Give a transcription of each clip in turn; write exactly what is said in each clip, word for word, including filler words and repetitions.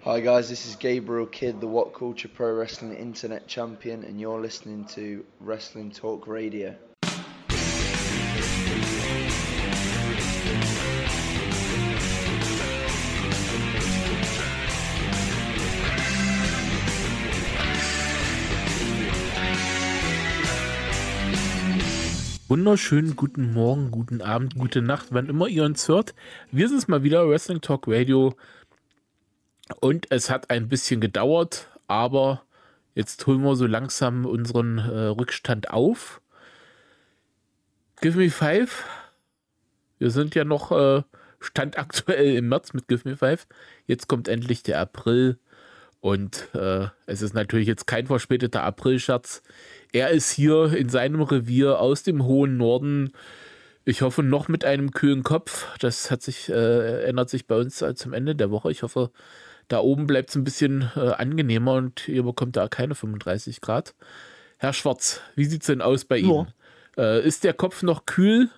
Hi guys, this is Gabriel Kidd, the What Culture Pro Wrestling Internet Champion, and you're listening to Wrestling Talk Radio. Wunderschönen guten Morgen, guten Abend, gute Nacht, wann immer ihr uns hört. Wir sind mal wieder, Wrestling Talk Radio. Und es hat ein bisschen gedauert, aber jetzt holen wir so langsam unseren äh, Rückstand auf. Give Me Five. Wir sind ja noch äh, Stand aktuell im März mit Give Me Five. Jetzt kommt endlich der April. Und äh, es ist natürlich jetzt kein verspäteter April-Scherz. Er ist hier in seinem Revier aus dem hohen Norden. Ich hoffe noch mit einem kühlen Kopf. Das hat sich, äh, ändert sich bei uns zum Ende der Woche. Ich hoffe, da oben bleibt es ein bisschen äh, angenehmer und ihr bekommt da keine fünfunddreißig Grad. Herr Schwarz, wie sieht es denn aus bei Ihnen? Äh, ist der Kopf noch kühl?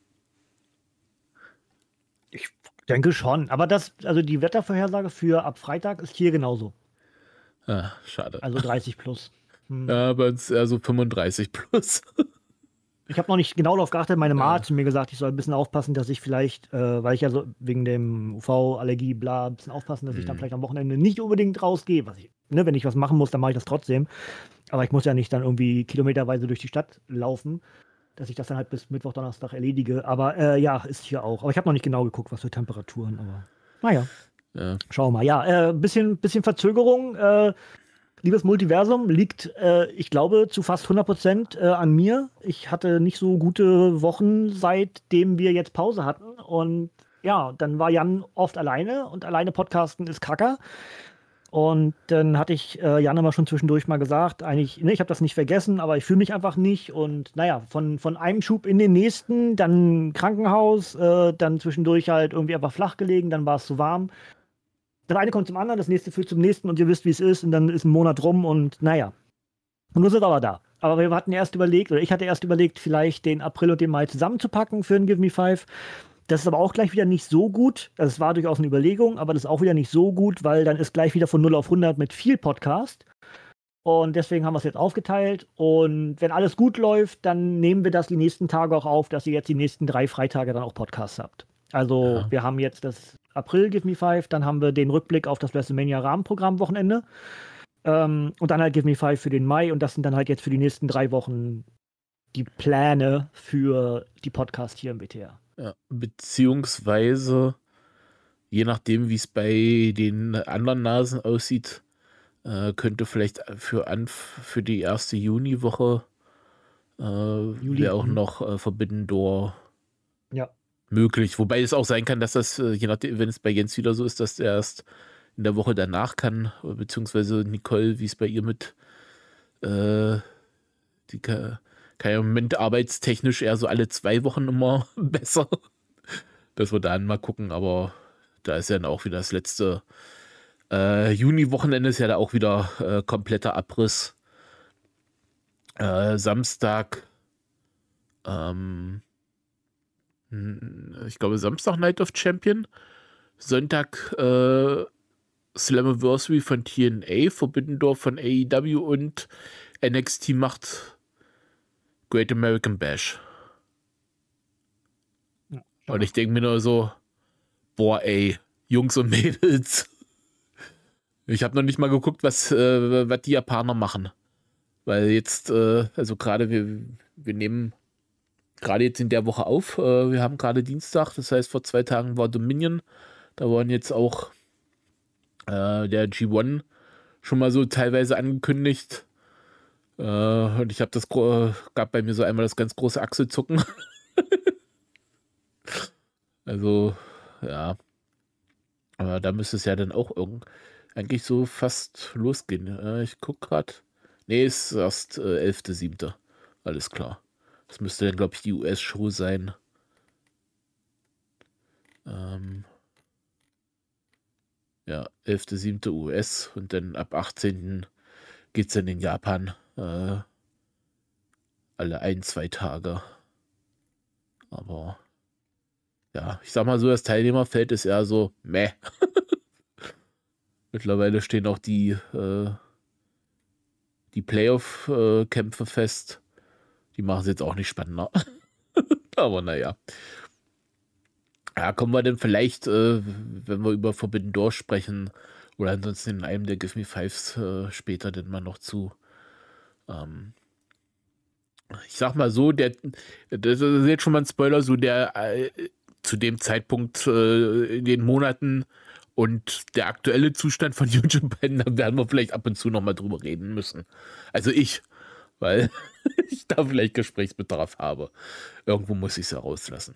Ich denke schon. Aber das, also die Wettervorhersage für ab Freitag ist hier genauso. Ah, schade. Also dreißig plus. Hm. Ja, bei uns also fünfunddreißig plus. Ich habe noch nicht genau darauf geachtet. Meine Mama hat mir gesagt, ich soll ein bisschen aufpassen, dass ich vielleicht, äh, weil ich ja so wegen dem U V-Allergie, bla, ein bisschen aufpassen, dass ich dann vielleicht am Wochenende nicht unbedingt rausgehe. Was ich, ne, wenn ich was machen muss, dann mache ich das trotzdem. Aber ich muss ja nicht dann irgendwie kilometerweise durch die Stadt laufen, dass ich das dann halt bis Mittwoch, Donnerstag erledige. Aber äh, ja, ist hier auch. Aber ich habe noch nicht genau geguckt, was für Temperaturen. Aber naja, ja. Schauen wir mal. Ja, ein äh, bisschen, bisschen Verzögerung. Äh, Liebes Multiversum, liegt, äh, ich glaube, zu fast hundert Prozent äh, an mir. Ich hatte nicht so gute Wochen, seitdem wir jetzt Pause hatten. Und ja, dann war Jan oft alleine und alleine podcasten ist Kacker. Und dann hatte ich äh, Jan immer schon zwischendurch mal gesagt, eigentlich, ne, ich habe das nicht vergessen, aber ich fühle mich einfach nicht. Und naja, von, von einem Schub in den nächsten, dann Krankenhaus, äh, dann zwischendurch halt irgendwie einfach flach gelegen, dann war es zu warm. Das eine kommt zum anderen, das nächste führt zum nächsten und ihr wisst, wie es ist und dann ist ein Monat rum und naja. Und nun sind wir aber da. Aber wir hatten erst überlegt, oder ich hatte erst überlegt, vielleicht den April und den Mai zusammenzupacken für ein Give Me Five. Das ist aber auch gleich wieder nicht so gut. Also es war durchaus eine Überlegung, aber das ist auch wieder nicht so gut, weil dann ist gleich wieder von null auf hundert mit viel Podcast. Und deswegen haben wir es jetzt aufgeteilt. Und wenn alles gut läuft, dann nehmen wir das die nächsten Tage auch auf, dass ihr jetzt die nächsten drei Freitage dann auch Podcasts habt. Also ja. Wir haben jetzt das April Give Me Five, dann haben wir den Rückblick auf das WrestleMania-Rahmenprogramm-Wochenende ähm, und dann halt Give Me Five für den Mai und das sind dann halt jetzt für die nächsten drei Wochen die Pläne für die Podcasts hier im B T R. Ja, beziehungsweise, je nachdem, wie es bei den anderen Nasen aussieht, äh, könnte vielleicht für, Anf- für die erste Juniwoche äh, wäre auch noch äh, Forbidden Door ja. möglich. Wobei es auch sein kann, dass das, je nachdem, wenn es bei Jens wieder so ist, dass er erst in der Woche danach kann, beziehungsweise Nicole, wie es bei ihr mit äh, die kann, kann ja im Moment arbeitstechnisch eher so alle zwei Wochen immer besser. Dass wir dann mal gucken, aber da ist ja dann auch wieder das letzte äh, Juni-Wochenende ist ja da auch wieder äh, kompletter Abriss. Äh, Samstag ähm ich glaube, Samstag Night of Champion, Sonntag äh, Slammiversary von T N A, Forbidden Door von A E W und N X T macht Great American Bash. Ja, und ich denke mir nur so, boah ey, Jungs und Mädels. Ich habe noch nicht mal geguckt, was, äh, was die Japaner machen. Weil jetzt, äh, also gerade wir, wir nehmen gerade jetzt in der Woche auf. Äh, wir haben gerade Dienstag, das heißt vor zwei Tagen war Dominion. Da waren jetzt auch äh, der G eins schon mal so teilweise angekündigt. Äh, und ich habe das, gro- gab bei mir so einmal das ganz große Achselzucken. Also, ja. Aber da müsste es ja dann auch irgend eigentlich so fast losgehen. Äh, ich guck gerade. Nee, es ist erst äh, elfter siebter Alles klar. Das müsste dann, glaube ich, die U S-Show sein. Ähm, ja, elfter siebter U S und dann ab achtzehnten geht es dann in Japan. Äh, alle ein, zwei Tage. Aber ja, ich sag mal so, das Teilnehmerfeld ist eher so meh. Mittlerweile stehen auch die, äh, die Playoff-Kämpfe fest. Die machen es jetzt auch nicht spannender. Aber naja. Ja, kommen wir denn vielleicht, äh, wenn wir über Forbidden Door sprechen, oder ansonsten in einem der Give Me Fives äh, später denn mal noch zu. Ähm, ich sag mal so, der, das ist jetzt schon mal ein Spoiler, so der äh, zu dem Zeitpunkt äh, in den Monaten und der aktuelle Zustand von New Japan, da werden wir vielleicht ab und zu noch mal drüber reden müssen. Also ich, weil ich da vielleicht Gesprächsbedarf habe. Irgendwo muss ich es ja rauslassen.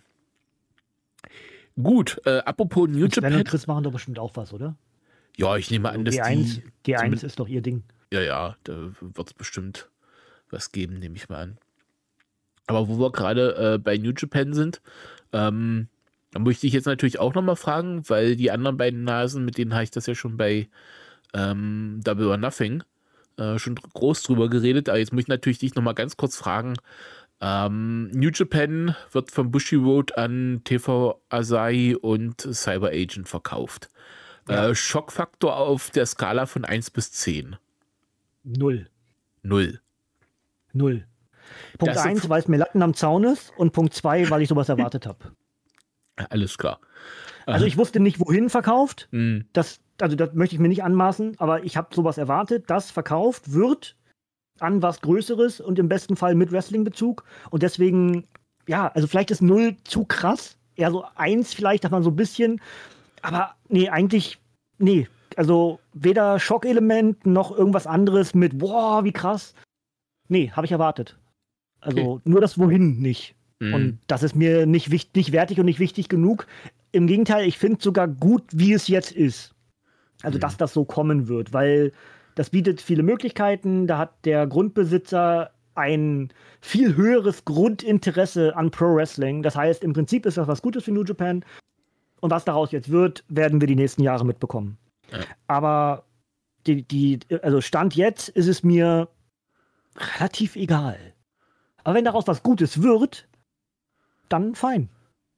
Gut, äh, apropos New Und Sven Japan. und Chris machen doch bestimmt auch was, oder? Ja, ich nehme Also an, dass G eins, die... G eins zumindest- ist doch ihr Ding. Ja, ja, da wird es bestimmt was geben, nehme ich mal an. Aber wo wir gerade äh, bei New Japan sind, ähm, da möchte ich jetzt natürlich auch nochmal fragen, weil die anderen beiden Nasen, mit denen habe ich das ja schon bei ähm, Double or Nothing äh, schon groß drüber geredet. Aber jetzt muss ich natürlich dich nochmal ganz kurz fragen. Ähm, New Japan wird von Bushiroad an T V Asahi und Cyber Agent verkauft. Ja. Äh, Schockfaktor auf der Skala von eins bis zehn. Null. Null. Null. Punkt Das- eins, weil es mir Latten am Zaun ist, und Punkt zwei, weil ich sowas erwartet habe. Alles klar. Also ich wusste nicht, wohin verkauft. Hm, Das, also das möchte ich mir nicht anmaßen, aber ich habe sowas erwartet, dass verkauft wird an was Größeres und im besten Fall mit Wrestling-Bezug. Und deswegen, ja, also vielleicht ist null zu krass. Eher so eins vielleicht, dass man so ein bisschen. Aber nee, eigentlich, nee. Also weder Schockelement noch irgendwas anderes mit, boah, wie krass. Nee, habe ich erwartet. Also nur das Wohin nicht. hm. Und das ist mir nicht, wichtig, nicht wertig und nicht wichtig genug. Im Gegenteil, ich finde es sogar gut, wie es jetzt ist. Also, Mhm. dass das so kommen wird, weil das bietet viele Möglichkeiten. Da hat der Grundbesitzer ein viel höheres Grundinteresse an Pro Wrestling. Das heißt, im Prinzip ist das was Gutes für New Japan. Und was daraus jetzt wird, werden wir die nächsten Jahre mitbekommen. Ja. Aber die, die, also Stand jetzt ist es mir relativ egal. Aber wenn daraus was Gutes wird, dann fein.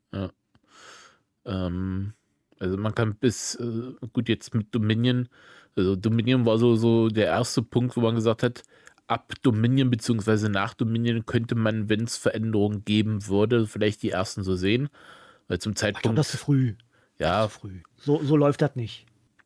Ähm, also man kann bis, äh, gut, jetzt mit Dominion, also Dominion war so, so der erste Punkt, wo man gesagt hat, ab Dominion beziehungsweise nach Dominion könnte man, wenn es Veränderungen geben würde, vielleicht die ersten so sehen. Weil zum Ich glaube, Zeitpunkt, das ist zu früh. ja, Das ist früh. So, so läuft das nicht.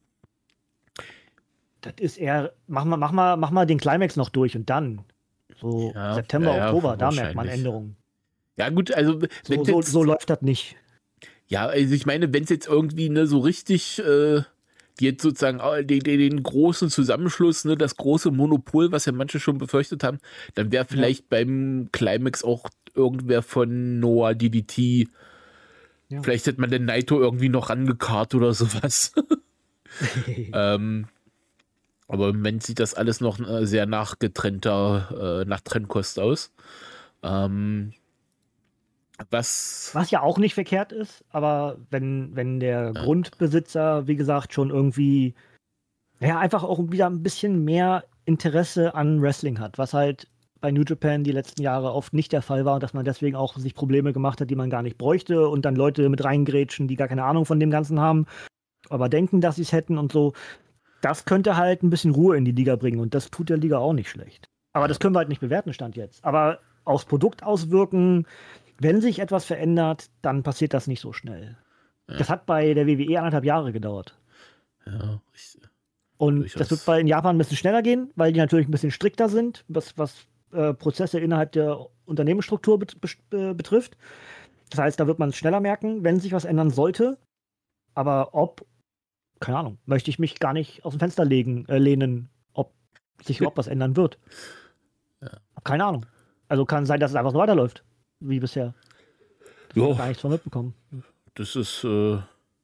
Das ist eher, mach mal, mach mal, mach mal den Climax noch durch und dann. So Ja, September, ja, ja, Oktober, da merkt man wahrscheinlich. Änderungen. ja gut, also So, wenn so, jetzt, so läuft das nicht. ja, also ich meine, wenn es jetzt irgendwie ne, so richtig, äh, die jetzt sozusagen äh, den, den, den großen Zusammenschluss, ne, das große Monopol, was ja manche schon befürchtet haben, dann wäre vielleicht beim Climax auch irgendwer von Noah, D D T, Ja. vielleicht hätte man den Naito irgendwie noch rangekarrt oder sowas. ähm, aber im Moment sieht das alles noch äh, sehr nach getrennter, äh, nach Trennkost aus. Ähm, was, Was ja auch nicht verkehrt ist, aber wenn, wenn der Grundbesitzer, wie gesagt, schon irgendwie, ja, einfach auch wieder ein bisschen mehr Interesse an Wrestling hat, was halt bei New Japan die letzten Jahre oft nicht der Fall war und dass man deswegen auch sich Probleme gemacht hat, die man gar nicht bräuchte und dann Leute mit reingrätschen, die gar keine Ahnung von dem Ganzen haben, aber denken, dass sie es hätten und so. Das könnte halt ein bisschen Ruhe in die Liga bringen und das tut der Liga auch nicht schlecht. Aber das können wir halt nicht bewerten, Stand jetzt. Aber aufs Produkt auswirken, wenn sich etwas verändert, dann passiert das nicht so schnell. Ja. Das hat bei der W W E anderthalb Jahre gedauert. ja, ich, Und Durchaus. das wird bei in Japan ein bisschen schneller gehen, weil die natürlich ein bisschen strikter sind, was, was äh, Prozesse innerhalb der Unternehmensstruktur bet be betrifft. Das heißt, da wird man es schneller merken, wenn sich was ändern sollte. Aber ob, keine Ahnung, möchte ich mich gar nicht aus dem Fenster legen, äh, lehnen, ob sich überhaupt was ändern wird. Ja. Keine Ahnung. Also kann sein, dass es einfach so weiterläuft, wie bisher. Da Jo. haben wir gar nichts von mitbekommen. das ist äh,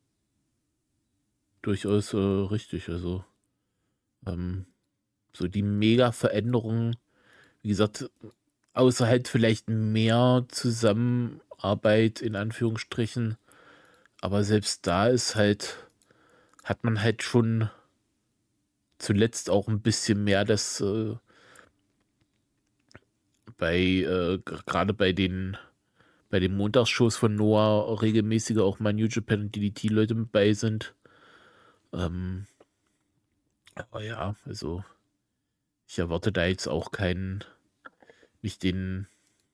durchaus äh, richtig. Also ähm, so die Mega-Veränderungen, wie gesagt, außer halt vielleicht mehr Zusammenarbeit in Anführungsstrichen, aber selbst da ist halt, hat man halt schon zuletzt auch ein bisschen mehr das äh, bei, äh, g- gerade bei den bei den Montagsshows von Noah regelmäßiger auch mal New Japan und D D T-Leute mit bei sind. Ähm, Aber ja, also ich erwarte da jetzt auch keinen, nicht den,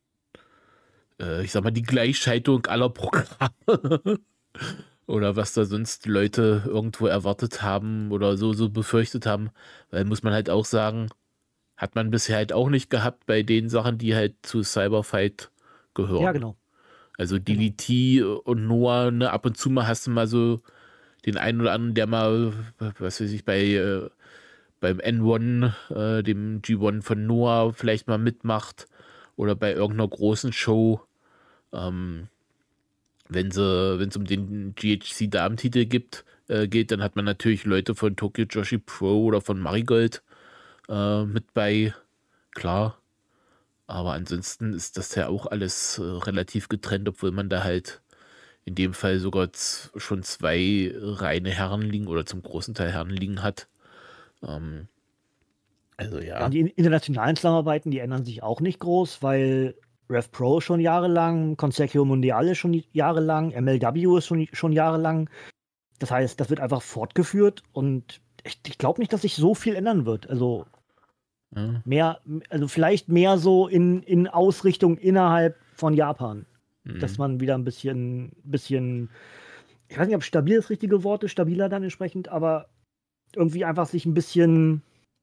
äh, ich sag mal, die Gleichschaltung aller Programme oder was da sonst Leute irgendwo erwartet haben oder so, so befürchtet haben. Weil muss man halt auch sagen, hat man bisher halt auch nicht gehabt bei den Sachen, die halt zu Cyberfight Ja, gehören. genau. Also genau. D D T und Noah, ne, ab und zu mal hast du mal so den einen oder anderen, der mal, was weiß ich, bei äh, beim N eins, äh, dem G eins von Noah vielleicht mal mitmacht oder bei irgendeiner großen Show, ähm, wenn sie, wenn es um den G H C Damentitel gibt, äh, geht, dann hat man natürlich Leute von Tokyo Joshi Pro oder von Marigold äh, mit bei, klar. Aber ansonsten ist das ja auch alles äh, relativ getrennt, obwohl man da halt in dem Fall sogar z- schon zwei reine Herrenligen oder zum großen Teil Herrenligen hat. Ähm, also Ja, und ja. die internationalen Zusammenarbeiten, die ändern sich auch nicht groß, weil Rev Pro schon jahrelang, Consejo Mundial ist schon jahrelang, M L W ist schon, schon jahrelang. Das heißt, das wird einfach fortgeführt und ich, ich glaube nicht, dass sich so viel ändern wird. Also Ja. mehr, also vielleicht mehr so in, in Ausrichtung innerhalb von Japan. Dass Mhm. man wieder ein bisschen, bisschen, ich weiß nicht, ob stabil das richtige Wort ist, stabiler dann entsprechend, aber irgendwie einfach sich ein bisschen.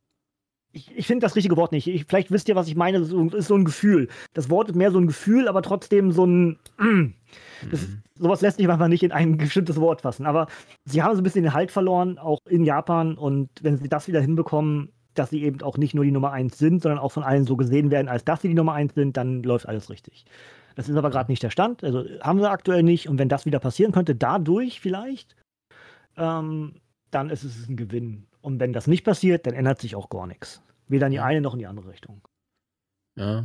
Ich, ich finde das richtige Wort nicht. Ich, vielleicht wisst ihr, was ich meine. Das ist so, ist so ein Gefühl. Das Wort ist mehr so ein Gefühl, aber trotzdem so ein. Das ist, Mhm. sowas lässt sich einfach nicht in ein bestimmtes Wort fassen. Aber sie haben so ein bisschen den Halt verloren, auch in Japan. Und wenn sie das wieder hinbekommen, dass sie eben auch nicht nur die Nummer eins sind, sondern auch von allen so gesehen werden, als dass sie die Nummer eins sind, dann läuft alles richtig. Das ist aber Ja. gerade nicht der Stand. Also haben sie aktuell nicht. Und wenn das wieder passieren könnte, dadurch vielleicht, ähm, dann ist es ein Gewinn. Und wenn das nicht passiert, dann ändert sich auch gar nichts. Weder in die Ja. eine noch in die andere Richtung. Ja,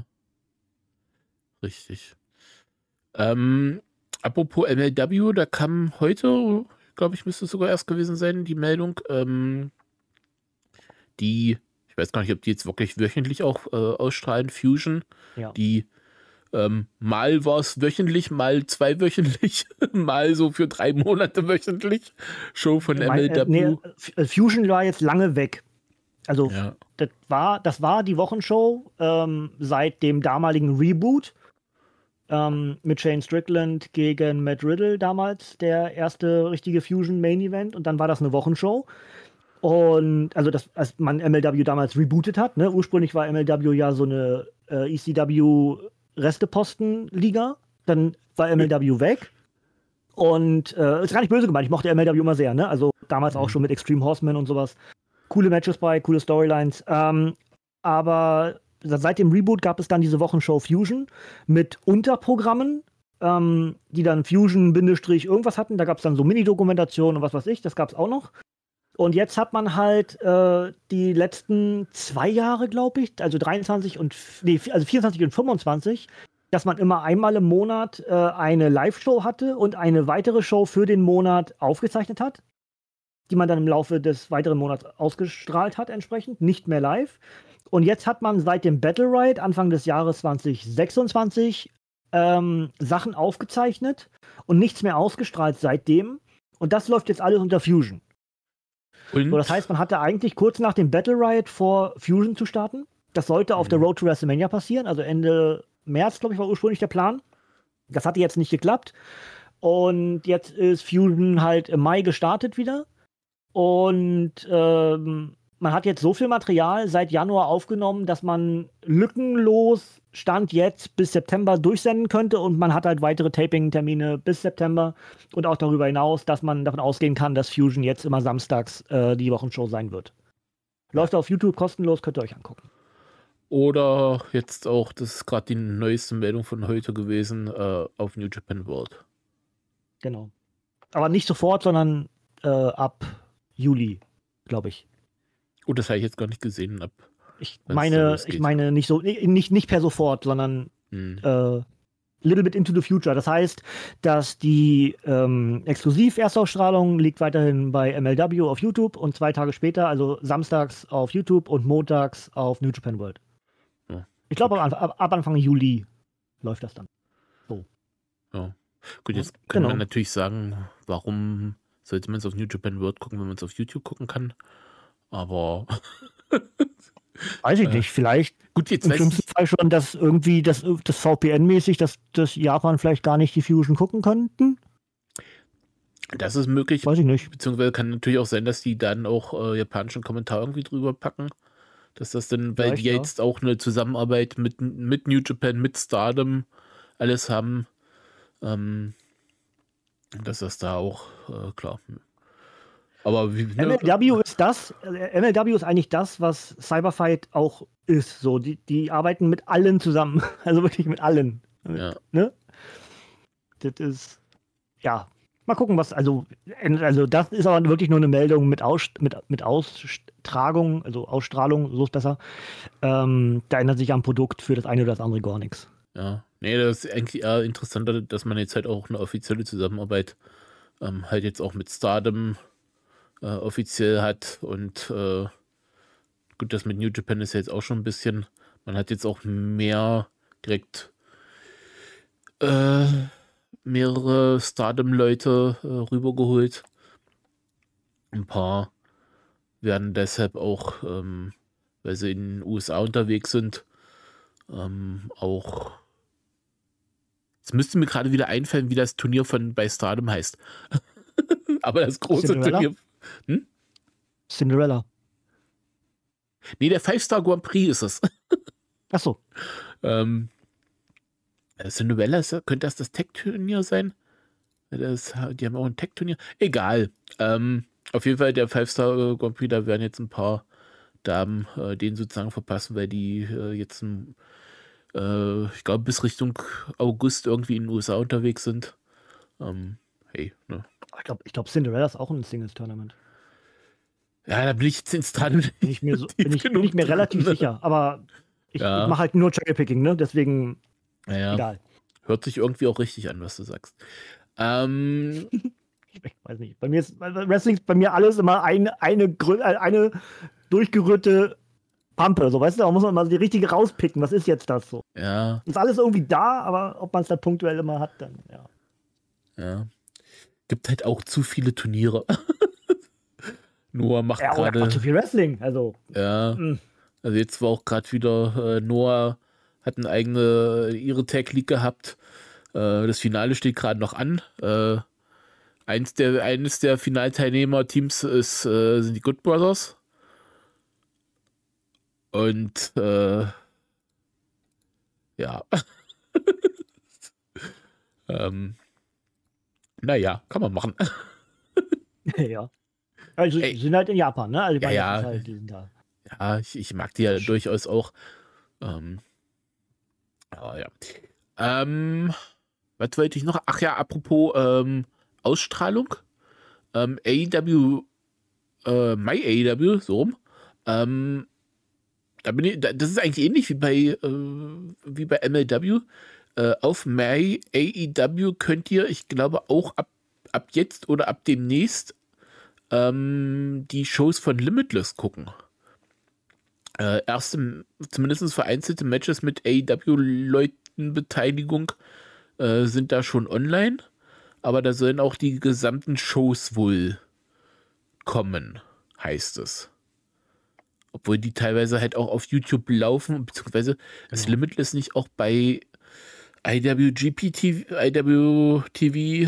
richtig. Ähm, apropos M L W, da kam heute, glaube ich, müsste es sogar erst gewesen sein, die Meldung, ähm, die, ich weiß gar nicht, ob die jetzt wirklich wöchentlich auch äh, ausstrahlen, Fusion, Ja. die ähm, mal war es wöchentlich, mal zweiwöchentlich, mal so für drei Monate wöchentlich, Show von Mein, äh, nee, M L W. F- Fusion war jetzt lange weg. Also Ja, das war, das war die Wochenshow ähm, seit dem damaligen Reboot ähm, mit Shane Strickland gegen Matt Riddle damals, der erste richtige Fusion Main Event. Und dann war das eine Wochenshow. Und also, das, als man M L W damals rebootet hat, ne? Ursprünglich war M L W ja so eine äh, E C W-Resteposten-Liga. Dann war M L W weg. Und äh, ist gar nicht böse gemeint, ich mochte M L W immer sehr, ne? Also damals auch mhm. schon mit Extreme Horsemen und sowas. Coole Matches bei, coole Storylines. Ähm, aber seit dem Reboot gab es dann diese Wochenshow Fusion mit Unterprogrammen, ähm, die dann Fusion Bindestrich irgendwas hatten. Da gab es dann so Mini-Dokumentationen und was weiß ich, das gab es auch noch. Und jetzt hat man halt äh, die letzten zwei Jahre, glaube ich, also dreiundzwanzig und nee, also vierundzwanzig und fünfundzwanzig, dass man immer einmal im Monat äh, eine Live-Show hatte und eine weitere Show für den Monat aufgezeichnet hat, die man dann im Laufe des weiteren Monats ausgestrahlt hat, entsprechend, nicht mehr live. Und jetzt hat man seit dem Battle Riot Anfang des Jahres zwanzig sechsundzwanzig ähm, Sachen aufgezeichnet und nichts mehr ausgestrahlt seitdem. Und das läuft jetzt alles unter Fusion. So, das Und heißt, man hatte eigentlich kurz nach dem Battle Riot vor, Fusion zu starten. Das sollte auf der mhm. Road to WrestleMania passieren, also Ende März, glaube ich, war ursprünglich der Plan. Das hatte jetzt nicht geklappt. Und jetzt ist Fusion halt im Mai gestartet wieder. Und ähm, man hat jetzt so viel Material seit Januar aufgenommen, dass man lückenlos Stand jetzt bis September durchsenden könnte. Und man hat halt weitere Taping-Termine bis September und auch darüber hinaus, dass man davon ausgehen kann, dass Fusion jetzt immer samstags äh, die Wochenshow sein wird. Läuft Ja. auf YouTube kostenlos, könnt ihr euch angucken. Oder jetzt auch, das ist gerade die neueste Meldung von heute gewesen, äh, auf New Japan World. Genau. Aber nicht sofort, sondern äh, ab Juli, glaube ich. Oh, das habe ich jetzt gar nicht gesehen, ab Ich wann es da meine, ich losgeht. meine nicht so, nicht, nicht per sofort, sondern Hm. äh, Little bit into the future. Das heißt, dass die ähm, Exklusiv-Erstausstrahlung liegt weiterhin bei M L W auf YouTube und zwei Tage später, also samstags auf YouTube und montags auf New Japan World. Ja, Ich glaube, gut. ab, ab, ab Anfang Juli läuft das dann. Ja. Gut, Ja, jetzt kann man genau. natürlich sagen, warum sollte man es auf New Japan World gucken, wenn man es auf YouTube gucken kann? Aber Weiß ich Äh, nicht, vielleicht gut, jetzt im weiß schlimmsten ich, Fall schon, dass irgendwie das, das V P N-mäßig, dass das Japan vielleicht gar nicht die Fusion gucken könnten. das ist möglich, Weiß ich nicht. beziehungsweise kann natürlich auch sein, dass die dann auch äh, japanischen Kommentar irgendwie drüber packen. Dass das dann, weil die Vielleicht, ja. jetzt auch eine Zusammenarbeit mit, mit New Japan, mit Stardom alles haben, ähm, dass das da auch, äh, klar. Aber wie, ne, M L W ist das, äh, M L W ist eigentlich das, was Cyberfight auch ist. So, die, die arbeiten mit allen zusammen. Also wirklich mit allen. ja, Ne? Das ist, ja. Mal gucken, was, also, also das ist aber wirklich nur eine Meldung mit, Aus, mit, mit Austragung, also Ausstrahlung, so ist besser. Ähm, da ändert sich am Produkt für das eine oder das andere gar nichts. ja. Nee, das ist eigentlich eher interessanter, dass man jetzt halt auch eine offizielle Zusammenarbeit ähm, halt jetzt auch mit Stardom äh, offiziell hat und äh, gut, das mit New Japan ist ja jetzt auch schon ein bisschen, man hat jetzt auch mehr direkt äh, mehrere Stardom-Leute äh, rübergeholt. Ein paar werden deshalb auch, ähm, weil sie in den U S A unterwegs sind, ähm, auch. Es müsste mir gerade wieder einfallen, wie das Turnier von bei Stardom heißt. Aber das große Cinderella? Turnier. Hm? Cinderella. Nee, der Five-Star Grand Prix ist es. Achso. ähm, Cinderella, ist, könnte das das Tech-Turnier sein? Das, die haben auch ein Tech-Turnier. Egal. Ähm, auf jeden Fall der Five-Star Grand Prix, da werden jetzt ein paar Damen äh, den sozusagen verpassen, weil die äh, jetzt, äh, ich glaube, bis Richtung August irgendwie in den U S A unterwegs sind. Ähm, hey, ne? Ich glaube, ich glaub, Cinderella ist auch ein Singles-Tournament. Ja, da bin ich jetzt ins dran. Bin ich mir, so, bin ich, bin ich mir relativ drin. sicher. Aber ich, Ja. ich mache halt nur Cherry-Picking, ne? Deswegen Naja, egal. hört sich irgendwie auch richtig an, was du sagst. Ähm, Ich weiß nicht. Bei mir ist Wrestling ist bei mir alles immer eine, eine, grö- äh, eine durchgerührte Pampe. So, weißt du, da muss man mal die richtige rauspicken. Was ist jetzt das so? ja, Ist alles irgendwie da, aber ob man es dann punktuell immer hat, dann ja. ja. Gibt halt auch zu viele Turniere. Noah macht Ja, oder gerade. zu viel Wrestling. Also. Ja. mh. Also jetzt war auch gerade wieder äh, Noah hat eine eigene ihre Tag League gehabt. Äh, das Finale steht gerade noch an. Äh, eins der eines der Finalteilnehmer-Teams ist äh, sind die Good Brothers. Und äh, ja. ähm, naja, kann man machen. Ja. Also, Ey. die sind halt in Japan, ne? Also, ich Ja, meine, das ja. ist halt, die sind da. Ja, ich, ich mag die ja durchaus auch. Ähm, aber ja. Ähm, was wollte ich noch? Ach ja, apropos ähm, Ausstrahlung. Ähm, A E W, äh, My A E W, so rum. Ähm, da bin ich, da, das ist eigentlich ähnlich wie bei, äh, wie bei M L W. Äh, auf My A E W könnt ihr, ich glaube, auch ab, ab jetzt oder ab demnächst ähm, die Shows von Limitless gucken. Äh, erste, zumindest vereinzelte Matches mit A E W-Leuten-Beteiligung äh, sind da schon online, aber da sollen auch die gesamten Shows wohl kommen, heißt es. Obwohl die teilweise halt auch auf YouTube laufen, beziehungsweise ist Genau. Limitless nicht auch bei I W G P T V, I W T V?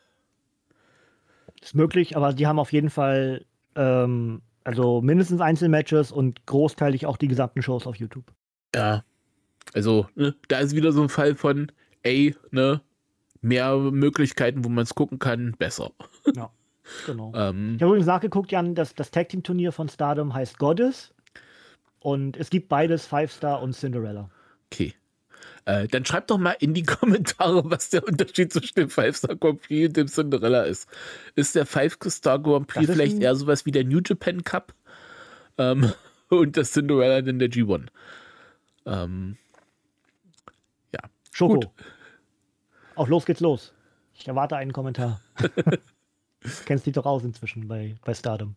Ist möglich, aber die haben auf jeden Fall ähm, also mindestens Einzelmatches und großteilig auch die gesamten Shows auf YouTube. Ja, also ne, da ist wieder so ein Fall von, ey, ne, mehr Möglichkeiten, wo man es gucken kann, besser. Ja, genau. Ähm, Ich habe übrigens nachgeguckt, Jan, das, das Tag-Team-Turnier von Stardom heißt Goddess und es gibt beides, Five Star und Cinderella. okay. Äh, dann schreibt doch mal in die Kommentare, was der Unterschied zwischen dem Five-Star Grand Prix und dem Cinderella ist. Ist der Five-Star Grand Prix Das ist vielleicht ein- eher sowas wie der New Japan Cup ähm, und das Cinderella dann der G eins? Ähm, ja. Schoko. Gut. Auch los geht's los. Ich erwarte einen Kommentar. Du kennst dich doch aus inzwischen bei, bei Stardom.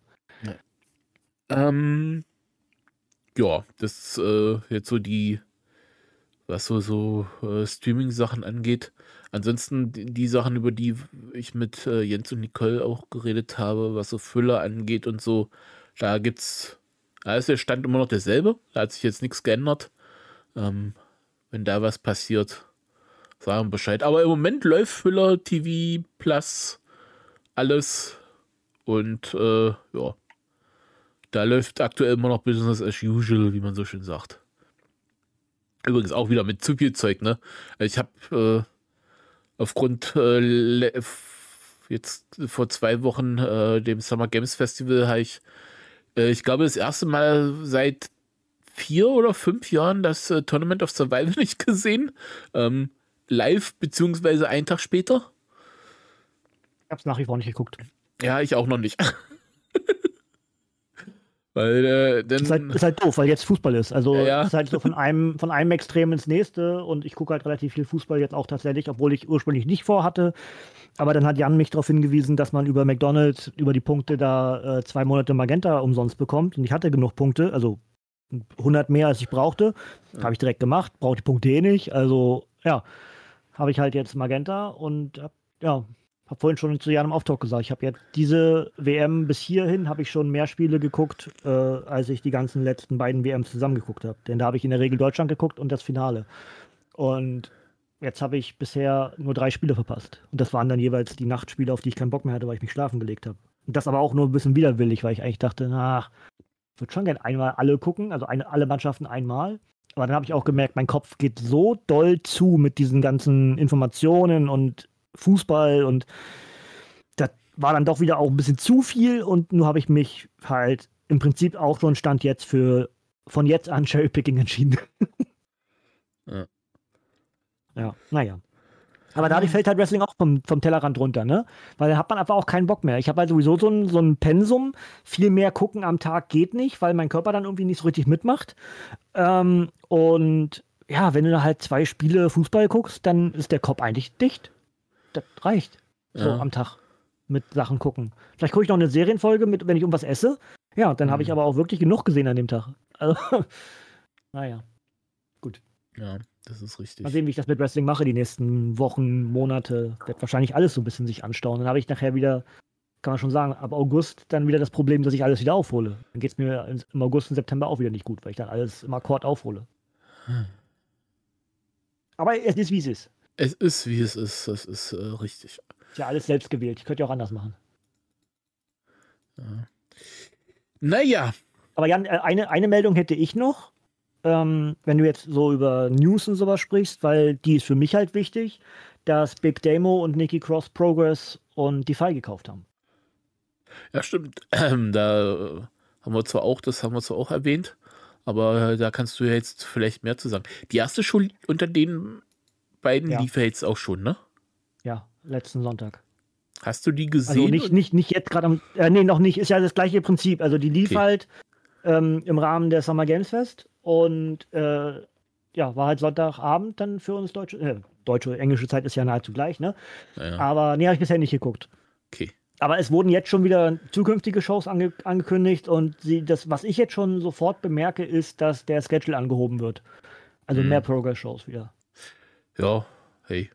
Ähm, ja, das äh, jetzt so die, was so, so äh, Streaming-Sachen angeht. Ansonsten die, die Sachen, über die ich mit äh, Jens und Nicole auch geredet habe, was so Füller angeht und so, Da gibt's, da ist der Stand immer noch derselbe. Da hat sich jetzt nichts geändert. Ähm, wenn da was passiert, sagen Bescheid. Aber im Moment läuft Füller, T V, Plus, alles. Und äh, ja, da läuft aktuell immer noch Business as usual, wie man so schön sagt. Übrigens auch wieder mit zu viel Zeug, ne? Ich habe äh, aufgrund äh, jetzt vor zwei Wochen äh, dem Summer Games Festival habe ich, äh, ich glaube, das erste Mal seit vier oder fünf Jahren das äh, Tournament of Survival nicht gesehen. Ähm, live, beziehungsweise einen Tag später. Ich habe es nach wie vor nicht geguckt. Ja, ich auch noch nicht. Weil, äh, dann, ist, halt, ist halt doof, weil jetzt Fußball ist. Also ja, ja. ist halt so von einem, von einem Extrem ins nächste und ich gucke halt relativ viel Fußball jetzt auch tatsächlich, obwohl ich ursprünglich nicht vorhatte. Aber dann hat Jan mich darauf hingewiesen, dass man über McDonald's, über die Punkte da äh, zwei Monate Magenta umsonst bekommt. Und ich hatte genug Punkte, also hundert mehr als ich brauchte. Ja. Habe ich direkt gemacht, brauche die Punkte eh nicht. Also ja, habe ich halt jetzt Magenta und hab, ja, habe vorhin schon zu Jan im Auftalk gesagt, ich habe jetzt diese W M bis hierhin, habe ich schon mehr Spiele geguckt, äh, als ich die ganzen letzten beiden W Ms zusammengeguckt habe. Denn da habe ich in der Regel Deutschland geguckt und das Finale. Und jetzt habe ich bisher nur drei Spiele verpasst. Und das waren dann jeweils die Nachtspiele, auf die ich keinen Bock mehr hatte, weil ich mich schlafen gelegt habe. Und das aber auch nur ein bisschen widerwillig, weil ich eigentlich dachte, ach, ich würde schon gerne einmal alle gucken, also eine, alle Mannschaften einmal. Aber dann habe ich auch gemerkt, mein Kopf geht so doll zu mit diesen ganzen Informationen und Fußball und das war dann doch wieder auch ein bisschen zu viel und nur habe ich mich halt im Prinzip auch schon Stand jetzt für von jetzt an Cherrypicking entschieden. Ja. Ja, naja. Aber dadurch fällt halt Wrestling auch vom, vom Tellerrand runter, ne? Weil da hat man einfach auch keinen Bock mehr. Ich habe halt sowieso so ein, so ein Pensum. Viel mehr gucken am Tag geht nicht, weil mein Körper dann irgendwie nicht so richtig mitmacht. Ähm, und ja, wenn du da halt zwei Spiele Fußball guckst, dann ist der Kopf eigentlich dicht. Das reicht. So Ja. am Tag mit Sachen gucken. Vielleicht gucke ich noch eine Serienfolge, mit, wenn ich irgendwas esse. Ja, dann habe ich Mhm. aber auch wirklich genug gesehen an dem Tag. Also, naja. Gut. Ja, das ist richtig. Mal sehen, wie ich das mit Wrestling mache die nächsten Wochen, Monate. Wird wahrscheinlich alles so ein bisschen sich anstauen. Dann habe ich nachher wieder, kann man schon sagen, ab August dann wieder das Problem, dass ich alles wieder aufhole. Dann geht es mir im August und September auch wieder nicht gut, weil ich dann alles im Akkord aufhole. Hm. Aber es ist, wie es ist. Es ist, wie es ist. Das ist äh, richtig. Ist ja alles selbst gewählt. Ich könnte ja auch anders machen. Ja. Naja. Aber Jan, äh, eine, eine Meldung hätte ich noch. Ähm, wenn du jetzt so über News und sowas sprichst, weil die ist für mich halt wichtig, dass Big Damo und Nikki Cross Progress und Defy gekauft haben. Ja, stimmt. Ähm, da äh, haben wir zwar auch, das haben wir zwar auch erwähnt, aber äh, da kannst du ja jetzt vielleicht mehr zu sagen. Die erste Show unter den beiden Ja. lief ja jetzt auch schon, ne? Ja, letzten Sonntag. Hast du die gesehen? Also nicht, nicht, nicht jetzt gerade am, äh, nee, noch nicht, ist ja das gleiche Prinzip. Also die lief Okay. halt ähm, im Rahmen der Summer Games Fest und äh, ja, war halt Sonntagabend dann für uns Deutsche, äh, deutsche, englische Zeit ist ja nahezu gleich, ne? Ja, Aber nee, habe ich bisher nicht geguckt. okay. Aber es wurden jetzt schon wieder zukünftige Shows ange angekündigt und sie, das, was ich jetzt schon sofort bemerke, ist, dass der Schedule angehoben wird. Also Mhm. mehr Progress-Shows wieder. Ja, hey.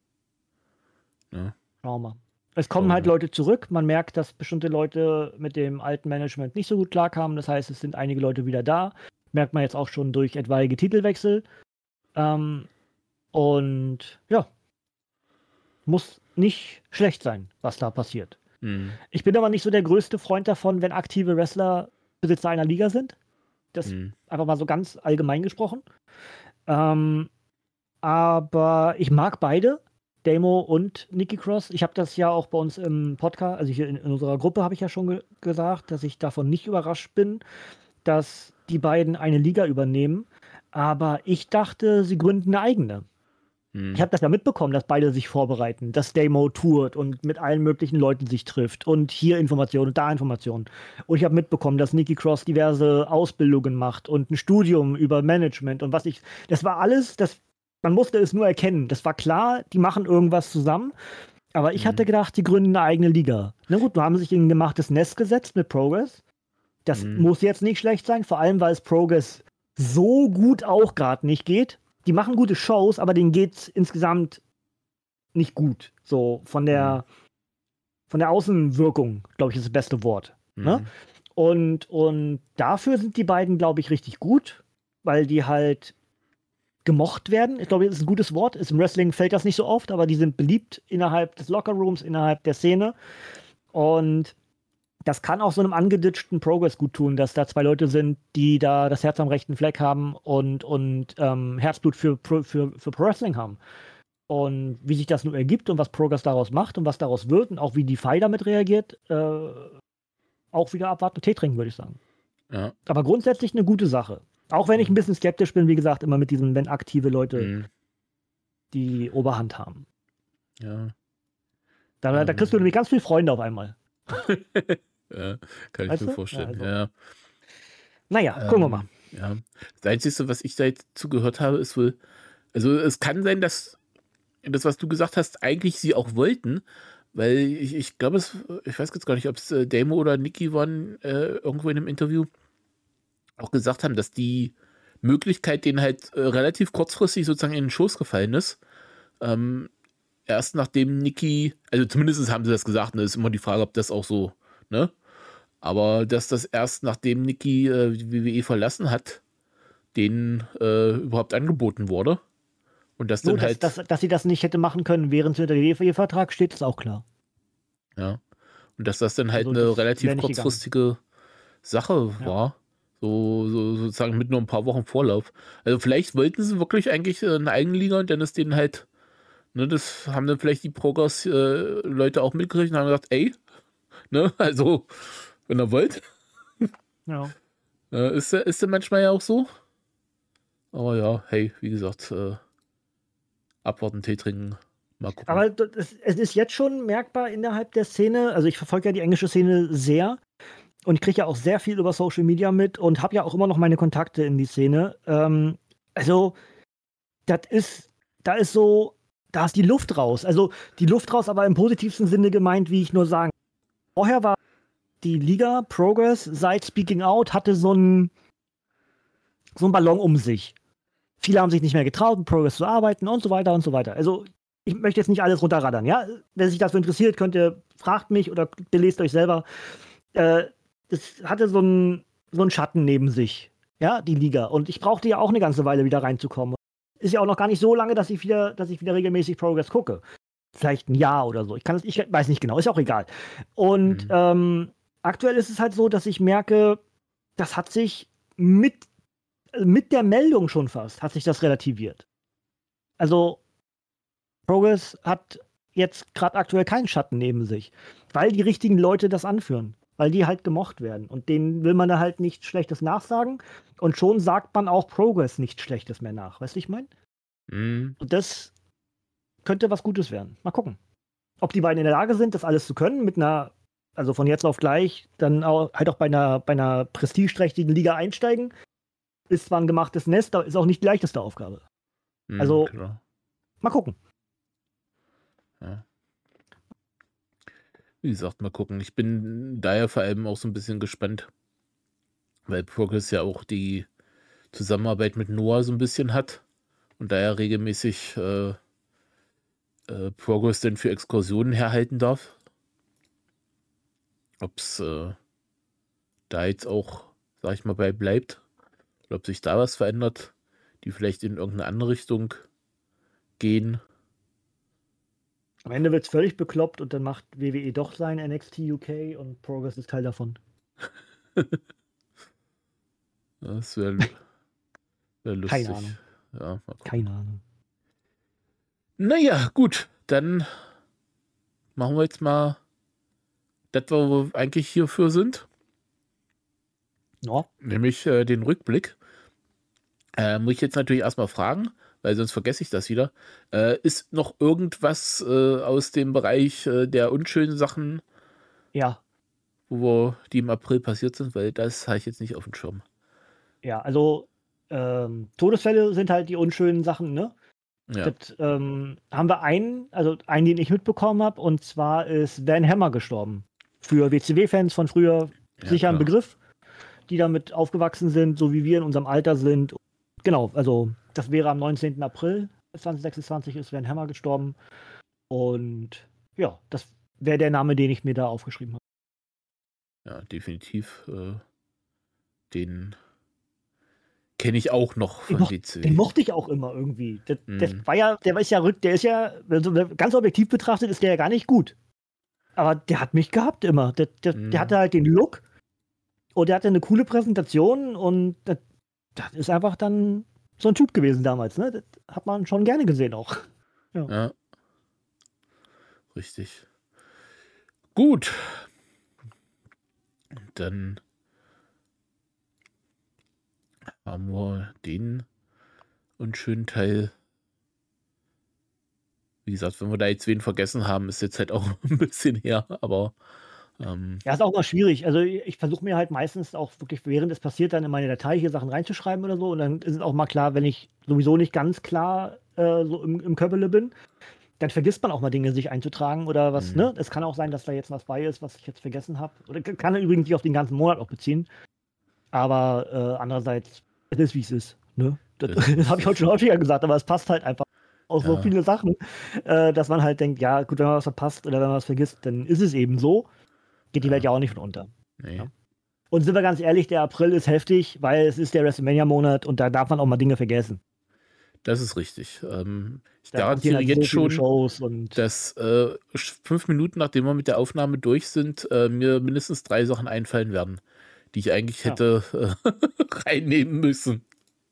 Ja. Schauen wir mal. Es kommen Schauen wir halt mal. Leute zurück. Man merkt, dass bestimmte Leute mit dem alten Management nicht so gut klarkamen. Das heißt, es sind einige Leute wieder da. Merkt man jetzt auch schon durch etwaige Titelwechsel. Ähm, und ja, muss nicht schlecht sein, was da passiert. Mhm. Ich bin aber nicht so der größte Freund davon, wenn aktive Wrestler Besitzer einer Liga sind. Das Mhm. einfach mal so ganz allgemein gesprochen. Ähm, aber ich mag beide, Damo und Nikki Cross. Ich habe das ja auch bei uns im Podcast, also hier in, in unserer Gruppe habe ich ja schon ge gesagt, dass ich davon nicht überrascht bin, dass die beiden eine Liga übernehmen. Aber ich dachte, sie gründen eine eigene. Mhm. Ich habe das ja mitbekommen, dass beide sich vorbereiten, dass Damo tourt und mit allen möglichen Leuten sich trifft und hier Informationen und da Informationen. Und ich habe mitbekommen, dass Nikki Cross diverse Ausbildungen macht und ein Studium über Management und was ich. Das war alles, das, man musste es nur erkennen. Das war klar, die machen irgendwas zusammen. Aber ich Mhm. hatte gedacht, die gründen eine eigene Liga. Na gut, nun haben sie sich in ein gemachtes Nest gesetzt mit Progress. Das Mhm. muss jetzt nicht schlecht sein, vor allem weil es Progress so gut auch gerade nicht geht. Die machen gute Shows, aber denen geht's insgesamt nicht gut. So von der, von der Außenwirkung, glaube ich, ist das beste Wort. Ne? Mhm. Und, und dafür sind die beiden, glaube ich, richtig gut, weil die halt gemocht werden. Ich glaube, das ist ein gutes Wort. Ist Im Wrestling fällt das nicht so oft, aber die sind beliebt innerhalb des Lockerrooms, innerhalb der Szene. Und das kann auch so einem angeditschten Progress gut tun, dass da zwei Leute sind, die da das Herz am rechten Fleck haben und, und ähm, Herzblut für, für, für Pro Wrestling haben. Und wie sich das nun ergibt und was Progress daraus macht und was daraus wird und auch wie die F I damit reagiert, äh, auch wieder abwarten und Tee trinken, würde ich sagen. Ja. Aber grundsätzlich eine gute Sache. Auch wenn ich ein bisschen skeptisch bin, wie gesagt, immer mit diesen, wenn aktive Leute Mhm. die Oberhand haben. Ja. Da, Ähm. da kriegst du nämlich ganz viele Freunde auf einmal. Ja, kann ich Weißt mir du? vorstellen. Ja, also. Ja. Naja, Ähm, gucken wir mal. Ja. Das Einzige, was ich da jetzt zugehört habe, ist wohl, also es kann sein, dass das, was du gesagt hast, eigentlich sie auch wollten, weil ich, ich glaube, es, ich weiß jetzt gar nicht, ob es äh, Damo oder Nikki waren, äh, irgendwo in einem Interview auch gesagt haben, dass die Möglichkeit denen halt äh, relativ kurzfristig sozusagen in den Schoß gefallen ist. Ähm, erst nachdem Nikki, also zumindest haben sie das gesagt, ne, ist immer die Frage, ob das auch so, ne? Aber dass das erst nachdem Nikki äh, die W W E verlassen hat, denen äh, überhaupt angeboten wurde. Und das So, dann dass, halt, dass, dass sie das nicht hätte machen können, während sie unter dem W W E-Vertrag steht, ist auch klar. ja. Und dass das dann halt Also, eine das relativ wäre nicht gegangen. kurzfristige Sache Ja. war. So, so sozusagen mit nur ein paar Wochen Vorlauf. Also vielleicht wollten sie wirklich eigentlich äh, eine eigene Liga und dann ist denen halt, ne, das haben dann vielleicht die Progress-Leute äh, auch mitgekriegt und haben gesagt, ey, ne, also, wenn ihr wollt. Ja. Äh, ist, ist ja manchmal ja auch so. Aber ja, hey, wie gesagt, äh, abwarten, Tee trinken, mal gucken. Aber das, es ist jetzt schon merkbar innerhalb der Szene. Also ich verfolge ja die englische Szene sehr und kriege ja auch sehr viel über Social Media mit und habe ja auch immer noch meine Kontakte in die Szene. Ähm, also das ist, da ist so, da ist die Luft raus. Also die Luft raus, aber im positivsten Sinne gemeint, wie ich nur sagen. Vorher war die Liga Progress seit Speaking Out hatte so ein so ein Ballon um sich. Viele haben sich nicht mehr getraut, mit Progress zu arbeiten und so weiter und so weiter. Also ich möchte jetzt nicht alles runterraddern, ja. Wer sich dafür interessiert, könnt ihr, fragt mich oder belest euch selber. Äh, es hatte so einen so einen Schatten neben sich, ja, die Liga. Und ich brauchte ja auch eine ganze Weile wieder reinzukommen. Ist ja auch noch gar nicht so lange, dass ich wieder, dass ich wieder regelmäßig Progress gucke. Vielleicht ein Jahr oder so. Ich kann es, ich weiß nicht genau, ist auch egal. Und Mhm. ähm, aktuell ist es halt so, dass ich merke, das hat sich mit, mit der Meldung schon fast, hat sich das relativiert. Also Progress hat jetzt gerade aktuell keinen Schatten neben sich, weil die richtigen Leute das anführen, weil die halt gemocht werden. Und denen will man da halt nichts Schlechtes nachsagen. Und schon sagt man auch Progress nichts Schlechtes mehr nach. Weißt du, ich meine? Mhm. Und das könnte was Gutes werden. Mal gucken. Ob die beiden in der Lage sind, das alles zu können, mit einer, also von jetzt auf gleich, dann auch, halt auch bei einer, bei einer prestigeträchtigen Liga einsteigen, ist zwar ein gemachtes Nest, aber ist auch nicht die leichteste Aufgabe. Mhm, Also, klar. mal gucken. Ja. Wie gesagt, mal gucken. Ich bin daher vor allem auch so ein bisschen gespannt, weil Progress ja auch die Zusammenarbeit mit Noah so ein bisschen hat und daher regelmäßig äh, äh, Progress denn für Exkursionen herhalten darf. Ob es äh, da jetzt auch, sag ich mal, bei bleibt oder ob sich da was verändert, die vielleicht in irgendeine andere Richtung gehen. Am Ende wird es völlig bekloppt und dann macht W W E doch sein N X T U K und Progress ist Teil davon. Das wäre wär lustig. Keine Ahnung. Ja, mal gucken. Keine Ahnung. Naja, gut, dann machen wir jetzt mal das, wo wir eigentlich hierfür sind, Ja. nämlich äh, den Rückblick. Äh, muss ich jetzt natürlich erstmal fragen, weil sonst vergesse ich das wieder. Äh, ist noch irgendwas äh, aus dem Bereich äh, der unschönen Sachen, Ja. wo wir, die im April passiert sind? Weil das habe ich jetzt nicht auf dem Schirm. Ja, also ähm, Todesfälle sind halt die unschönen Sachen, ne? Ja. Das ähm, haben wir einen, also einen, den ich mitbekommen habe, und zwar ist Van Hammer gestorben. Für W C W-Fans von früher Ja, sicher ein klar. Begriff, die damit aufgewachsen sind, so wie wir in unserem Alter sind. Genau, also das wäre am neunzehnten April zwanzig sechsundzwanzig ist Van Hammer gestorben. Und ja, das wäre der Name, den ich mir da aufgeschrieben habe. Ja, definitiv. Äh, den kenne ich auch noch von Den, moch, W C W. den mochte ich auch immer irgendwie. Der, Mhm. der war ja, der ist ja rück, der ist ja, also ganz objektiv betrachtet, ist der ja gar nicht gut. Aber der hat mich gehabt immer. Der, der, Mhm. der hatte halt den Look und der hatte eine coole Präsentation und das, das ist einfach dann so ein Typ gewesen damals. Ne? Das hat man schon gerne gesehen auch. Ja. Ja. Richtig. Gut. Dann haben wir den unschönen Teil. Wie gesagt, wenn wir da jetzt wen vergessen haben, ist jetzt halt auch ein bisschen her, aber ähm, Ja, ist auch mal schwierig. Also ich versuche mir halt meistens auch wirklich, während es passiert, dann in meine Datei hier Sachen reinzuschreiben oder so. Und dann ist es auch mal klar, wenn ich sowieso nicht ganz klar äh, so im, im Köppele bin, dann vergisst man auch mal Dinge sich einzutragen oder was, Mhm. ne? Es kann auch sein, dass da jetzt was bei ist, was ich jetzt vergessen habe. Oder k- kann übrigens sich auf den ganzen Monat auch beziehen. Aber äh, andererseits, es ist, wie es ist. Ne? Das, Das- das habe ich heute schon häufiger gesagt, aber es passt halt einfach auf so Ja. viele Sachen, äh, dass man halt denkt, ja, gut, wenn man was verpasst oder wenn man was vergisst, dann ist es eben so. Geht die Ja. Welt ja auch nicht von unter. nee. Ja. Und sind wir ganz ehrlich, der April ist heftig, weil es ist der WrestleMania-Monat und da darf man auch mal Dinge vergessen. Das ist richtig. Ähm, ich Da garantiere passieren halt jetzt so viele schon, Shows und dass äh, fünf Minuten, nachdem wir mit der Aufnahme durch sind, äh, mir mindestens drei Sachen einfallen werden, die ich eigentlich Ja. hätte äh, reinnehmen müssen.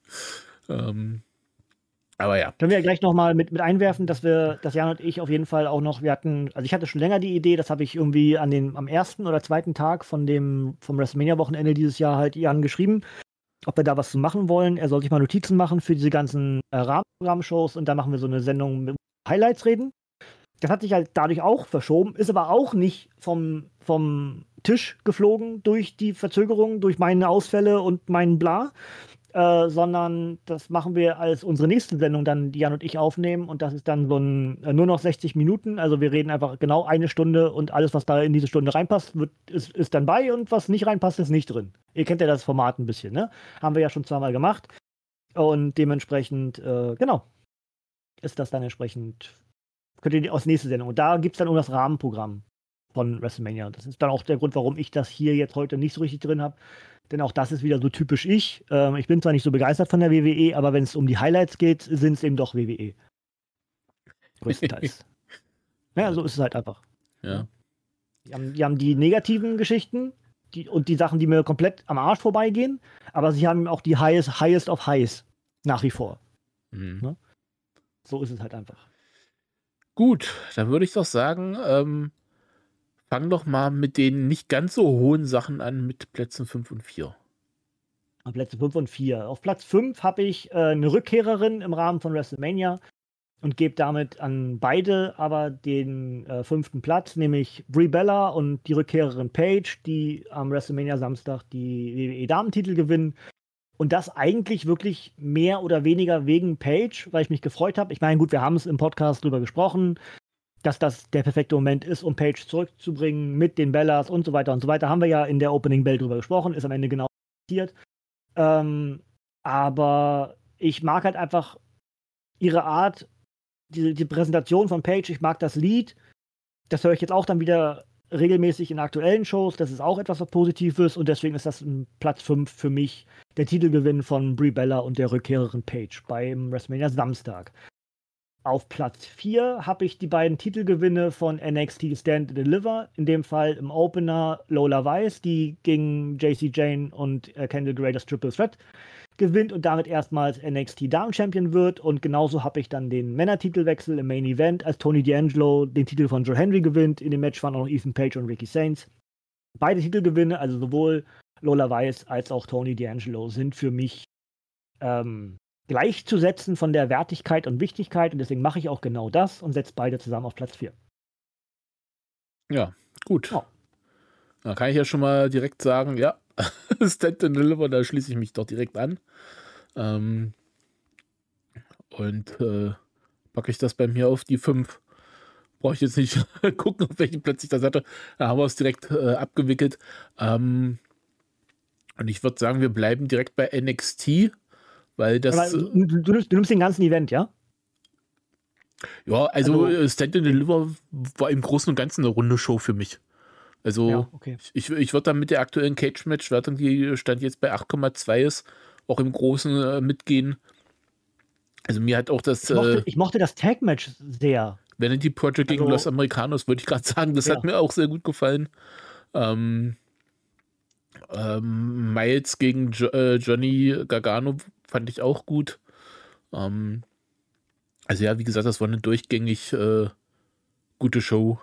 Ähm, aber ja. können wir ja gleich nochmal mit, mit einwerfen, dass wir, dass Jan und ich auf jeden Fall auch noch, wir hatten, also ich hatte schon länger die Idee, das habe ich irgendwie an den, am ersten oder zweiten Tag von dem, vom WrestleMania-Wochenende dieses Jahr halt Jan geschrieben, ob wir da was zu machen wollen. Er soll sich mal Notizen machen für diese ganzen äh, Rahmenprogramm-Shows und dann machen wir so eine Sendung mit Highlights reden. Das hat sich halt dadurch auch verschoben, ist aber auch nicht vom, vom Tisch geflogen durch die Verzögerung, durch meine Ausfälle und meinen Bla, äh, sondern das machen wir als unsere nächste Sendung dann, die Jan und ich aufnehmen und das ist dann so ein äh, nur noch sechzig Minuten, also wir reden einfach genau eine Stunde und alles, was da in diese Stunde reinpasst, wird, ist, ist dann bei und was nicht reinpasst, ist nicht drin. Ihr kennt ja das Format ein bisschen, ne? Haben wir ja schon zweimal gemacht und dementsprechend, äh, genau, ist das dann entsprechend, könnt ihr aus nächste Sendung. Und da gibt es dann um das Rahmenprogramm von WrestleMania. Das ist dann auch der Grund, warum ich das hier jetzt heute nicht so richtig drin habe. Denn auch das ist wieder so typisch ich. Ähm, ich bin zwar nicht so begeistert von der W W E, aber wenn es um die Highlights geht, sind es eben doch W W E. Größtenteils. Ja, so ist es halt einfach. Ja. Die haben die, haben die negativen Geschichten die, und die Sachen, die mir komplett am Arsch vorbeigehen, aber sie haben auch die highest, highest of highs nach wie vor. Mhm. Ne? So ist es halt einfach. Gut, dann würde ich doch sagen, ähm, fang doch mal mit den nicht ganz so hohen Sachen an, mit Plätzen fünf und vier. Auf Plätze fünf und vier. Auf Platz fünf habe ich äh, eine Rückkehrerin im Rahmen von WrestleMania und gebe damit an beide aber den äh, fünften Platz, nämlich Brie Bella und die Rückkehrerin Paige, die am WrestleMania Samstag die W W E-Damentitel gewinnen. Und das eigentlich wirklich mehr oder weniger wegen Paige, weil ich mich gefreut habe. Ich meine, gut, wir haben es im Podcast drüber gesprochen, dass das der perfekte Moment ist, um Paige zurückzubringen mit den Bellas und so weiter und so weiter. Haben wir ja in der Opening Bell drüber gesprochen, ist am Ende genau passiert. Ähm, aber ich mag halt einfach ihre Art, die, die Präsentation von Paige, ich mag das Lied. Das höre ich jetzt auch dann wieder regelmäßig in aktuellen Shows. Das ist auch etwas, was Positives und deswegen ist das ein Platz fünf für mich. Der Titelgewinn von Brie Bella und der Rückkehrerin Paige beim WrestleMania Samstag. Auf Platz vier habe ich die beiden Titelgewinne von N X T Stand and Deliver. In dem Fall im Opener Lola Weiss, die gegen J C Jane und äh, Candice LeRae das Triple Threat gewinnt und damit erstmals N X T Damen Champion wird. Und genauso habe ich dann den Männertitelwechsel im Main Event, als Tony D'Angelo den Titel von Joe Henry gewinnt. In dem Match waren auch noch Ethan Page und Ricky Sainz. Beide Titelgewinne, also sowohl Lola Weiss als auch Tony D'Angelo, sind für mich ähm, gleichzusetzen von der Wertigkeit und Wichtigkeit und deswegen mache ich auch genau das und setze beide zusammen auf Platz vier. Ja, gut. Ja. Da kann ich ja schon mal direkt sagen, ja, Stand and Deliver, da schließe ich mich doch direkt an. Ähm, und äh, packe ich das bei mir auf die fünf. Brauche ich jetzt nicht gucken, auf welchen Platz ich das hatte. Da haben wir es direkt äh, abgewickelt. Ähm, und ich würde sagen, wir bleiben direkt bei N X T, weil das. Aber du, du, du nimmst den ganzen Event, ja? Ja, also, Also- Stand and Deliver war im Großen und Ganzen eine runde Show für mich. Also Ja, okay. ich, ich würde dann mit der aktuellen Cage-Match-Wertung, die Stand jetzt bei acht Komma zwei ist, auch im Großen äh, mitgehen. Also mir hat auch das Ich mochte, äh, ich mochte das Tag-Match sehr. Vanity Project gegen Also- Los Americanos, wollte ich gerade sagen, das Ja. hat mir auch sehr gut gefallen. Ähm, ähm, Miles gegen jo äh, Johnny Gargano fand ich auch gut. Ähm, also ja, wie gesagt, das war eine durchgängig äh, gute Show.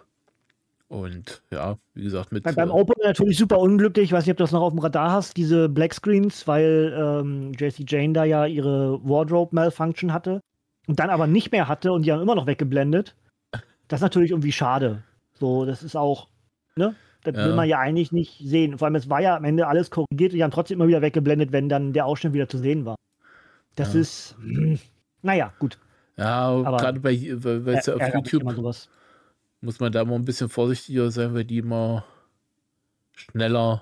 Und ja, wie gesagt, mit. Bei, beim äh, Opener natürlich super unglücklich. Ich weiß nicht, ob du das noch auf dem Radar hast, diese Black Screens, weil ähm, J C Jane da ja ihre Wardrobe Malfunction hatte und dann aber nicht mehr hatte und die haben immer noch weggeblendet. Das ist natürlich irgendwie schade. So, das ist auch, ne? Das Ja. will man ja eigentlich nicht sehen. Vor allem, es war ja am Ende alles korrigiert und die haben trotzdem immer wieder weggeblendet, wenn dann der Ausschnitt wieder zu sehen war. Das Ja. ist, hm, naja, gut. Ja, Aber gerade bei, weil weil es ja auf Ärgert mich YouTube immer sowas. muss man da mal ein bisschen vorsichtiger sein, weil die immer schneller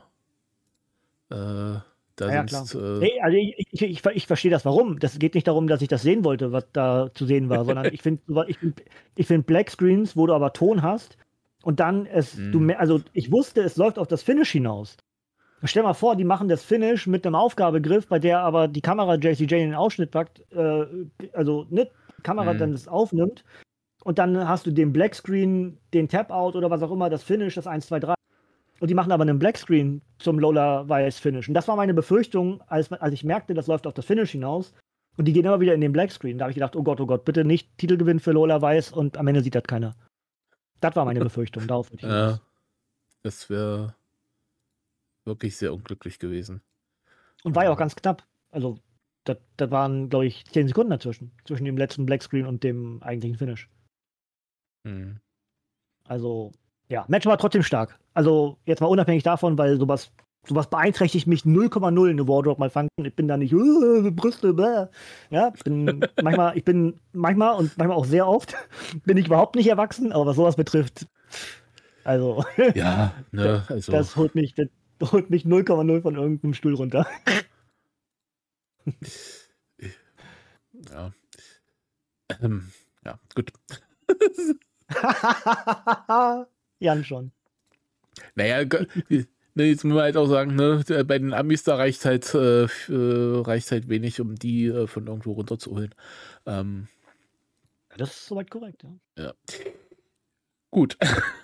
äh, da Ja, ja, sonst. klar. Äh, Nee, also ich, ich, ich, ich verstehe das, warum. Das geht nicht darum, dass ich das sehen wollte, was da zu sehen war, sondern ich finde ich find, ich find Black Screens, wo du aber Ton hast und dann es, du, Mhm. mer- also ich wusste, es läuft auf das Finish hinaus. Stell mal vor, die machen das Finish mit einem Aufgabegriff, bei der aber die Kamera J C J in den Ausschnitt packt, äh, also ne, die Kamera Mhm. dann das aufnimmt und dann hast du den Black Screen, den Tap-Out oder was auch immer, das Finish, das eins, zwei, drei. Und die machen aber einen Blackscreen zum Lola Vice Finish. Und das war meine Befürchtung, als, als ich merkte, das läuft auf das Finish hinaus. Und die gehen immer wieder in den Blackscreen. Da habe ich gedacht, oh Gott, oh Gott, bitte nicht Titelgewinn für Lola Vice und am Ende sieht das keiner. Das war meine Befürchtung. Darauf wollte ich ja, hinaus. das wäre wirklich sehr unglücklich gewesen. Und war ja auch ganz knapp. Also, das, das waren, glaube ich, zehn Sekunden dazwischen. Zwischen dem letzten Blackscreen und dem eigentlichen Finish. Mhm. Also, ja, Match war trotzdem stark. Also, jetzt mal unabhängig davon, weil sowas, sowas beeinträchtigt mich null Komma null eine Wardrobe mal fangen. Ich bin da nicht, uh, Brüste, bäh. Ja, bin manchmal, ich bin manchmal und manchmal auch sehr oft, bin ich überhaupt nicht erwachsen, aber was sowas betrifft, also, Ja, ne, also. das holt mich, das holt mich null Komma null von irgendeinem Stuhl runter. Ja. Ähm, ja, gut. Jan schon. Naja, ge- ne, jetzt muss man halt auch sagen, ne, bei den Amis, da reicht halt, äh, f- äh, reicht halt wenig, um die äh, von irgendwo runterzuholen. Ähm, Das ist soweit korrekt, ja. ja. Gut.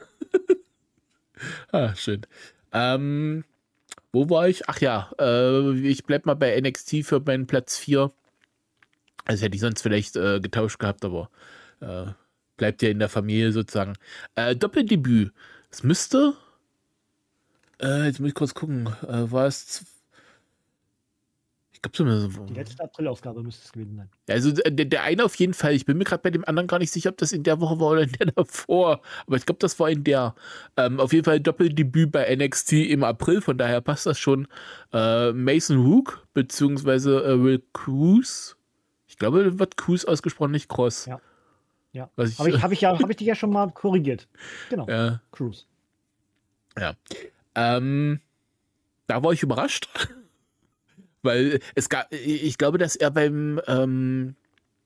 Ah, schön. Ähm, wo war ich? Ach ja, äh, ich bleib mal bei N X T für meinen Platz vier. Also hätte ich sonst vielleicht äh, getauscht gehabt, aber äh, bleibt ja in der Familie sozusagen. Äh, Doppeldebüt. Es müsste. Äh, jetzt muss ich kurz gucken. Äh, war es. Ich glaube, so. Die letzte Aprilausgabe müsste es gewesen sein. Also der, der eine auf jeden Fall. Ich bin mir gerade bei dem anderen gar nicht sicher, ob das in der Woche war oder in der davor. Aber ich glaube, das war in der. Ähm, auf jeden Fall Doppeldebüt bei N X T im April. Von daher passt das schon. Äh, Mason Rook beziehungsweise äh, Will Cruz. Ich glaube, wird Cruz ausgesprochen, nicht Cross. Ja. Ja. Was ich, Habe ich, hab ich, ja, hab ich dich ja schon mal korrigiert. Genau. Ja. Cruise. Ja. Ähm, da war ich überrascht. Weil es gab, ich glaube, dass er beim ähm,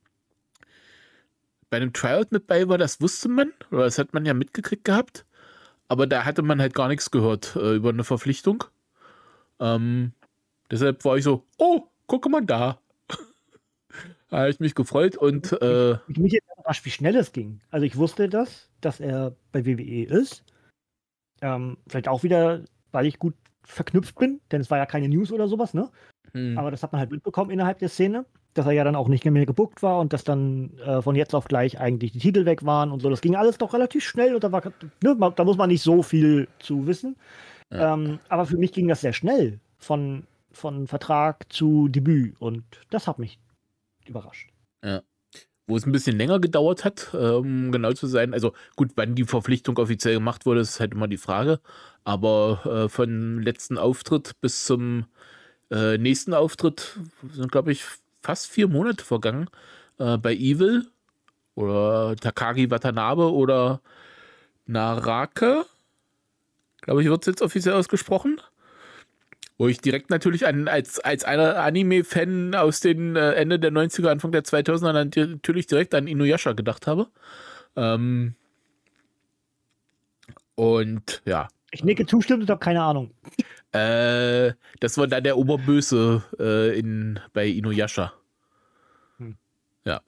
bei einem Tryout mit bei war, das wusste man, oder das hat man ja mitgekriegt gehabt, aber da hatte man halt gar nichts gehört äh, über eine Verpflichtung. Ähm, deshalb war ich so, oh, gucke mal da. Da habe ich mich gefreut und äh, Ich mich jetzt überrascht, wie schnell es ging. Also ich wusste das, dass er bei W W E ist. Ähm, vielleicht auch wieder, weil ich gut verknüpft bin, denn es war ja keine News oder sowas, ne? hm, Aber das hat man halt mitbekommen innerhalb der Szene, dass er ja dann auch nicht mehr gebuckt war und dass dann äh, von jetzt auf gleich eigentlich die Titel weg waren und so. Das ging alles doch relativ schnell und da, war, ne, ma- da muss man nicht so viel zu wissen. Ja. Ähm, aber für mich ging das sehr schnell von, von Vertrag zu Debüt und das hat mich überrascht. ja. Wo es ein bisschen länger gedauert hat, äh, um genau zu sein. Also gut, wann die Verpflichtung offiziell gemacht wurde, ist halt immer die Frage. Aber äh, von letzten Auftritt bis zum äh, nächsten Auftritt sind, glaube ich, fast vier Monate vergangen. Äh, bei Evil oder Takagi Watanabe oder Narake, glaube ich, wird es jetzt offiziell ausgesprochen. Wo ich direkt natürlich an, als, als einer Anime-Fan aus den äh, Ende der neunziger, Anfang der zweitausender natürlich direkt an Inuyasha gedacht habe. Ähm, und ja, Ich nicke zustimmend und habe keine Ahnung. Äh, das war dann der Oberböse äh, in, bei Inuyasha. Hm. Ja.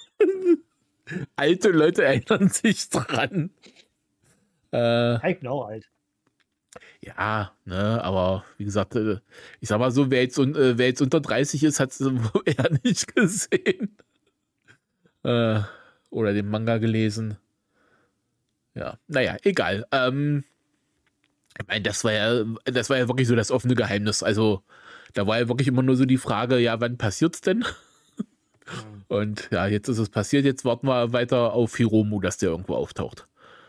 Alte Leute erinnern sich dran. Äh, Ich bin auch alt. ja, ne, aber wie gesagt, äh, ich sag mal so, wer jetzt, un- äh, wer jetzt unter dreißig ist, hat es eher nicht gesehen. Äh, oder den Manga gelesen. Ja, naja, egal. Ähm, ich meine, das war ja, das war ja wirklich so das offene Geheimnis. Also, da war ja wirklich immer nur so die Frage, ja, wann passiert's denn? Und ja, jetzt ist es passiert, jetzt warten wir weiter auf Hiromu, dass der irgendwo auftaucht.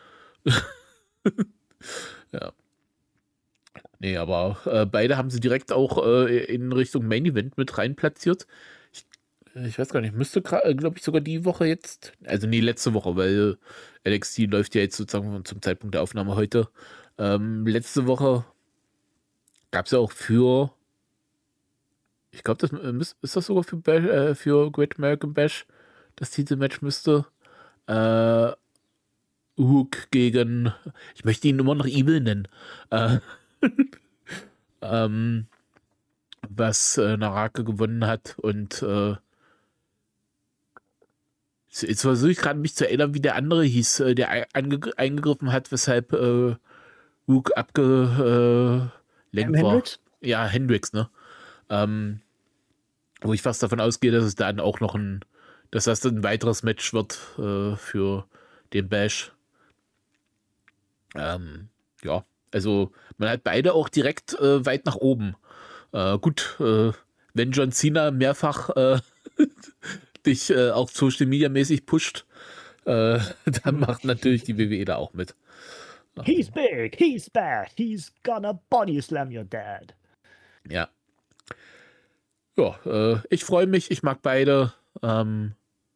Ja. Nee, aber äh, beide haben sie direkt auch äh, in Richtung Main Event mit rein platziert. Ich, äh, ich weiß gar nicht, müsste, glaube ich, sogar die Woche jetzt, also nee, letzte Woche, weil N X T läuft ja jetzt sozusagen zum Zeitpunkt der Aufnahme heute. Ähm, letzte Woche gab es ja auch für, ich glaube, das äh, müß- ist das sogar für, Bash, äh, für Great American Bash, das Titelmatch müsste. Äh, Hook gegen, ich möchte ihn immer noch Evil nennen. Äh, ähm, was äh, Narake gewonnen hat und äh, jetzt versuche ich gerade mich zu erinnern, wie der andere hieß, äh, der einge eingegriffen hat, weshalb äh, Hook abgelenkt Ähm, war. Hendricks? Ja, Hendricks, ne? Ähm, wo ich fast davon ausgehe, dass es dann auch noch ein, dass das ein weiteres Match wird äh, für den Bash. Ähm, ja, also man hat beide auch direkt äh, weit nach oben. Äh, gut, äh, wenn John Cena mehrfach äh, dich äh, auch Social Media mäßig pusht, äh, dann macht natürlich die W W E da auch mit. He's big, he's bad, he's gonna body slam your dad. Ja. Ja, äh, ich freue mich, ich mag beide. Ähm,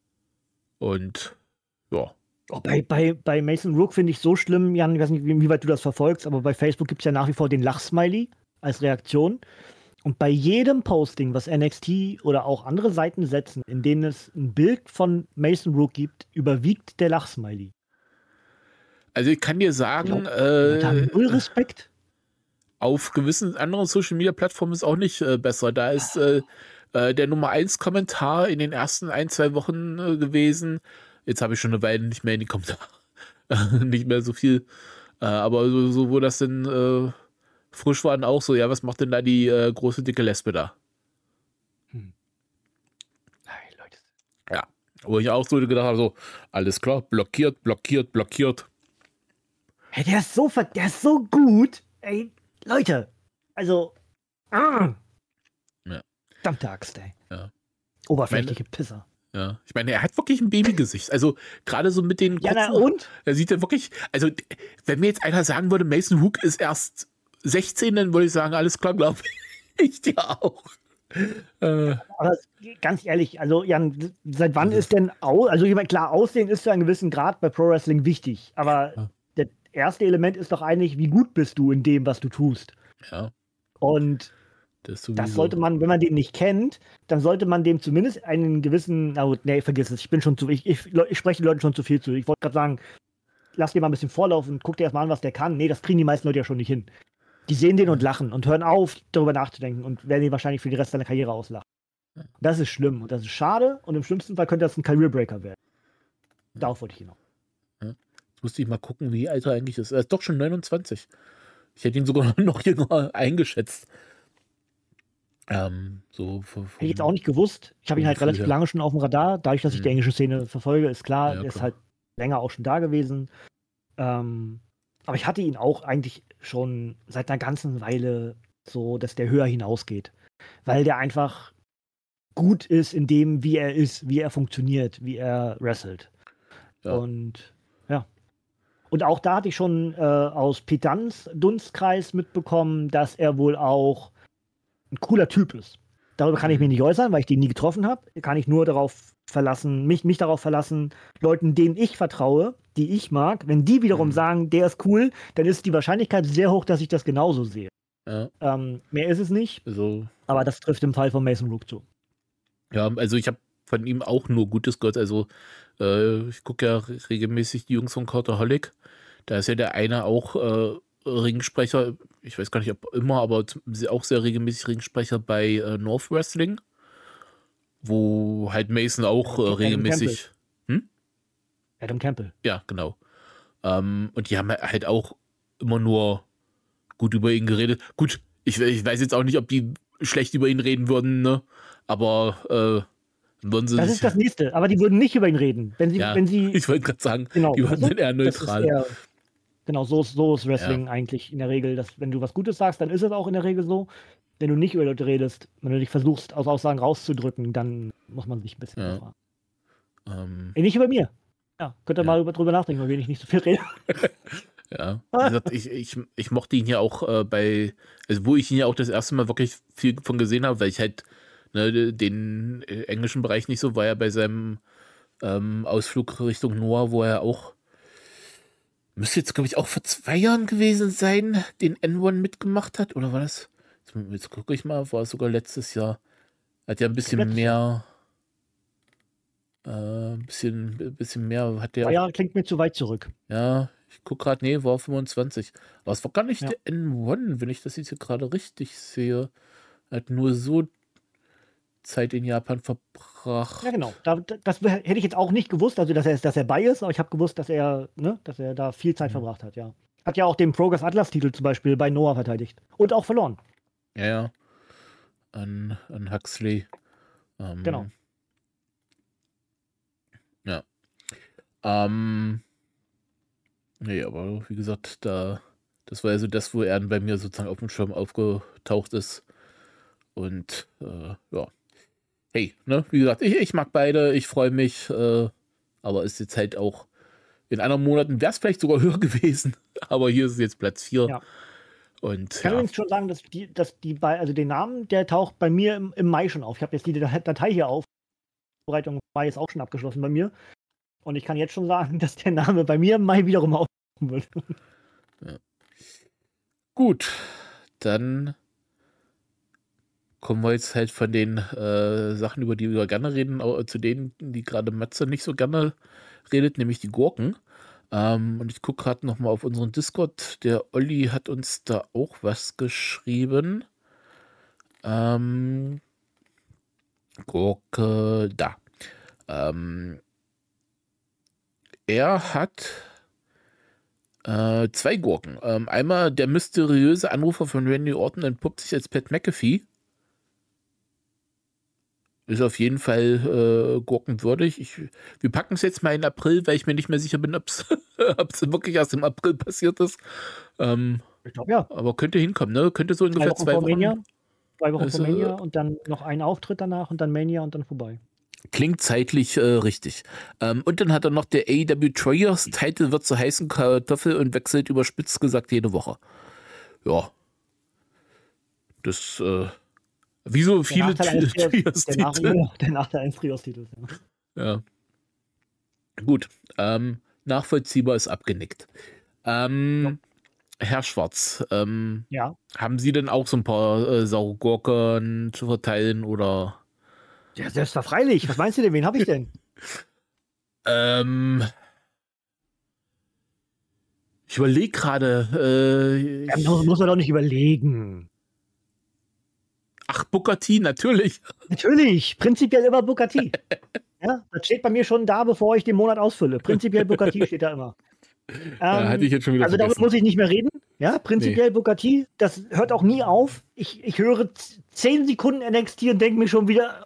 und ja. Oh, bei, bei, bei Mason Rook finde ich so schlimm, Jan, ich weiß nicht, wie, wie weit du das verfolgst, aber bei Facebook gibt es ja nach wie vor den Lachsmiley als Reaktion. Und bei jedem Posting, was N X T oder auch andere Seiten setzen, in denen es ein Bild von Mason Rook gibt, überwiegt der Lachsmiley. Also ich kann dir sagen, Die Leute haben äh, null Respekt. auf gewissen anderen Social Media Plattformen ist auch nicht äh, besser. Da ist äh, äh, der Nummer eins Kommentar in den ersten ein, zwei Wochen äh, gewesen. Jetzt habe ich schon eine Weile nicht mehr in die Kommentare. Nicht mehr so viel. Äh, aber so, so, wo das denn äh, frisch war, dann auch so, ja, was macht denn da die äh, große dicke Lesbe da? Hm. Nein, Leute. Ja. Wo ich auch so gedacht habe, so, alles klar, blockiert, blockiert, blockiert. Hey, der ist so ver der ist so gut. Ey, Leute. Also. Ah. Ja. Verdammte Axt, ey. Ja. Oberflächliche Pisser. Ja, ich meine, er hat wirklich ein Babygesicht. Also gerade so mit den Ja, na kurzen, und? er sieht ja wirklich, also wenn mir jetzt einer sagen würde, Mason Hook ist erst sechzehn, dann würde ich sagen, alles klar, glaube ich dir auch. Äh, Aber ganz ehrlich, also Jan, seit wann ist denn au also ich meine, klar, Aussehen ist zu einem gewissen Grad bei Pro Wrestling wichtig, aber Ja. das erste Element ist doch eigentlich, wie gut bist du in dem, was du tust. ja, Und das sowieso. das sollte man, wenn man den nicht kennt, dann sollte man dem zumindest einen gewissen, na gut, nee, vergiss es, ich bin schon zu, ich, ich, ich spreche den Leuten schon zu viel zu. Ich wollte gerade sagen, lass dir mal ein bisschen vorlaufen und guck dir erstmal an, was der kann. Nee, das kriegen die meisten Leute ja schon nicht hin. Die sehen den und lachen und hören auf, darüber nachzudenken und werden ihn wahrscheinlich für den Rest seiner Karriere auslachen. Das ist schlimm und das ist schade und im schlimmsten Fall könnte das ein Career Breaker werden. Darauf wollte ich hinaus. Jetzt musste ich mal gucken, wie alt er eigentlich ist. Er ist doch schon neunundzwanzig. Ich hätte ihn sogar noch jünger eingeschätzt. Ähm, so von, Hätte ich jetzt auch nicht gewusst. Ich habe ihn halt Gefühl relativ her. lange schon auf dem Radar. Dadurch, dass ich Mhm. die englische Szene verfolge, ist klar, Ja, der ist klar. halt länger auch schon da gewesen. Ähm, aber ich hatte ihn auch eigentlich schon seit einer ganzen Weile so, dass der höher hinausgeht. Weil der einfach gut ist in dem, wie er ist, wie er funktioniert, wie er wrestelt. Ja. Und ja. Und auch da hatte ich schon äh, aus Petans Dunstkreis mitbekommen, dass er wohl auch ein cooler Typ ist. Darüber kann ich Mhm. mich nicht äußern, weil ich den nie getroffen habe. Kann ich nur darauf verlassen, mich, mich darauf verlassen, Leuten, denen ich vertraue, die ich mag, wenn die wiederum Mhm. sagen, der ist cool, dann ist die Wahrscheinlichkeit sehr hoch, dass ich das genauso sehe. Ja, Ähm, mehr ist es nicht, also, aber das trifft im Fall von Mason Rook zu. ja, also ich habe von ihm auch nur Gutes gehört. Also äh, ich gucke ja regelmäßig die Jungs von Cultaholic. Da ist ja der eine auch äh, Ringsprecher, ich weiß gar nicht, ob immer, aber auch sehr regelmäßig Ringsprecher bei äh, North Wrestling, wo halt Mason auch äh, regelmäßig... Hm? Adam Campbell. Ja, genau. Ähm, und die haben halt auch immer nur gut über ihn geredet. Gut, ich, ich weiß jetzt auch nicht, ob die schlecht über ihn reden würden, ne? Aber äh, würden sie Das sich, ist das Nächste, aber die würden nicht über ihn reden. Wenn sie, ja, wenn sie, ich wollte gerade sagen, genau, die waren also, eher das ist neutral. eher, genau, so ist, so ist Wrestling eigentlich in der Regel. Dass, wenn du was Gutes sagst, dann ist es auch in der Regel so. Wenn du nicht über Leute redest, wenn du dich versuchst, aus Aussagen rauszudrücken, dann muss man sich ein bisschen Ja. fragen. Ähm, Ey, nicht über mir. Ja, könnt ihr Ja. mal über, drüber nachdenken, weil ich nicht so viel rede. Ja, wie gesagt, ich, ich, ich mochte ihn ja auch äh, bei, also wo ich ihn ja auch das erste Mal wirklich viel von gesehen habe, weil ich halt ne, den äh, englischen Bereich nicht so, war ja bei seinem ähm, Ausflug Richtung Noah, wo er auch, müsste jetzt glaube ich auch vor zwei Jahren gewesen sein, den N eins mitgemacht hat, oder war das, jetzt, jetzt gucke ich mal, war es sogar letztes Jahr, hat ja ein bisschen Letztes mehr, äh, ein bisschen, ein bisschen mehr, hat der Ja, ja, klingt mir zu weit zurück. Ja, ich gucke gerade, nee, war fünfundzwanzig. Aber es war gar nicht Ja. der N eins, wenn ich das jetzt hier gerade richtig sehe. Er hat nur so Zeit in Japan verbracht. Ja, genau. Da, das hätte ich jetzt auch nicht gewusst, also dass er, dass er bei ist, aber ich habe gewusst, dass er, ne, dass er da viel Zeit Mhm. verbracht hat, ja. Hat ja auch den Progress Atlas-Titel zum Beispiel bei Noah verteidigt. Und auch verloren. Ja, ja. An, an Huxley. Ähm, Genau. Ja. Ähm, nee, aber wie gesagt, da, das war ja so das, wo er bei mir sozusagen auf dem Schirm aufgetaucht ist. Und äh, ja. Hey, ne, wie gesagt, ich, ich mag beide, ich freue mich, äh, aber ist jetzt halt auch, in anderen Monaten wäre es vielleicht sogar höher gewesen, aber hier ist es jetzt Platz vier. Ja. Und Ich kann ja, übrigens schon sagen, dass die, dass die bei, also den Namen, der taucht bei mir im, im Mai schon auf. Ich habe jetzt die Datei hier auf. Die Vorbereitung im Mai ist auch schon abgeschlossen bei mir. Und ich kann jetzt schon sagen, dass der Name bei mir im Mai wiederum auftauchen wird. gut, dann kommen wir jetzt halt von den äh, Sachen, über die wir gerne reden, au- zu denen, die gerade Matze nicht so gerne redet, nämlich die Gurken. Ähm, und ich gucke gerade nochmal auf unseren Discord. Der Olli hat uns da auch was geschrieben. Ähm, Gurke, da. Ähm, er hat äh, zwei Gurken. Ähm, einmal der mysteriöse Anrufer von Randy Orton entpuppt sich als Pat McAfee. Ist auf jeden Fall äh, gurkenwürdig. Ich, wir packen es jetzt mal in April, weil ich mir nicht mehr sicher bin, ob es wirklich erst im April passiert ist. Ähm, Ich glaube ja. aber könnte hinkommen, ne? Könnte so ungefähr Wochen zwei vor Wochen. Mania. Zwei Wochen Also, vor Mania und dann noch ein Auftritt danach und dann Mania und dann vorbei. Klingt zeitlich äh, richtig. Ähm, und dann hat er noch der A E W Trios Titel wird zur heißen Kartoffel und wechselt überspitzt gesagt jede Woche. Ja. Das, äh, wie so viele Nachteil eines Trios- der, Nach Trios-Titel. der Nachteil eines Trios-Titels. Ja. Ja. Gut. Ähm, nachvollziehbar ist abgenickt. Ähm, Herr Schwarz, ähm, Ja. haben Sie denn auch so ein paar äh, saure Gurken zu verteilen oder? Ja, selbstverfreilich. Was meinst du denn? Wen habe ich denn? Ähm, ich überlege gerade. Äh, Ja, ich- muss, muss man doch nicht überlegen. ach, Booker T, natürlich. Natürlich, prinzipiell immer Booker T. Ja, das steht bei mir schon da, bevor ich den Monat ausfülle. Prinzipiell Booker T steht da immer. Ja, Ähm, hatte ich jetzt schon wieder also darüber vergessen. muss ich nicht mehr reden. Ja, prinzipiell Booker T, das hört auch nie auf. Ich, ich höre z- zehn Sekunden N X T und denke mir schon wieder.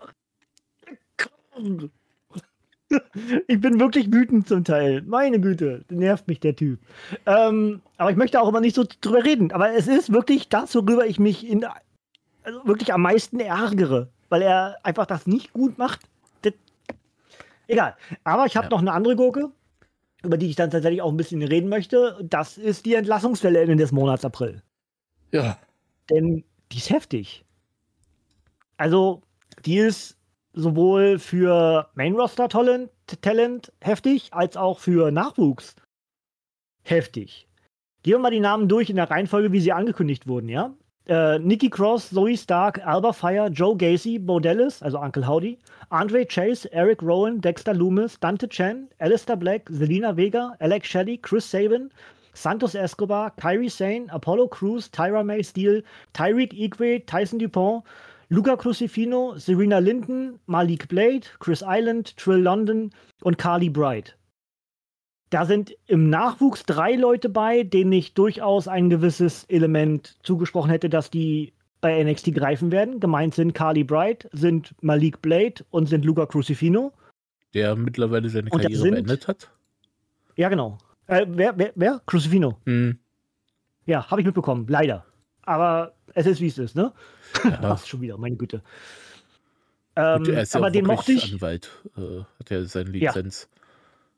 Ich bin wirklich wütend zum Teil. Meine Güte, nervt mich der Typ. Ähm, aber ich möchte auch immer nicht so drüber reden. Aber es ist wirklich das, worüber ich mich in, also wirklich am meisten ärgere, weil er einfach das nicht gut macht. Das, egal. Aber ich habe Ja. noch eine andere Gurke, über die ich dann tatsächlich auch ein bisschen reden möchte. Das ist die Entlassungswelle Ende des Monats April. Ja. Denn die ist heftig. Also, die ist sowohl für Main-Roster-Talent Talent heftig, als auch für Nachwuchs heftig. Gehen wir mal die Namen durch in der Reihenfolge, wie sie angekündigt wurden, ja? Äh, Nikki Cross, Zoe Stark, Alba Fire, Joe Gacy, Bo Dallas, also Uncle Howdy, Andre Chase, Eric Rowan, Dexter Loomis, Dante Chen, Alistair Black, Zelina Vega, Alex Shelley, Chris Sabin, Santos Escobar, Kairi Sane, Apollo Crews, Tyra May Steele, Tyreek Igwe, Tyson Dupont, Luca Crucifino, Serena Linden, Malik Blade, Chris Island, Trill London und Carly Bright. Da sind im Nachwuchs drei Leute bei, denen ich durchaus ein gewisses Element zugesprochen hätte, dass die bei N X T greifen werden. Gemeint sind Carly Bright, sind Malik Blade und sind Luca Crucifino. Der mittlerweile seine Karriere sind, beendet hat. Ja, genau. Äh, wer, wer, wer? Crucifino. Hm. Ja, habe ich mitbekommen, leider. Aber es ist, wie es ist, ne? Ja. Passt schon wieder, meine Güte. Ähm, Gut, er ist ja aber auch den mochte ich. Anwalt, äh, hat ja seine Lizenz. Ja.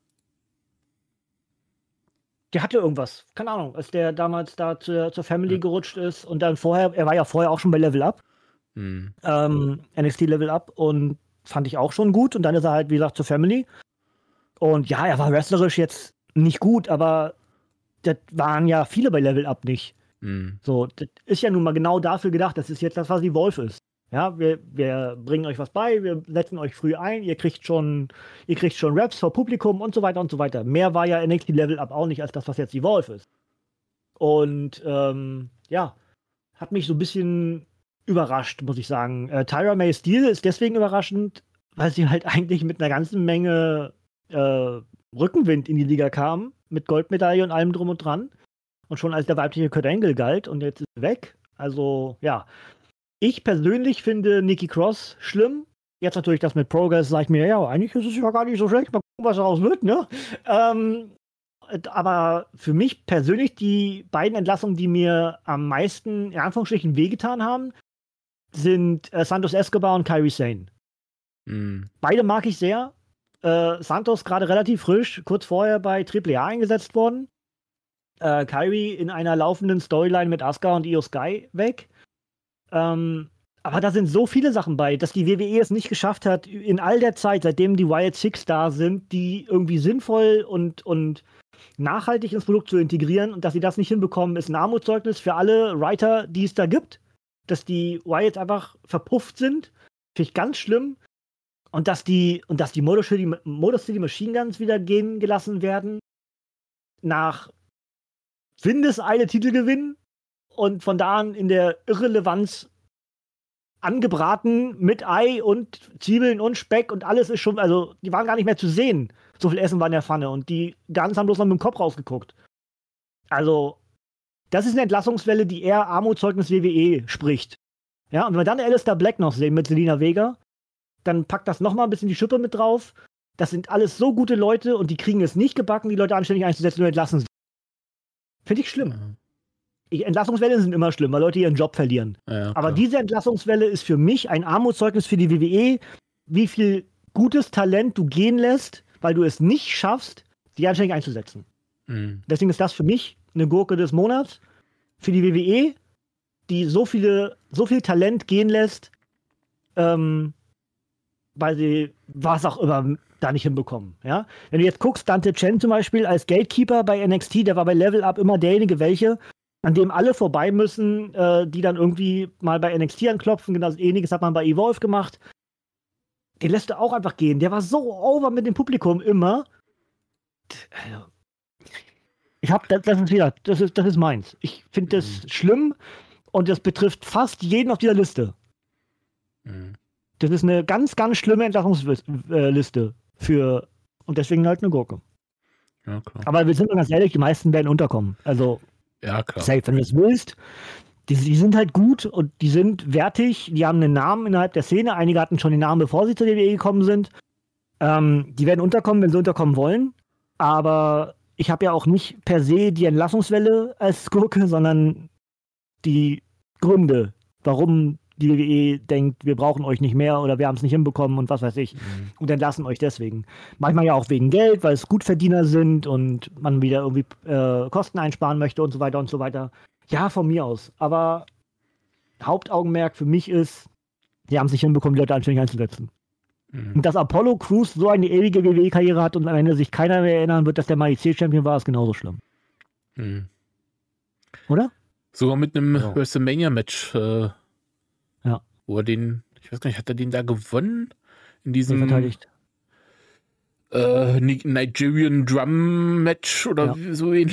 Der hatte irgendwas, keine Ahnung, als der damals da zur, zur Family ja. gerutscht ist und dann vorher, er war ja vorher auch schon bei Level Up, hm. ähm, N X T Level Up und fand ich auch schon gut und dann ist er halt, wie gesagt, zur Family und ja, er war wrestlerisch jetzt nicht gut, aber das waren ja viele bei Level Up nicht. Hm. So, das ist ja nun mal genau dafür gedacht, das ist jetzt das, was die Wolf ist. Ja, wir, wir bringen euch was bei, wir setzen euch früh ein, ihr kriegt schon, ihr kriegt schon Raps vor Publikum und so weiter und so weiter. Mehr war ja N X T Level Up auch nicht als das, was jetzt die Wolf ist. Und ähm, ja, hat mich so ein bisschen überrascht, muss ich sagen. Äh, Tyra May Steele ist deswegen überraschend, weil sie halt eigentlich mit einer ganzen Menge äh, Rückenwind in die Liga kam, mit Goldmedaille und allem drum und dran. Und schon als der weibliche Kurt Angle galt und jetzt ist sie weg. Also, ja. Ich persönlich finde Nikki Cross schlimm. Jetzt natürlich das mit Progress, sage ich mir, ja, eigentlich ist es ja gar nicht so schlecht. Mal gucken, was daraus wird, ne? Ähm, aber für mich persönlich die beiden Entlassungen, die mir am meisten, in Anführungsstrichen, wehgetan haben, sind äh, Santos Escobar und Kairi Sane. Mm. Beide mag ich sehr. Äh, Santos gerade relativ frisch, kurz vorher bei Triple A eingesetzt worden. Äh, Kairi in einer laufenden Storyline mit Asuka und Io Sky weg. Ähm, aber da sind so viele Sachen bei, dass die W W E es nicht geschafft hat, in all der Zeit, seitdem die Wild Six da sind, die irgendwie sinnvoll und, und nachhaltig ins Produkt zu integrieren und dass sie das nicht hinbekommen, ist ein Armutszeugnis für alle Writer, die es da gibt. Dass die Wilds einfach verpufft sind, finde ich ganz schlimm. Und dass die, und dass die Motor City, Motor City Machine Guns wieder gehen gelassen werden, nach Windeseile Titel gewinnen und von da an in der Irrelevanz angebraten mit Ei und Zwiebeln und Speck und alles ist schon, also die waren gar nicht mehr zu sehen. So viel Essen war in der Pfanne und die Guns haben bloß noch mit dem Kopf rausgeguckt. Also, das ist eine Entlassungswelle, die eher Armutszeugnis W W E spricht. Ja, und wenn wir dann Alistair Black noch sehen mit Selina Vega, dann packt das nochmal ein bisschen die Schippe mit drauf. Das sind alles so gute Leute und die kriegen es nicht gebacken, die Leute anständig einzusetzen und entlassen sie. Finde ich schlimm. Mhm. Ich, Entlassungswellen sind immer schlimm, weil Leute ihren Job verlieren. Ja, aber diese Entlassungswelle ist für mich ein Armutszeugnis für die W W E, wie viel gutes Talent du gehen lässt, weil du es nicht schaffst, die anständig einzusetzen. Mhm. Deswegen ist das für mich eine Gurke des Monats für die W W E, die so viele, so viel Talent gehen lässt, ähm, weil sie was auch immer da nicht hinbekommen. Ja? Wenn du jetzt guckst, Dante Chen zum Beispiel als Gatekeeper bei N X T, der war bei Level Up immer derjenige, welche, an dem alle vorbei müssen, äh, die dann irgendwie mal bei N X T anklopfen. Genau das Ähnliches hat man bei Evolve gemacht. Den lässt du auch einfach gehen. Der war so over mit dem Publikum immer. Ich hab, das, das ist wieder, das ist, das ist meins. Ich finde das mhm. schlimm und das betrifft fast jeden auf dieser Liste. Mhm. Das ist eine ganz, ganz schlimme Entlassungsliste für, und deswegen halt eine Gurke. Ja, klar. Aber wir sind ganz ehrlich, die meisten werden unterkommen. Also, ja, klar. Safe, wenn du es willst. Die, die sind halt gut und die sind wertig. Die haben einen Namen innerhalb der Szene. Einige hatten schon den Namen, bevor sie zur W W E gekommen sind. Ähm, die werden unterkommen, wenn sie unterkommen wollen. Aber ich habe ja auch nicht per se die Entlassungswelle als Gurke, sondern die Gründe, warum die W W E denkt, wir brauchen euch nicht mehr oder wir haben es nicht hinbekommen und was weiß ich. Mhm. Und entlassen euch deswegen. Manchmal ja auch wegen Geld, weil es Gutverdiener sind und man wieder irgendwie äh, Kosten einsparen möchte und so weiter und so weiter. Ja, von mir aus. Aber Hauptaugenmerk für mich ist, die haben es nicht hinbekommen, die Leute anständig einzusetzen. Mhm. Und dass Apollo Crews so eine ewige W W E-Karriere hat und am Ende sich keiner mehr erinnern wird, dass der mal I C-Champion war, ist genauso schlimm. Mhm. Oder? Sogar mit einem ja. WrestleMania-Match äh Ja. Wo er den, ich weiß gar nicht, hat er den da gewonnen? In diesem verteidigt. Äh, Nigerian Drum Match oder ja. so ähnlich?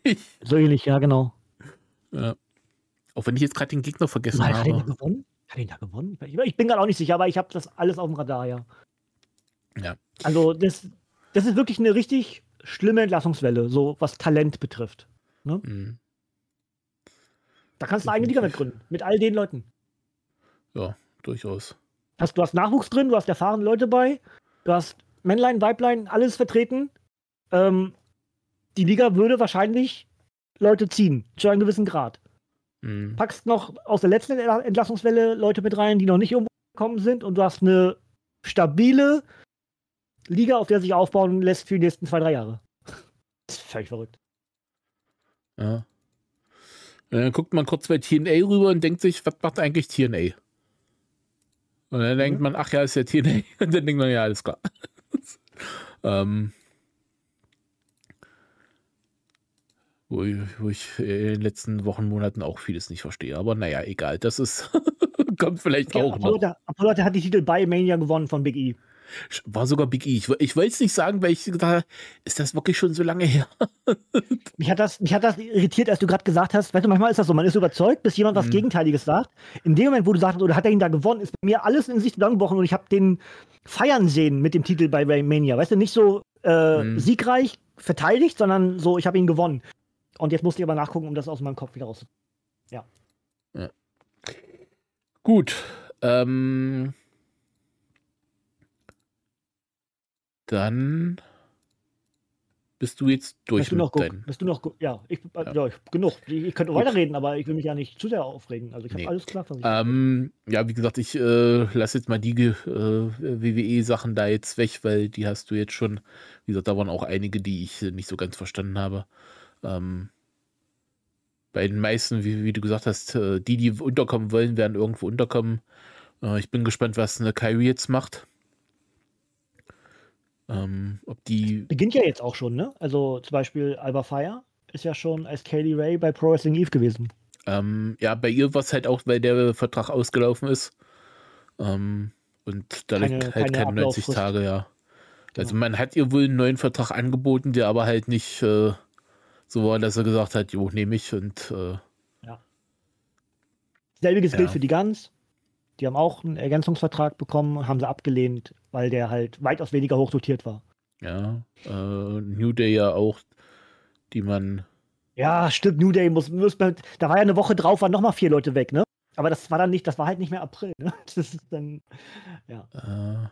So ähnlich, ja, genau. Ja. Auch wenn ich jetzt gerade den Gegner vergessen Nein, hat den da habe. gewonnen? Hat den da gewonnen? Ich, ich bin gerade auch nicht sicher, aber ich habe das alles auf dem Radar, ja. Ja. Also das, das ist wirklich eine richtig schlimme Entlassungswelle, so was Talent betrifft. Ne? Mhm. Da kannst du eine eigene Liga mitgründen, mit all den Leuten. Ja, durchaus. Hast, du hast Nachwuchs drin, du hast erfahrene Leute bei, du hast Männlein, Weiblein, alles vertreten. Ähm, die Liga würde wahrscheinlich Leute ziehen, zu einem gewissen Grad. Mhm. Packst noch aus der letzten Entlassungswelle Leute mit rein, die noch nicht umgekommen sind, und du hast eine stabile Liga, auf der sich aufbauen lässt für die nächsten zwei, drei Jahre. Das ist völlig verrückt. Ja. Und dann guckt man kurz bei T N A rüber und denkt sich, was macht eigentlich T N A? Und dann denkt Mhm. man, ach ja, ist ja T N A. Und dann denkt man, ja, alles klar. ähm, wo, ich, wo ich in den letzten Wochen, Monaten auch vieles nicht verstehe. Aber naja, egal. Das ist kommt vielleicht Okay, auch Apollo, noch. Apollo hat die Titel bei Mania gewonnen von Big E. War sogar Big E. Ich, ich wollte es nicht sagen, weil ich gedacht habe, ist das wirklich schon so lange her? Mich hat das, mich hat das irritiert, als du gerade gesagt hast, weißt du, manchmal ist das so, man ist überzeugt, bis jemand was Mhm. Gegenteiliges sagt. In dem Moment, wo du sagst, oder hat er ihn da gewonnen, ist bei mir alles in sich zusammengebrochen und ich habe den feiern sehen mit dem Titel bei Mania. Weißt du, nicht so äh, Mhm. siegreich verteidigt, sondern so, ich habe ihn gewonnen. Und jetzt musste ich aber nachgucken, um das aus meinem Kopf wieder rauszubekommen. Ja. Ja. Gut. Ähm, dann bist du jetzt durch Bist du mit noch, gu- deinen. bist du noch, gu- ja, ich, äh, Ja. ja. ich, genug. Ich, ich könnte Gut. weiterreden, aber ich will mich ja nicht zu sehr aufregen. Also ich habe Nee. alles klar von sich. Ähm, ja, wie gesagt, ich äh, lasse jetzt mal die äh, W W E-Sachen da jetzt weg, weil die hast du jetzt schon. Wie gesagt, da waren auch einige, die ich äh, nicht so ganz verstanden habe. Ähm, bei den meisten, wie, wie du gesagt hast, äh, die, die unterkommen wollen, werden irgendwo unterkommen. Äh, ich bin gespannt, was eine Kyrie jetzt macht. Ähm, ob die. Beginnt ja jetzt auch schon, ne? Also zum Beispiel Alba Fire ist ja schon als Kaylee Ray bei Pro Wrestling Eve gewesen. Ähm, ja, bei ihr war es halt auch, weil der Vertrag ausgelaufen ist. Ähm, und dadurch Keine- halt keine keine neunzig Ablauffrist. Tage, ja. Also Genau. man hat ihr wohl einen neuen Vertrag angeboten, der aber halt nicht äh, so war, dass er gesagt hat, jo, nehme ich. Und äh, Selbiges Ja. gilt für die Guns. Die haben auch einen Ergänzungsvertrag bekommen, haben sie abgelehnt, weil der halt weitaus weniger hoch dotiert war. ja, äh, New Day ja auch, die man, Ja, stimmt, New Day muss, muss man, da war ja eine Woche drauf, waren nochmal vier Leute weg, ne? Aber das war dann nicht, das war halt nicht mehr April, ne? Das ist dann, ja. äh,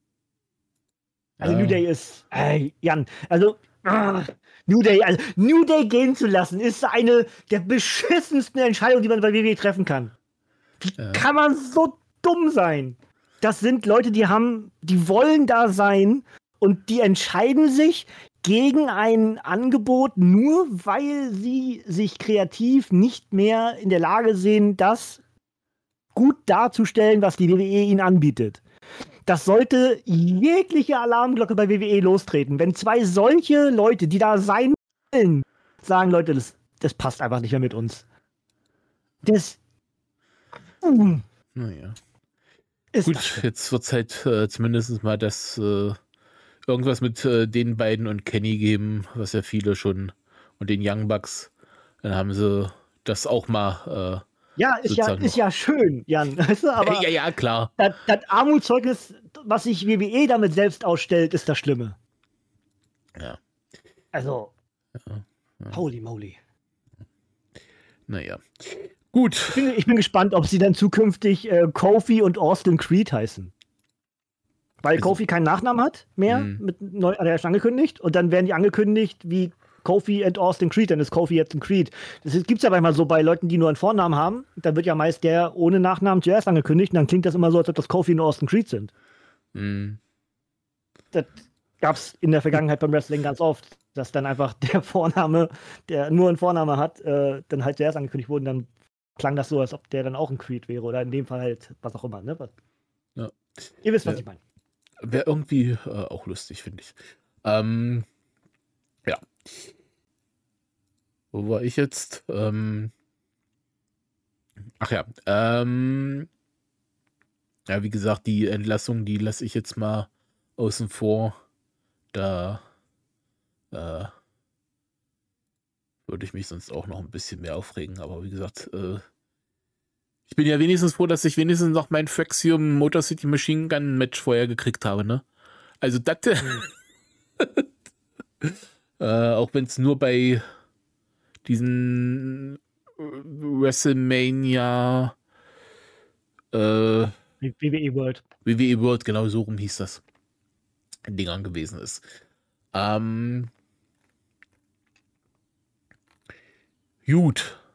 Also ja, New Day ist, ey, Jan, also ah, New Day, also New Day gehen zu lassen, ist eine der beschissensten Entscheidungen, die man bei W W E treffen kann. Wie Ja. kann man so dumm sein? Das sind Leute, die haben, die wollen da sein und die entscheiden sich gegen ein Angebot, nur weil sie sich kreativ nicht mehr in der Lage sehen, das gut darzustellen, was die W W E ihnen anbietet. Das sollte jegliche Alarmglocke bei W W E lostreten. Wenn zwei solche Leute, die da sein wollen, sagen, Leute, das, das passt einfach nicht mehr mit uns. Das mm, naja. ist Gut, das schlimm. jetzt wird es halt äh, zumindest mal das äh, irgendwas mit äh, den beiden und Kenny geben, was ja viele schon, und den Young Bucks. Dann haben sie das auch mal. Ja, ist ja, sozusagen ist noch. ja schön, Jan. Weißt du, aber Äh, ja, ja, klar. das, das Armutszeugnis, was sich W W E damit selbst ausstellt, ist das Schlimme. Ja. Also, Ja, ja. holy moly. Naja. Gut. Ich bin, ich bin gespannt, ob sie dann zukünftig äh, Kofi und Austin Creed heißen. Weil Also- Kofi keinen Nachnamen hat mehr, Mhm. mit neu, hat er schon angekündigt. Und dann werden die angekündigt wie Kofi und Austin Creed, dann ist Kofi jetzt ein Creed. Das gibt es ja manchmal so bei Leuten, die nur einen Vornamen haben. Da wird ja meist der ohne Nachnamen zuerst angekündigt und dann klingt das immer so, als ob das Kofi und Austin Creed sind. Mhm. Das gab es in der Vergangenheit beim Wrestling ganz oft, dass dann einfach der Vorname, der nur einen Vorname hat, äh, dann halt zuerst angekündigt wurde und dann klang das so, als ob der dann auch ein Creed wäre oder in dem Fall halt was auch immer. Ne? Was, Ja. ihr wisst, was Ja. ich meine. Wäre irgendwie äh, auch lustig, finde ich. Ähm, ja. Wo war ich jetzt? Ähm, ach ja. Ähm, ja, wie gesagt, die Entlassung, die lasse ich jetzt mal außen vor. Da äh, würde ich mich sonst auch noch ein bisschen mehr aufregen. Aber wie gesagt, äh, ich bin ja wenigstens froh, dass ich wenigstens noch mein Fraxium Motor City Machine Gun Match vorher gekriegt habe, ne? Also das, äh, auch wenn es nur bei diesen WrestleMania äh, W W E World. W W E World, genau so rum hieß das, Dingern gewesen ist. Ähm, gut.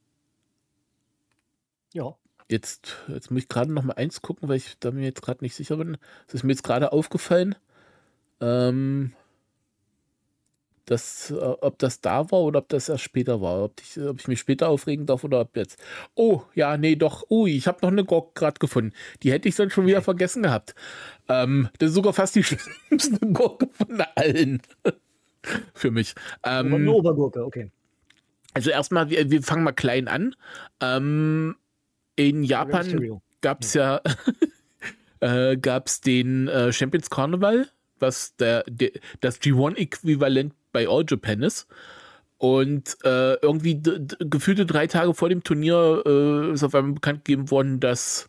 Ja. Jetzt, jetzt muss ich gerade noch mal eins gucken, weil ich da mir jetzt gerade nicht sicher bin. Das ist mir jetzt gerade aufgefallen. Ähm, das, äh, ob das da war oder ob das erst später war. Ob ich, ob ich mich später aufregen darf oder ob jetzt. Oh, ja, nee, doch. Ui, ich habe noch eine Gork gerade gefunden. Die hätte ich dann schon wieder vergessen gehabt. Ähm, das ist sogar fast die schlimmste Gurke von allen. Für mich. Ähm, Eine Obergurke, okay. Also erstmal, wir, wir fangen mal klein an. Ähm, in Japan gab es ja, äh, gab's den äh, Champions Carnival, was der, der das G eins Äquivalent bei All Japan ist. Und äh, irgendwie d- d- gefühlte drei Tage vor dem Turnier äh, ist auf einmal bekannt gegeben worden, dass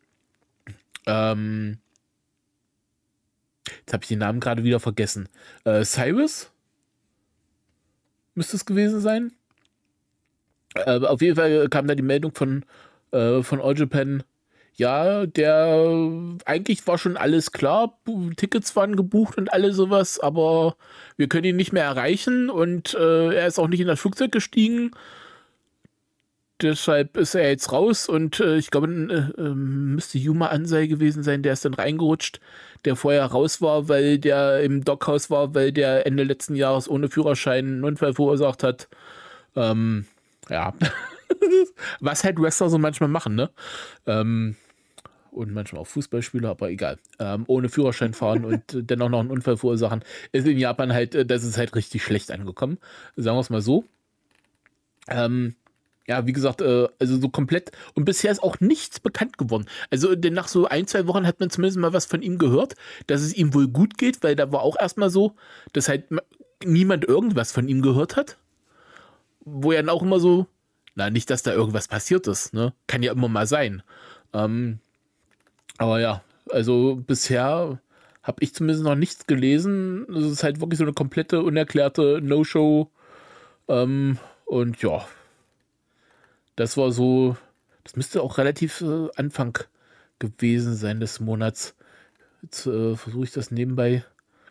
ähm, jetzt habe ich den Namen gerade wieder vergessen. Äh, Cyrus müsste es gewesen sein. Äh, auf jeden Fall kam da die Meldung von, äh, von All Japan. Ja, der eigentlich war schon alles klar, Tickets waren gebucht und alles sowas, aber wir können ihn nicht mehr erreichen und äh, er ist auch nicht in das Flugzeug gestiegen. Deshalb ist er jetzt raus und äh, ich glaube, äh, äh, müsste Yuma Ansei gewesen sein, der ist dann reingerutscht, der vorher raus war, weil der im Dockhaus war, weil der Ende letzten Jahres ohne Führerschein einen Unfall verursacht hat. Ähm, ja, was halt Wrestler so manchmal machen, ne? Ähm, und manchmal auch Fußballspieler, aber egal. Ähm, ohne Führerschein fahren und dennoch noch einen Unfall verursachen, ist in Japan halt, äh, das ist halt richtig schlecht angekommen. Sagen wir es mal so. Ähm, ja, wie gesagt, äh, also so komplett, und bisher ist auch nichts bekannt geworden. Also denn nach so ein, zwei Wochen hat man zumindest mal was von ihm gehört, dass es ihm wohl gut geht, weil da war auch erstmal so, dass halt niemand irgendwas von ihm gehört hat. Wo ja dann auch immer so, na, nicht, dass da irgendwas passiert ist, ne? Kann ja immer mal sein. Ähm, aber ja, also bisher habe ich zumindest noch nichts gelesen. Es ist halt wirklich so eine komplette, unerklärte No-Show. Ähm, und ja, das war so, das müsste auch relativ äh, Anfang gewesen sein des Monats. Jetzt äh, versuche ich das nebenbei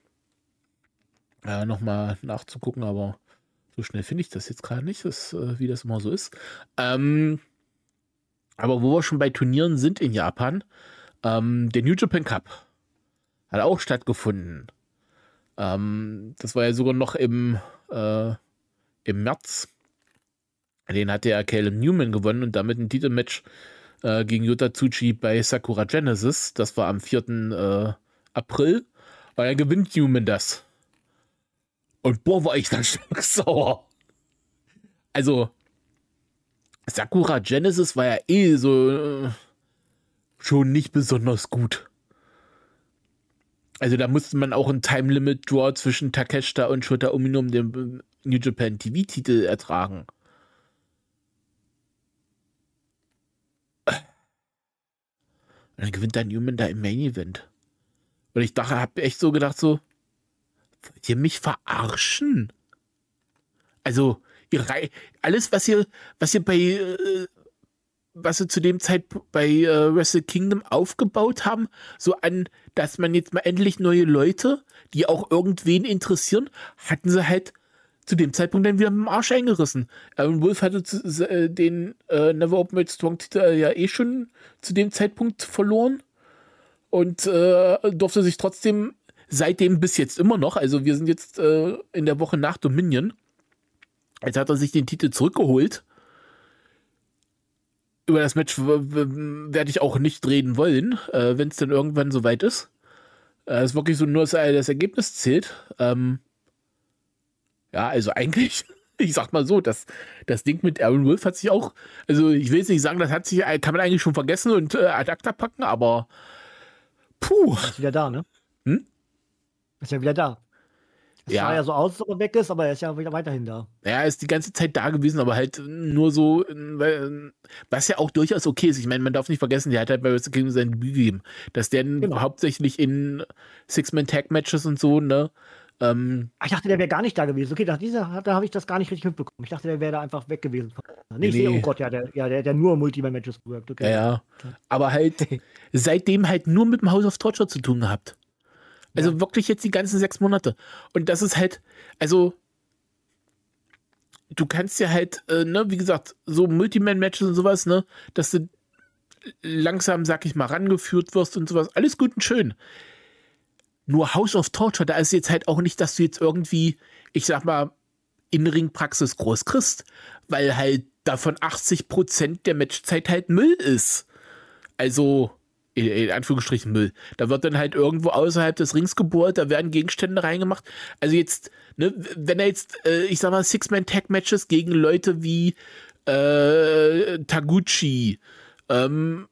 äh, nochmal nachzugucken, aber so schnell finde ich das jetzt gerade nicht, das, äh, wie das immer so ist. Ähm, aber wo wir schon bei Turnieren sind in Japan, ähm, der New Japan Cup hat auch stattgefunden. Ähm, das war ja sogar noch im, äh, im März. Den hat der Caleb Newman gewonnen und damit ein Titelmatch äh, gegen Yota Tsuchi bei Sakura Genesis. Das war am vierten Äh, April. Und dann gewinnt Newman das. Und boah, war ich dann stark sauer. Also, Sakura Genesis war ja eh so äh, schon nicht besonders gut. Also da musste man auch ein Time Limit Draw zwischen Takeshita und Shota Umino um den New Japan T V-Titel ertragen. Und dann gewinnt dann Newman da im Main Event. Und ich dachte, hab echt so gedacht so, wollt ihr mich verarschen? Also, ihr rei- alles, was ihr, was ihr bei, äh, was sie zu dem Zeitpunkt bei äh, Wrestle Kingdom aufgebaut haben, so an, dass man jetzt mal endlich neue Leute, die auch irgendwen interessieren, hatten sie halt zu dem Zeitpunkt dann wieder mit dem Arsch eingerissen. Aaron Wolf hatte zu, äh, den äh, Never Open Weight Strong Titel ja eh schon zu dem Zeitpunkt verloren und äh, durfte sich trotzdem seitdem bis jetzt immer noch, also wir sind jetzt äh, in der Woche nach Dominion, jetzt hat er sich den Titel zurückgeholt. Über das Match werde ich auch nicht reden wollen, äh, wenn es dann irgendwann soweit ist. Es äh, ist wirklich so nur das, das Ergebnis zählt. Ähm, ja, also eigentlich, ich sag mal so, das, das Ding mit Aaron Wolf hat sich auch, also ich will jetzt nicht sagen, das hat sich, kann man eigentlich schon vergessen und äh, ad acta packen, aber puh. Ist wieder da, ne? Hm? Ist ja wieder da. Es Ja. sah ja so aus, dass er weg ist, aber er ist ja wieder weiterhin da. Ja, er ist die ganze Zeit da gewesen, aber halt nur so, weil- was ja auch durchaus okay ist. Ich meine, man darf nicht vergessen, der hat halt bei Wrestle Kingdom sein Debüt gegeben. Dass der Genau. hauptsächlich in Six-Man-Tag-Matches und so, ne? Ähm, Ach, ich dachte, der wäre gar nicht da gewesen. Okay, nach dieser, da habe ich das gar nicht richtig mitbekommen. Ich dachte, der wäre da einfach weg gewesen. Nee, ich Nee, sehe, nee. oh Gott, ja, der, ja, der, der nur Multiman-Matches gewirkt. Okay. ja, ja. Aber halt seitdem halt nur mit dem House of Torture zu tun gehabt. Also Ja. wirklich jetzt die ganzen sechs Monate. Und das ist halt, also du kannst ja halt, äh, ne, wie gesagt, so Multiman-Matches und sowas, ne, dass du langsam, sag ich mal, rangeführt wirst und sowas. Alles gut und schön. Nur House of Torture, da ist jetzt halt auch nicht, dass du jetzt irgendwie, ich sag mal, In-Ring-Praxis groß kriegst, weil halt davon achtzig Prozent der Matchzeit halt Müll ist. Also, in, in Anführungsstrichen Müll. Da wird dann halt irgendwo außerhalb des Rings gebohrt, da werden Gegenstände reingemacht. Also jetzt, ne, wenn er jetzt, äh, ich sag mal, Six-Man-Tag-Matches gegen Leute wie äh, Taguchi, ähm,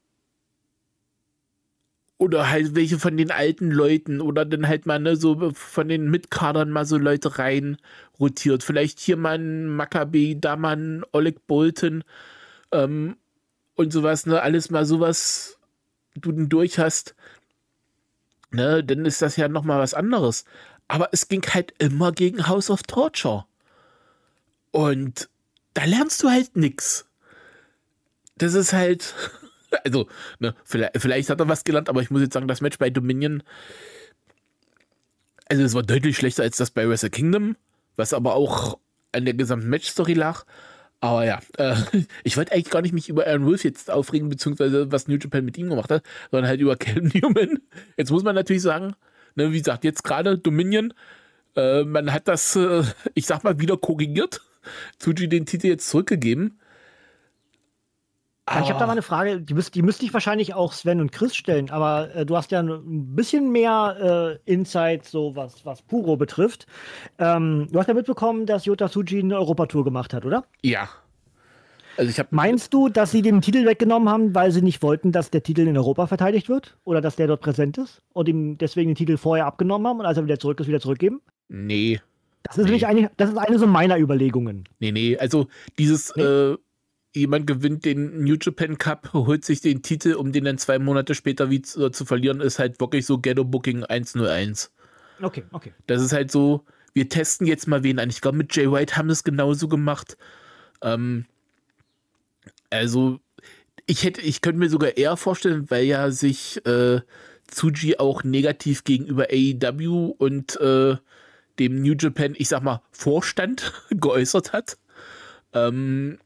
oder halt welche von den alten Leuten oder dann halt mal ne, so von den Mitkadern mal so Leute rein rotiert. Vielleicht hier mal ein Maccabi, da mal ein Oleg Bolton ähm, und sowas, ne, alles mal sowas du denn durch hast, ne, dann ist das ja nochmal was anderes. Aber es ging halt immer gegen House of Torture. Und da lernst du halt nix. Das ist halt, also, ne, vielleicht, vielleicht hat er was gelernt, aber ich muss jetzt sagen, das Match bei Dominion, also es war deutlich schlechter als das bei Wrestle Kingdom, was aber auch an der gesamten Match-Story lag. Aber ja, äh, ich wollte eigentlich gar nicht mich über Aaron Wolf jetzt aufregen, beziehungsweise was New Japan mit ihm gemacht hat, sondern halt über Cam Newman. Jetzt muss man natürlich sagen, ne, wie gesagt, jetzt gerade Dominion, äh, man hat das, äh, ich sag mal, wieder korrigiert. Tsuji den Titel jetzt zurückgegeben. Ja, ich habe da mal eine Frage, die, müsst, die müsste ich wahrscheinlich auch Sven und Chris stellen, aber äh, du hast ja ein bisschen mehr äh, Insight, so was, was Puro betrifft. Ähm, du hast ja mitbekommen, dass Yota Tsuji eine Europatour gemacht hat, oder? Ja. Also ich habe Meinst du, dass sie den Titel weggenommen haben, weil sie nicht wollten, dass der Titel in Europa verteidigt wird? Oder dass der dort präsent ist? Und ihm deswegen den Titel vorher abgenommen haben und als er wieder zurück ist, wieder zurückgeben? Nee. Das ist, Nee. nicht eine, das ist eine so meiner Überlegungen. Nee, nee. Also dieses, Nee? äh, jemand gewinnt den New Japan Cup, holt sich den Titel, um den dann zwei Monate später wieder zu, zu verlieren, ist halt wirklich so Ghetto Booking eins null eins. Okay, okay. Das ist halt so, wir testen jetzt mal wen an. Ich glaube, mit Jay White haben es genauso gemacht. Ähm, also, ich hätte, ich könnte mir sogar eher vorstellen, weil ja sich äh, Tsuji auch negativ gegenüber A E W und äh, dem New Japan, ich sag mal, Vorstand geäußert hat. Ähm,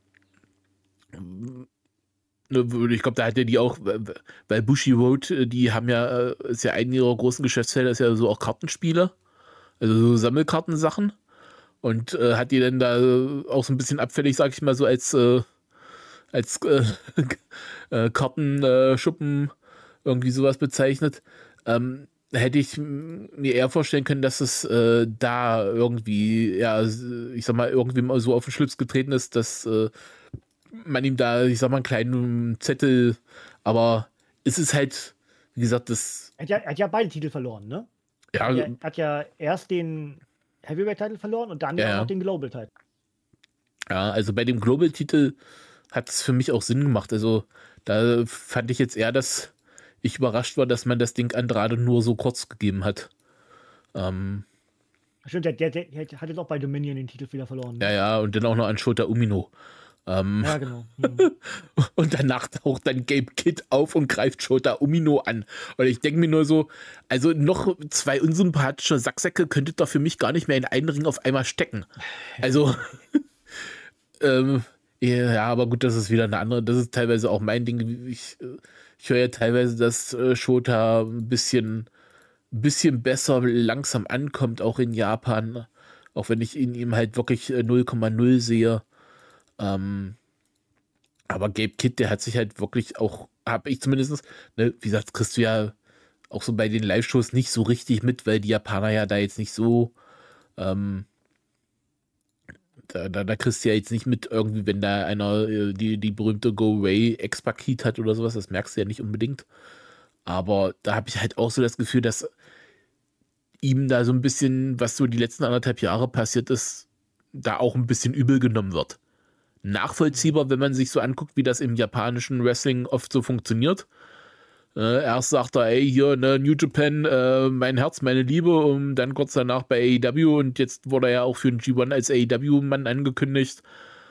ich glaube, da hat er die auch, weil Bushi Road, die haben ja, ist ja eine ihrer großen Geschäftsfelder, ist ja so auch Kartenspiele, also so Sammelkartensachen. Und äh, hat die dann da auch so ein bisschen abfällig, sag ich mal, so als, äh, als äh, äh, Kartenschuppen irgendwie sowas bezeichnet. Ähm, hätte ich mir eher vorstellen können, dass es äh, da irgendwie, ja, ich sag mal, irgendwie mal so auf den Schlips getreten ist, dass äh, man ihm da, ich sag mal, einen kleinen Zettel, aber es ist halt, wie gesagt, das. Er hat ja, er hat ja beide Titel verloren, ne? Ja, Er hat ja erst den Heavyweight-Titel verloren und dann ja, ja auch noch den Global-Titel. Ja, also bei dem Global-Titel hat es für mich auch Sinn gemacht. Also da fand ich jetzt eher, dass ich überrascht war, dass man das Ding Andrade nur so kurz gegeben hat. Ähm, Stimmt, der, der, der hat jetzt auch bei Dominion den Titel wieder verloren. Ne? ja, ja, und dann auch noch an Shota Umino. Ähm, Ja, genau. Mhm. Und danach taucht dann Gabe Kidd auf und greift Shota Umino an. Und ich denke mir nur so, also noch zwei unsympathische Sacksäcke könnte doch für mich gar nicht mehr in einen Ring auf einmal stecken. Also, ähm, ja, aber gut, das ist wieder eine andere, das ist teilweise auch mein Ding. Ich, ich höre ja teilweise, dass äh, Shota ein bisschen, ein bisschen besser langsam ankommt, auch in Japan. Auch wenn ich in ihm halt wirklich null Komma null sehe. Ähm, aber Gabe Kidd, der hat sich halt wirklich auch, habe ich zumindest, ne, wie gesagt, kriegst du ja auch so bei den Live-Shows nicht so richtig mit, weil die Japaner ja da jetzt nicht so, ähm, da, da, da kriegst du ja jetzt nicht mit irgendwie, wenn da einer äh, die, die berühmte Go-Away-Ex-Paket hat oder sowas, das merkst du ja nicht unbedingt. Aber da habe ich halt auch so das Gefühl, dass ihm da so ein bisschen, was so die letzten anderthalb Jahre passiert ist, da auch ein bisschen übel genommen wird. Nachvollziehbar, wenn man sich so anguckt, wie das im japanischen Wrestling oft so funktioniert. Äh, erst sagt er, ey, hier, ne, New Japan, äh, mein Herz, meine Liebe, und dann kurz danach bei A E W, und jetzt wurde er ja auch für den G eins als A E W-Mann angekündigt.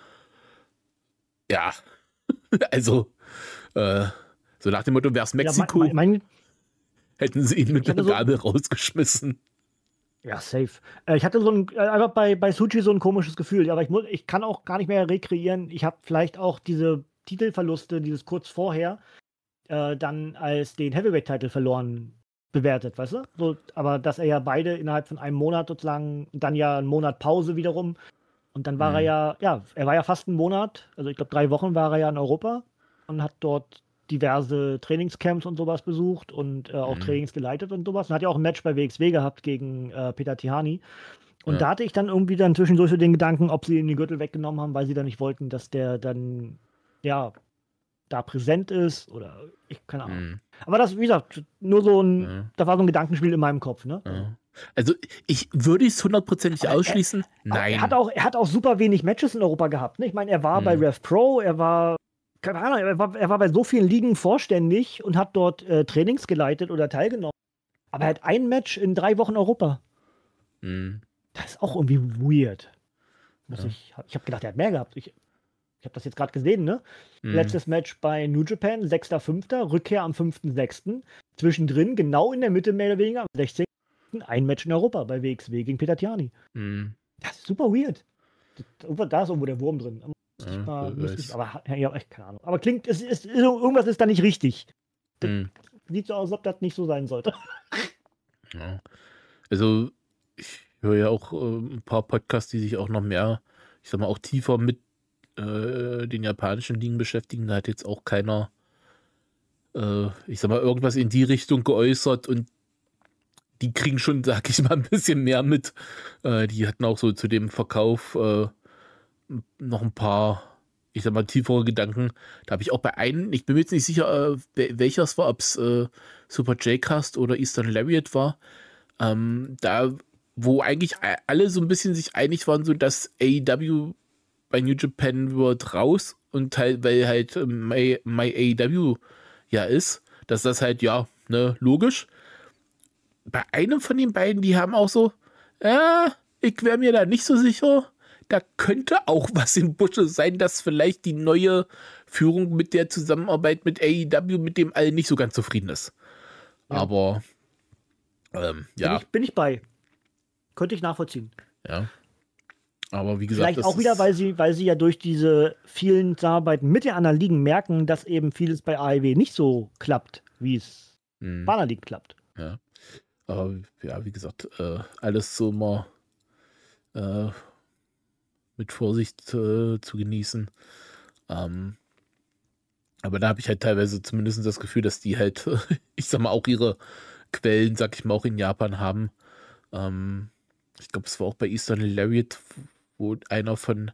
Ja, also, äh, so nach dem Motto, wär's Mexiko, Ja, mein, mein, hätten sie ihn mit der so, Gabel rausgeschmissen. Ja, safe. Äh, ich hatte so ein, äh, einfach bei, bei Suchi so ein komisches Gefühl, aber ich, muss, ich kann auch gar nicht mehr rekreieren. Ich habe vielleicht auch diese Titelverluste, dieses kurz vorher, äh, dann als den Heavyweight-Titel verloren bewertet, weißt du? So, aber dass er ja beide innerhalb von einem Monat sozusagen, dann ja einen Monat Pause wiederum, und dann war Mhm. er ja, ja, er war ja fast einen Monat, also ich glaube drei Wochen war er ja in Europa und hat dort diverse Trainingscamps und sowas besucht und äh, auch Mhm. Trainings geleitet und sowas. Und hat ja auch ein Match bei W X W gehabt gegen äh, Peter Tihani. Und Ja. da hatte ich dann irgendwie dann zwischendurch so den Gedanken, ob sie ihm den Gürtel weggenommen haben, weil sie dann nicht wollten, dass der dann, ja, da präsent ist oder ich, keine Ahnung. Mhm. Aber das, wie gesagt, nur so ein, Ja. da war so ein Gedankenspiel in meinem Kopf, ne? Ja. Also ich würde es hundertprozentig Aber er- ausschließen. Aber Nein. Er hat, auch, er hat auch super wenig Matches in Europa gehabt. Ne? Ich meine, er war Mhm. bei Rev Pro, er war, keine Ahnung, er war, er war bei so vielen Ligen vorständig und hat dort äh, Trainings geleitet oder teilgenommen. Aber er hat ein Match in drei Wochen Europa. Mhm. Das ist auch irgendwie weird. Muss Ja. ich ich habe gedacht, er hat mehr gehabt. Ich, ich habe das jetzt gerade gesehen, ne? Mhm. Letztes Match bei New Japan, sechster fünfter Rückkehr am fünften sechsten Zwischendrin, genau in der Mitte mehr oder weniger, am sechzehnten ein Match in Europa bei W X W gegen Peter Tihani. Mhm. Das ist super weird. Da ist irgendwo der Wurm drin. Müsste ich Ja, mal, wer müsste ich, weiß. aber ja, echt keine Ahnung. Aber klingt, es ist, irgendwas ist da nicht richtig. Das Mhm. sieht so aus, als ob das nicht so sein sollte. Ja. Also ich höre ja auch äh, ein paar Podcasts, die sich auch noch mehr, ich sag mal, auch tiefer mit äh, den japanischen Ligen beschäftigen. Da hat jetzt auch keiner, äh, ich sag mal, irgendwas in die Richtung geäußert, und die kriegen schon, sag ich mal, ein bisschen mehr mit. Äh, die hatten auch so zu dem Verkauf äh, noch ein paar, ich sag mal, tiefere Gedanken. Da habe ich auch bei einem, ich bin mir jetzt nicht sicher, äh, welcher es war, ob es äh, Super J-Cast oder Eastern Lariat war. Ähm, da, wo eigentlich alle so ein bisschen sich einig waren, so dass A E W bei New Japan wird raus, und halt, weil halt äh, My, My A E W ja ist, dass das halt, ja, ne, logisch. Bei einem von den beiden, die haben auch so, ja, ich wäre mir da nicht so sicher. Da könnte auch was im Busche sein, dass vielleicht die neue Führung mit der Zusammenarbeit mit A E W, mit dem allen nicht so ganz zufrieden ist. Ja. Aber ähm, ja, Bin ich, bin ich bei. Könnte ich nachvollziehen. ja. Aber wie gesagt, Vielleicht das auch wieder, ist, weil sie, weil sie ja durch diese vielen Zusammenarbeiten mit den anderen Ligen merken, dass eben vieles bei A E W nicht so klappt, wie es mh, bei anderen Ligen klappt. ja. Aber ja, wie gesagt, äh, alles so mal äh, mit Vorsicht äh, zu genießen. Ähm, aber da habe ich halt teilweise zumindest das Gefühl, dass die halt, ich sag mal, auch ihre Quellen, sag ich mal, auch in Japan haben. Ähm, ich glaube, es war auch bei Eastern Lariat, wo einer von,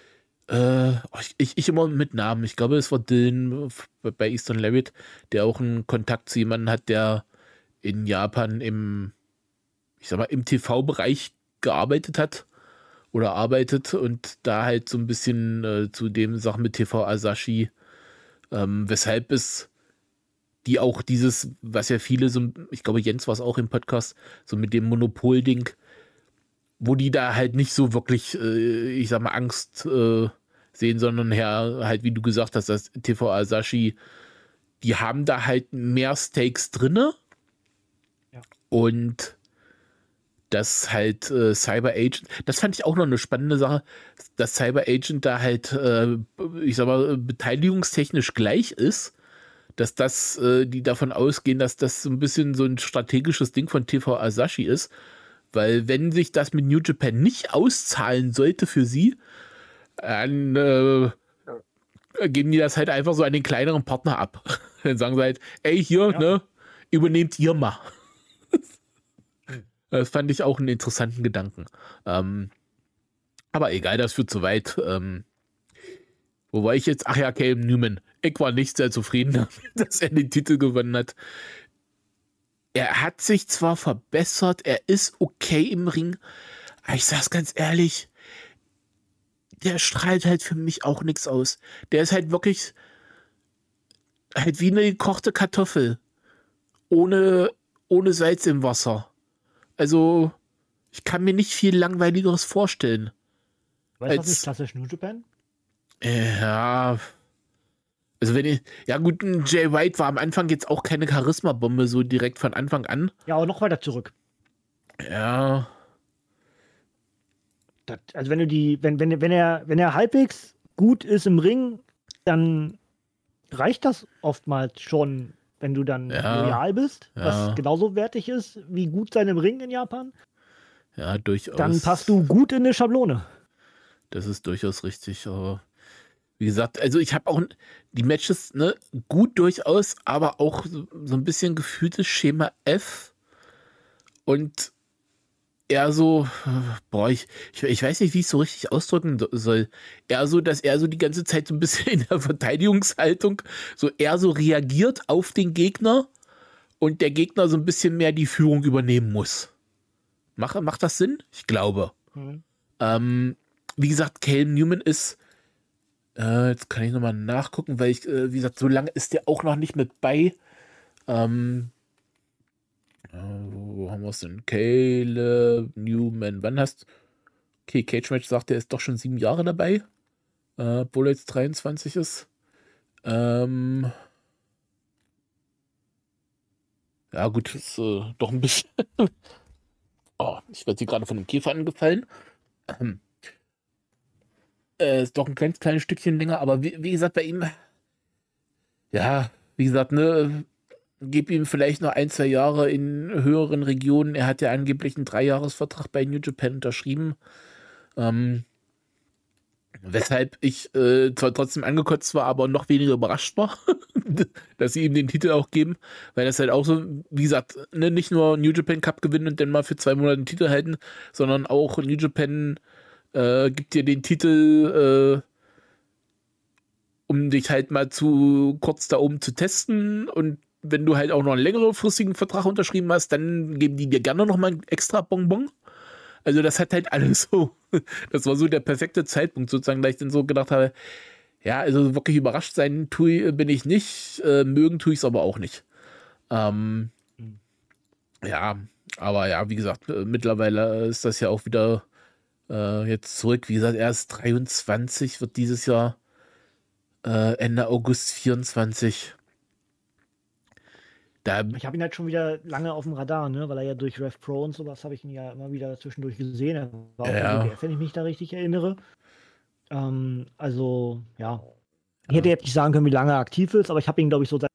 äh, oh, ich, ich, ich immer mit Namen, ich glaube, es war Dylan bei Eastern Lariat, der auch einen Kontakt zu jemandem hat, der in Japan im, ich sag mal, im T V-Bereich gearbeitet hat oder arbeitet, und da halt so ein bisschen äh, zu dem Sachen mit T V Asahi, ähm, weshalb es die auch dieses, was ja viele so, ich glaube, Jens war es auch im Podcast, so mit dem Monopol-Ding, wo die da halt nicht so wirklich, äh, ich sag mal, Angst äh, sehen, sondern her, halt, wie du gesagt hast, das T V Asahi, die haben da halt mehr Stakes drinne. Ja. Und das halt äh, Cyber Agent, das fand ich auch noch eine spannende Sache, dass Cyber Agent da halt, äh, ich sag mal, beteiligungstechnisch gleich ist, dass das, äh, die davon ausgehen, dass das so ein bisschen so ein strategisches Ding von T V Asahi ist, weil wenn sich das mit New Japan nicht auszahlen sollte für sie, dann äh, geben die das halt einfach so an den kleineren Partner ab. Dann sagen sie halt, ey, hier, Ja. ne, übernehmt ihr mal. Das fand ich auch einen interessanten Gedanken. Ähm, aber egal, das führt zu weit. Ähm, wo war ich jetzt? Ach ja, Caleb Newman. Ich war nicht sehr zufrieden damit, dass er den Titel gewonnen hat. er hat sich zwar verbessert, er ist okay im Ring, aber ich sag's ganz ehrlich, der strahlt halt für mich auch nichts aus. Der ist halt wirklich halt wie eine gekochte Kartoffel. Ohne, ohne Salz im Wasser. Also, ich kann mir nicht viel Langweiligeres vorstellen. Weißt du, was Als- nicht klassisch New Japan? Ja. Also wenn ich, ja gut, ein Jay White war am Anfang jetzt auch keine Charisma-Bombe, so direkt von Anfang an. Ja, aber noch weiter zurück. Ja, Das, also wenn du die, wenn, wenn, wenn er, wenn er halbwegs gut ist im Ring, dann reicht das oftmals schon, wenn du dann Ja, loyal bist, ja. was genauso wertig ist wie gut sein im Ring in Japan, ja, durchaus. dann passt du gut in eine Schablone. Das ist durchaus richtig, aber wie gesagt, also ich habe auch die Matches, ne, gut durchaus, aber auch so, so ein bisschen gefühltes Schema F und eher so, boah, ich, ich, ich weiß nicht, wie ich es so richtig ausdrücken do- soll. Eher so, dass er so die ganze Zeit so ein bisschen in der Verteidigungshaltung so eher so reagiert auf den Gegner und der Gegner so ein bisschen mehr die Führung übernehmen muss. Macht, macht das Sinn? Ich glaube. Mhm. Ähm, wie gesagt, Cale Newman ist, äh, jetzt kann ich nochmal nachgucken, weil ich, äh, wie gesagt, so lange ist der auch noch nicht mit bei. Ähm, äh, wo haben wir es denn? Cale Newman, wann hast Okay, Cage Match sagt, er ist doch schon sieben Jahre dabei, äh, obwohl er jetzt dreiundzwanzig ist. Ähm, ja gut, ist äh, doch ein bisschen. Oh, ich werde hier gerade von einem Käfer angefallen. Ähm, äh, ist doch ein ganz kleines Stückchen länger, aber wie, wie gesagt, bei ihm, ja, wie gesagt, ne, gib ihm vielleicht noch ein, zwei Jahre in höheren Regionen. Er hat ja angeblich einen Dreijahresvertrag bei New Japan unterschrieben. Ähm, weshalb ich äh, zwar trotzdem angekotzt war, aber noch weniger überrascht war, dass sie ihm den Titel auch geben, weil das halt auch so, wie gesagt, ne, nicht nur New Japan Cup gewinnen und dann mal für zwei Monate den Titel halten, sondern auch New Japan äh, gibt dir den Titel, äh, um dich halt mal zu kurz da oben zu testen und wenn du halt auch noch einen längerfristigen Vertrag unterschrieben hast, dann geben die dir gerne noch mal einen extra Bonbon. Also das hat halt alles so, das war so der perfekte Zeitpunkt sozusagen, da ich dann so gedacht habe, ja, also wirklich überrascht sein tue, bin ich nicht, äh, mögen tue ich es aber auch nicht. Ähm, Mhm. ja, aber ja, wie gesagt, äh, mittlerweile ist das ja auch wieder äh, jetzt zurück. Wie gesagt, er ist dreiundzwanzig, wird dieses Jahr äh, Ende August vierundzwanzig. Da, Ich habe ihn halt schon wieder lange auf dem Radar, ne? Weil er ja durch Rev Pro und sowas habe ich ihn ja immer wieder zwischendurch gesehen. Er war auch Ja. in W W F, wenn ich mich da richtig erinnere. Ähm, also, ja. Ich hätte jetzt nicht sagen können, wie lange er aktiv ist, aber ich habe ihn, glaube ich, so seit.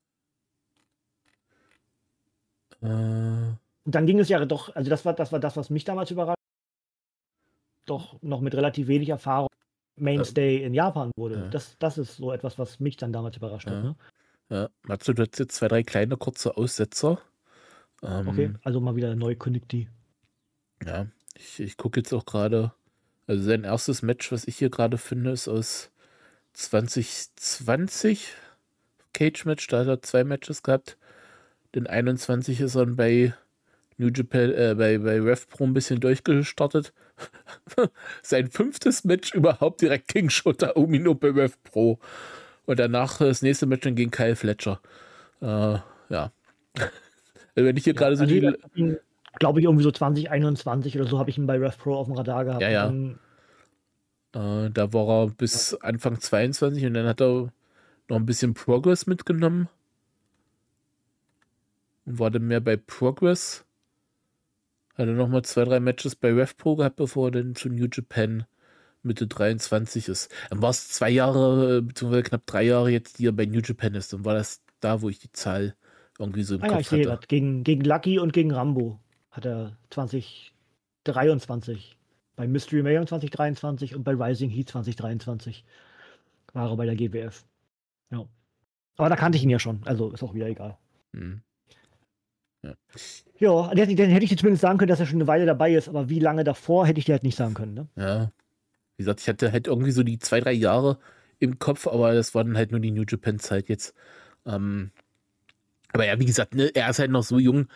äh, Und dann ging es ja doch, also das war, das war das, was mich damals überrascht. Doch noch mit relativ wenig Erfahrung Mainstay in Japan wurde. ja. Das, das ist so etwas, was mich dann damals überrascht Ja. hat. Ne? ja, Matsu, du hast jetzt zwei, drei kleine kurze Aussetzer. Ähm, Okay, also mal wieder neu Connecti. Ja, ich, ich gucke jetzt auch gerade, also sein erstes Match, was ich hier gerade finde, ist aus zwanzig zwanzig Cage-Match, da hat er zwei Matches gehabt. Den einundzwanzig ist er dann bei New Japan, äh, bei, bei RevPro ein bisschen durchgestartet. Sein fünftes Match überhaupt direkt gegen Shota Umino bei RevPro. Und danach das nächste Match dann gegen Kyle Fletcher. Äh, ja. Wenn ich hier Ja, gerade so also die. ich hab ihn, glaube ich, irgendwie so zwanzig einundzwanzig oder so habe ich ihn bei Rev Pro auf dem Radar gehabt. Ja, ja. Und dann, Äh, da war er bis Anfang zweiundzwanzig und dann hat er noch ein bisschen Progress mitgenommen. Und war dann mehr bei Progress. Hat er nochmal zwei, drei Matches bei RevPro gehabt, bevor er dann zu New Japan Mitte dreiundzwanzig ist. Dann war es zwei Jahre, beziehungsweise knapp drei Jahre jetzt, die er bei New Japan ist. Dann war das da, wo ich die Zahl irgendwie so im ah ja, ich Kopf sehe hatte. das. Gegen, gegen Lucky und gegen Rambo hat er zwanzig dreiundzwanzig. Bei Mystery Mayhem zwanzig dreiundzwanzig und bei Rising Heat zwanzig dreiundzwanzig war er bei der G W F. Ja. Aber da kannte ich ihn ja schon, also ist auch wieder egal. Hm. Ja. Ja, dann hätte ich- dann hätte ich dir zumindest sagen können, dass er schon eine Weile dabei ist, aber wie lange davor, hätte ich dir halt nicht sagen können. Ne? ja. Wie gesagt, ich hatte halt irgendwie so die zwei, drei Jahre im Kopf, aber das war dann halt nur die New Japan-Zeit jetzt. Ähm, aber ja, wie gesagt, ne, er ist halt noch so jung.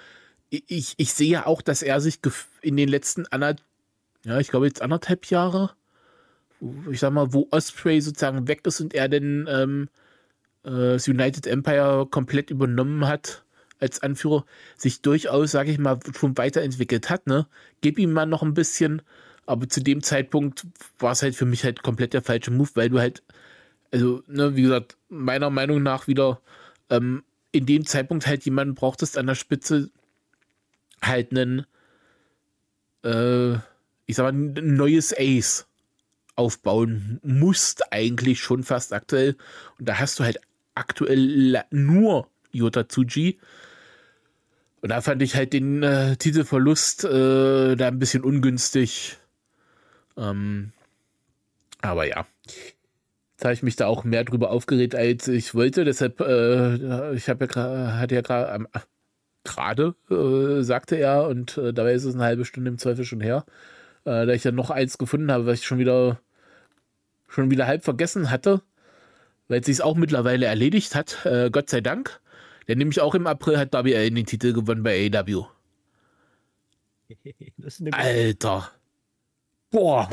ich, ich sehe ja auch, dass er sich in den letzten anderthalb, ja, ich glaube jetzt anderthalb Jahre, ich sag mal, wo Osprey sozusagen weg ist und er dann ähm, das United Empire komplett übernommen hat als Anführer, sich durchaus, sage ich mal, schon weiterentwickelt hat, ne? Gib ihm mal noch ein bisschen, aber zu dem Zeitpunkt war es halt für mich halt komplett der falsche Move, weil du halt, also, ne, wie gesagt, meiner Meinung nach wieder ähm, in dem Zeitpunkt halt jemanden brauchtest an der Spitze, halt einen, äh, ich sag mal, ein neues Ace aufbauen musst, eigentlich schon fast aktuell. Und da hast du halt aktuell nur Yota Tsuji. Und da fand ich halt den äh, Titelverlust äh, da ein bisschen ungünstig. Ähm, aber ja. Jetzt habe ich mich da auch mehr drüber aufgeregt, als ich wollte. Deshalb, äh, ich habe ja hatte ja gerade ähm, gerade, äh, sagte er, und äh, dabei ist es eine halbe Stunde im Zweifel schon her, äh, da ich ja noch eins gefunden habe, was ich schon wieder schon wieder halb vergessen hatte, weil es sich auch mittlerweile erledigt hat, äh, Gott sei Dank. Denn nämlich auch im April hat Darby Allin den Titel gewonnen bei A E W. Alter. Boah.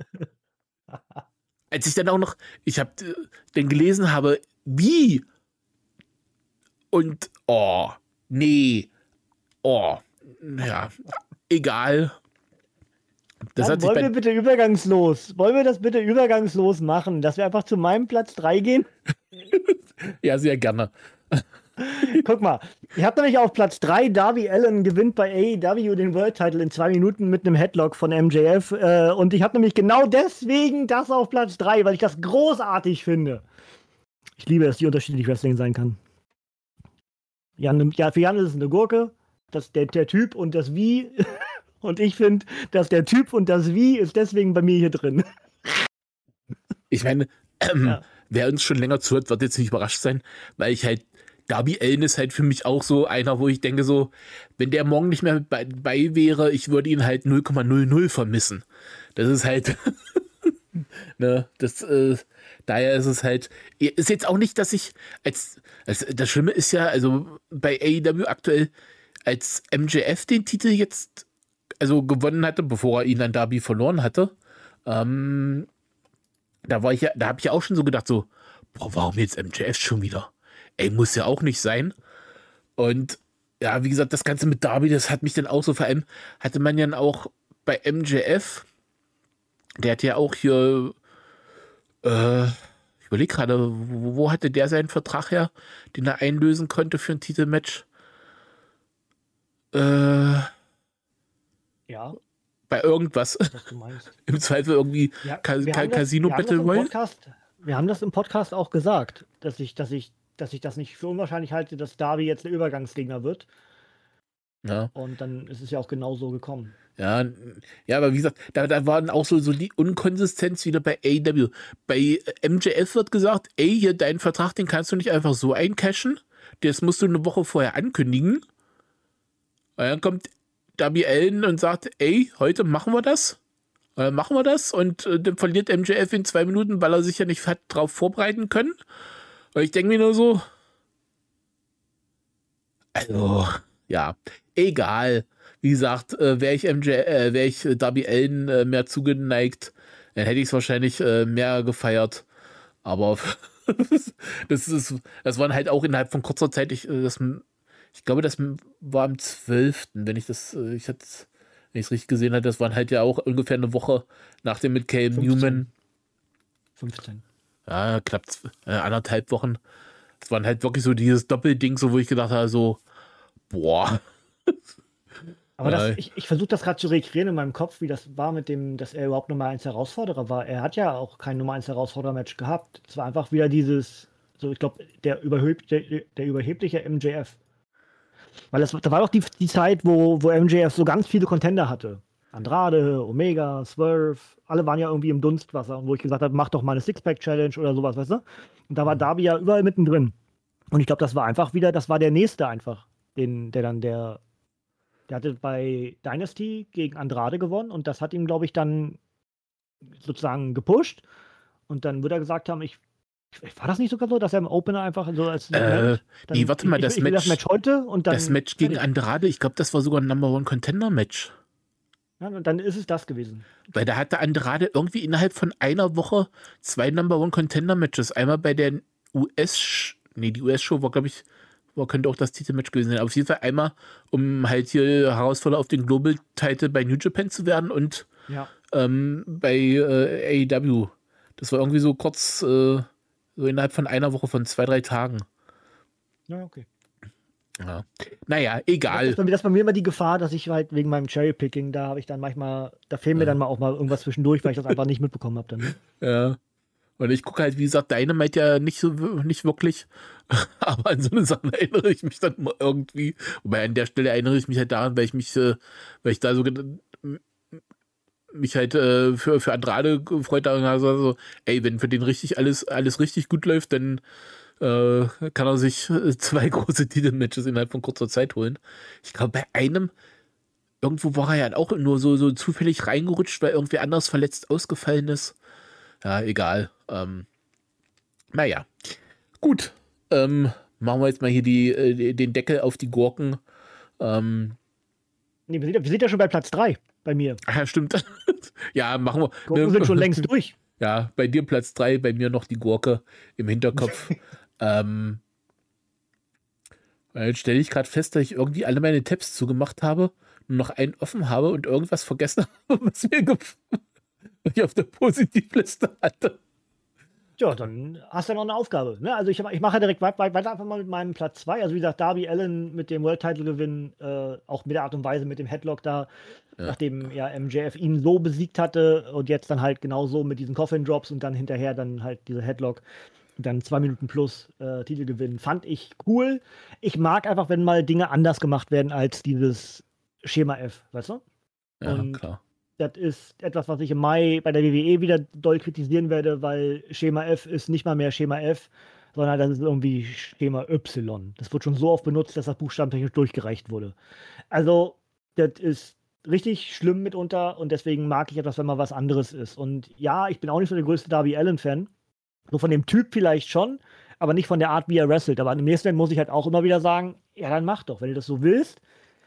Als ich dann auch noch, ich habe äh, dann gelesen habe, wie und oh, nee, oh, ja, egal. Das Dann wollen wir bitte übergangslos, wollen wir das bitte übergangslos machen, dass wir einfach zu meinem Platz drei gehen? Ja, sehr gerne. Guck mal, ich habe nämlich auf Platz drei, Darby Allin gewinnt bei A E W den World Title in zwei Minuten mit einem Headlock von M J F. Äh, und ich habe nämlich genau deswegen das auf Platz drei, weil ich das großartig finde. Ich liebe es, wie unterschiedlich Wrestling sein kann. Jan, ja, für Jan ist es eine Gurke, das, der, der Typ und das Wie. Und ich finde, dass der Typ und das Wie ist deswegen bei mir hier drin. Ich meine, ähm, ja. Wer uns schon länger zuhört, wird jetzt nicht überrascht sein, weil ich halt, Darby Allin ist halt für mich auch so einer, wo ich denke so, wenn der morgen nicht mehr bei, bei wäre, ich würde ihn halt null Komma null null vermissen. Das ist halt, ne, das, äh, daher ist es halt, ist jetzt auch nicht, dass ich, als, als das Schlimme ist ja, also bei A E W aktuell, als M J F den Titel jetzt also gewonnen hatte, bevor er ihn an Darby verloren hatte, ähm, da war ich ja, da habe ich ja auch schon so gedacht, so, boah, warum jetzt M J F schon wieder? Ey, muss ja auch nicht sein. Und ja, wie gesagt, das Ganze mit Darby, das hat mich dann auch so, vor allem hatte man ja auch bei M J F, der hat ja auch hier, äh, ich überlege gerade, wo, wo hatte der seinen Vertrag her, den er einlösen konnte für ein Titelmatch? Äh, ja. Bei irgendwas. Was du meinst. Im Zweifel irgendwie ja, Ka Ka Casino das, Battle Royale. Wir haben das im Podcast auch gesagt, dass ich, dass ich, dass ich das nicht für unwahrscheinlich halte, dass Darby jetzt der Übergangsgegner wird. Ja. Und dann ist es ja auch genau so gekommen. Ja, ja, aber wie gesagt, da, da waren auch so, so die Unkonsistenz wieder bei A E W. Bei M J F wird gesagt, ey, hier, deinen Vertrag, den kannst du nicht einfach so eincashen. Das musst du eine Woche vorher ankündigen. Und dann kommt Darby Allin und sagt, ey, heute machen wir das. Äh, machen wir das. Und äh, dann verliert M J F in zwei Minuten, weil er sich ja nicht hat drauf vorbereiten können. Und ich denke mir nur so, also, ja, egal. Wie gesagt, äh, wäre ich M J, äh, wäre ich Darby Allin äh, mehr zugeneigt, dann hätte ich es wahrscheinlich äh, mehr gefeiert. Aber das ist, das waren halt auch innerhalb von kurzer Zeit, ich, das, ich glaube, das war am zwölften, wenn ich das, ich hatte, wenn ich es richtig gesehen hatte, das waren halt ja auch ungefähr eine Woche nach dem mit Cale Newman. fünfzehn. Ja, klappt äh, anderthalb Wochen. Das waren halt wirklich so dieses Doppelding, so wo ich gedacht habe, so, boah. Aber das, ich, ich versuche das gerade zu rekreieren in meinem Kopf, wie das war mit dem, dass er überhaupt Nummer eins Herausforderer war. Er hat ja auch kein Nummer eins Herausforderer-Match gehabt. Es war einfach wieder dieses, so ich glaube, der, überheb, der, der überhebliche M J F. Weil das, da war doch die, die Zeit, wo, wo M J F so ganz viele Contender hatte. Andrade, Omega, Swerve, alle waren ja irgendwie im Dunstwasser. Und wo ich gesagt habe, mach doch mal eine Six-Pack-Challenge oder sowas, weißt du? Und da war Darby ja überall mittendrin. Und ich glaube, das war einfach wieder, das war der nächste einfach, den, der dann der Der hatte bei Dynasty gegen Andrade gewonnen und das hat ihm, glaube ich, dann sozusagen gepusht. Und dann würde er gesagt haben, ich War das nicht sogar so, dass er im Opener einfach so als Äh, dann, nee, warte mal, ich, das ich will Match, das Match heute und dann das Match gegen Andrade, ich glaube, das war sogar ein Number One Contender Match. Ja, und dann ist es das gewesen. Weil da hatte Andrade irgendwie innerhalb von einer Woche zwei Number One Contender Matches. Einmal bei der U S, nee, die U S-Show war, glaube ich, war, könnte auch das Titelmatch gewesen sein. Auf jeden Fall einmal, um halt hier Herausforderer auf den Global Title bei New Japan zu werden und ja. ähm, bei äh, A E W. Das war irgendwie so kurz, äh, so innerhalb von einer Woche, von zwei, drei Tagen. Ja, okay. Ja. Naja, egal. Das ist, bei mir, das ist bei mir immer die Gefahr, dass ich halt wegen meinem Cherrypicking, da habe ich dann manchmal, da fehlen mir ja. dann mal auch mal irgendwas zwischendurch, weil ich das einfach nicht mitbekommen habe dann. Ne? Ja. Und ich gucke halt, wie gesagt, Dynamite ja nicht so, nicht wirklich. Aber an so eine Sache erinnere ich mich dann immer irgendwie. Wobei an der Stelle erinnere ich mich halt daran, weil ich mich, äh, weil ich da so mich halt äh, für, für Andrade gefreut habe. Also, so, ey, wenn für den richtig alles, alles richtig gut läuft, dann äh, kann er sich zwei große Titelmatches innerhalb von kurzer Zeit holen. Ich glaube, bei einem, irgendwo war er ja auch nur so, so zufällig reingerutscht, weil irgendwie anders verletzt ausgefallen ist. Ja, egal. Ähm, naja. Gut. Ähm, machen wir jetzt mal hier die, äh, den Deckel auf die Gurken. Ähm, nee, wir sind, ja, wir sind ja schon bei Platz drei bei mir. Ach ja, stimmt. ja, machen wir. Gurken sind schon längst durch. Ja, bei dir Platz drei, bei mir noch die Gurke im Hinterkopf. ähm, Jetzt stelle ich gerade fest, dass ich irgendwie alle meine Tabs zugemacht habe, nur noch einen offen habe und irgendwas vergessen habe, was mir gefällt. Ich auf der Positivliste hatte. Ja, dann hast du ja noch eine Aufgabe. Ne? Also ich, ich mache direkt weiter, weiter einfach mal mit meinem Platz zwei. Also wie gesagt, Darby Allin mit dem World-Title-Gewinn, äh, auch mit der Art und Weise mit dem Headlock da, ja. nachdem ja M J F ihn so besiegt hatte und jetzt dann halt genauso mit diesen Coffin-Drops und dann hinterher dann halt diese Headlock, dann zwei Minuten plus äh, Titelgewinn, fand ich cool. Ich mag einfach, wenn mal Dinge anders gemacht werden als dieses Schema F, weißt du? Ja, und klar. Das ist etwas, was ich im Mai bei der W W E wieder doll kritisieren werde, weil Schema F ist nicht mal mehr Schema F, sondern das ist irgendwie Schema Y. Das wird schon so oft benutzt, dass das buchstabentechnisch durchgereicht wurde. Also, das ist richtig schlimm mitunter und deswegen mag ich etwas, wenn mal was anderes ist. Und ja, ich bin auch nicht so der größte Darby Allin-Fan. So von dem Typ vielleicht schon, aber nicht von der Art, wie er wrestelt. Aber im nächsten Moment muss ich halt auch immer wieder sagen, ja, dann mach doch, wenn du das so willst.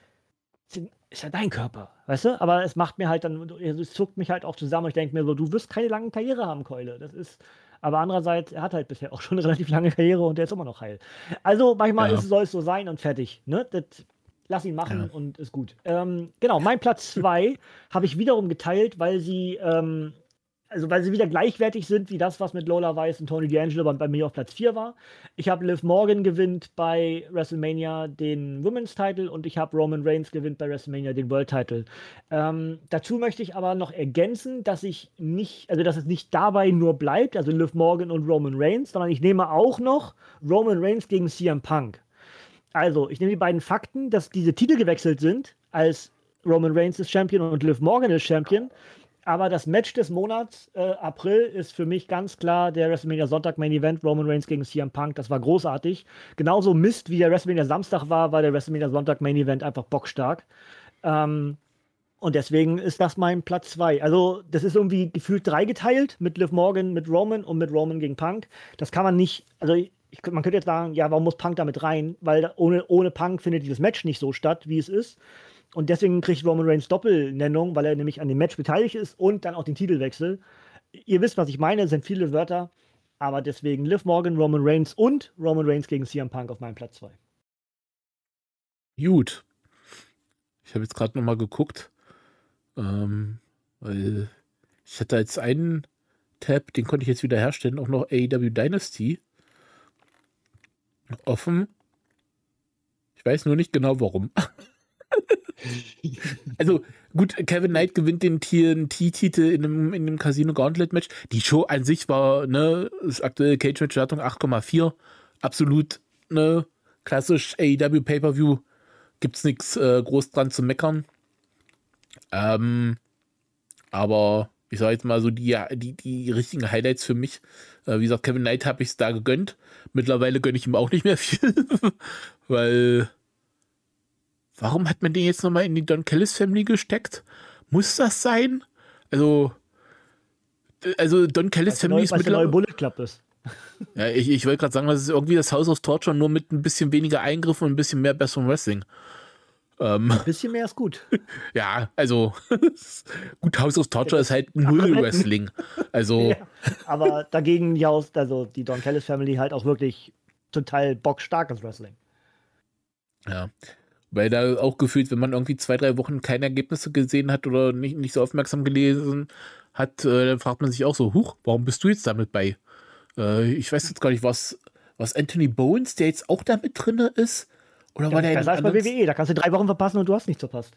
Ist ja dein Körper, weißt du? Aber es macht mir halt dann, es zuckt mich halt auch zusammen. Ich denke mir so, du wirst keine lange Karriere haben, Keule. Das ist, aber andererseits, er hat halt bisher auch schon eine relativ lange Karriere und der ist immer noch heil. Also manchmal Ja. ist, soll es so sein und fertig. Ne? Das, lass ihn machen Ja. und ist gut. Ähm, genau, mein Platz zwei habe ich wiederum geteilt, weil sie, ähm, also weil sie wieder gleichwertig sind wie das, was mit Lola Weiss und Tony D'Angelo bei, bei mir auf Platz vier war. Ich habe Liv Morgan gewinnt bei WrestleMania den Women's Title und ich habe Roman Reigns gewinnt bei WrestleMania den World Title. Ähm, dazu möchte ich aber noch ergänzen, dass ich nicht, also dass es nicht dabei nur bleibt, also Liv Morgan und Roman Reigns, sondern ich nehme auch noch Roman Reigns gegen C M Punk. Also, ich nehme die beiden Fakten, dass diese Titel gewechselt sind, als Roman Reigns ist Champion und Liv Morgan ist Champion. Aber das Match des Monats, äh, April, ist für mich ganz klar der WrestleMania Sonntag Main Event, Roman Reigns gegen C M Punk. Das war großartig. Genauso Mist, wie der WrestleMania Samstag war, war der WrestleMania Sonntag Main Event einfach bockstark. Ähm, und deswegen ist das mein Platz zwei. Also, das ist irgendwie gefühlt dreigeteilt mit Liv Morgan, mit Roman und mit Roman gegen Punk. Das kann man nicht, also ich, man könnte jetzt sagen, ja, warum muss Punk damit rein? Weil da, ohne, ohne Punk findet dieses Match nicht so statt, wie es ist. Und deswegen kriegt Roman Reigns Doppelnennung, weil er nämlich an dem Match beteiligt ist und dann auch den Titelwechsel. Ihr wisst, was ich meine, es sind viele Wörter, aber deswegen Liv Morgan, Roman Reigns und Roman Reigns gegen C M Punk auf meinem Platz zwei. Gut. Ich habe jetzt gerade nochmal geguckt, ähm, weil ich hatte jetzt einen Tab, den konnte ich jetzt wieder herstellen, auch noch A E W Dynasty offen. Ich weiß nur nicht genau, warum. Also gut, Kevin Knight gewinnt den T N T-Titel in einem, in einem Casino Gauntlet Match. Die Show an sich war, ne, ist aktuelle Cage Match Wertung acht Komma vier. Absolut, ne, klassisch A E W Pay-Per-View. Gibt's nichts äh, groß dran zu meckern. Ähm, aber ich sag jetzt mal so, die, die, die richtigen Highlights für mich, äh, wie gesagt, Kevin Knight habe ich es da gegönnt. Mittlerweile gönne ich ihm auch nicht mehr viel, weil warum hat man den jetzt nochmal in die Don Callis Family gesteckt? Muss das sein? Also, also Don Callis Family ist mittlerweile. mittlerweile. Bullet Club ist. Ja, ich, ich wollte gerade sagen, das ist irgendwie das House of Torture nur mit ein bisschen weniger Eingriffen und ein bisschen mehr besserem Wrestling. Ähm, Ein bisschen mehr ist gut. ja, also gut, House of Torture Ja, ist halt andere null Welten. Wrestling. Also, Ja, aber dagegen die Haus, also die Don Callis Family halt auch wirklich total bockstarkes Wrestling. ja. Weil da auch gefühlt, wenn man irgendwie zwei, drei Wochen keine Ergebnisse gesehen hat oder nicht, nicht so aufmerksam gelesen hat, äh, dann fragt man sich auch so, huch, warum bist du jetzt damit bei? Äh, ich weiß jetzt gar nicht, was, was Anthony Bowens, der jetzt auch damit drin ist? Oder Das war ist der in besser einem als bei anderen... W W E, da kannst du drei Wochen verpassen und du hast nichts verpasst.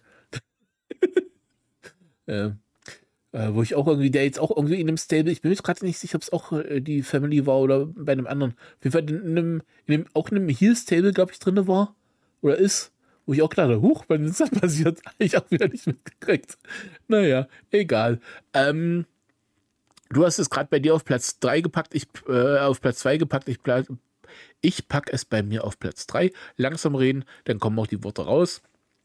Äh, äh, wo ich auch irgendwie, der jetzt auch irgendwie in einem Stable, ich bin mir jetzt gerade nicht sicher, ob es auch äh, die Family war oder bei einem anderen. Auf jeden Fall in einem, in einem auch in einem Heel-Stable, glaube ich, drin war. Oder ist. Wo ich auch dachte, huch, wann ist das passiert? Habe ich auch wieder nicht mitgekriegt. Naja, egal. Ähm, du hast es gerade bei dir auf Platz drei gepackt, ich äh, auf Platz zwei gepackt, ich, pla- ich packe es bei mir auf Platz drei. Langsam reden, dann kommen auch die Worte raus.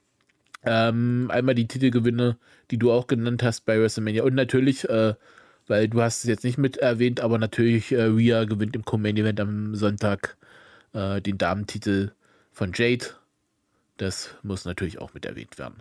Ähm, einmal die Titelgewinne, die du auch genannt hast bei WrestleMania. Und natürlich, äh, weil du hast es jetzt nicht mit erwähnt, aber natürlich äh, Rhea gewinnt im Co-Main-Event am Sonntag äh, den Damentitel von Jade. Das muss natürlich auch mit erwähnt werden.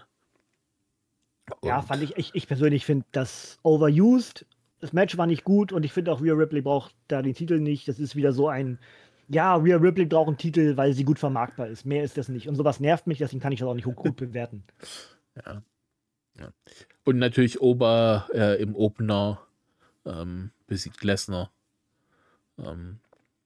Und Ja, fand ich, ich, ich persönlich finde das overused. Das Match war nicht gut und ich finde auch Rhea Ripley braucht da den Titel nicht. Das ist wieder so ein, ja, Rhea Ripley braucht einen Titel, weil sie gut vermarktbar ist. Mehr ist das nicht. Und sowas nervt mich, deswegen kann ich das auch nicht gut bewerten. ja, ja. Und natürlich Ober äh, im Opener ähm, besiegt Lesnar. Ähm,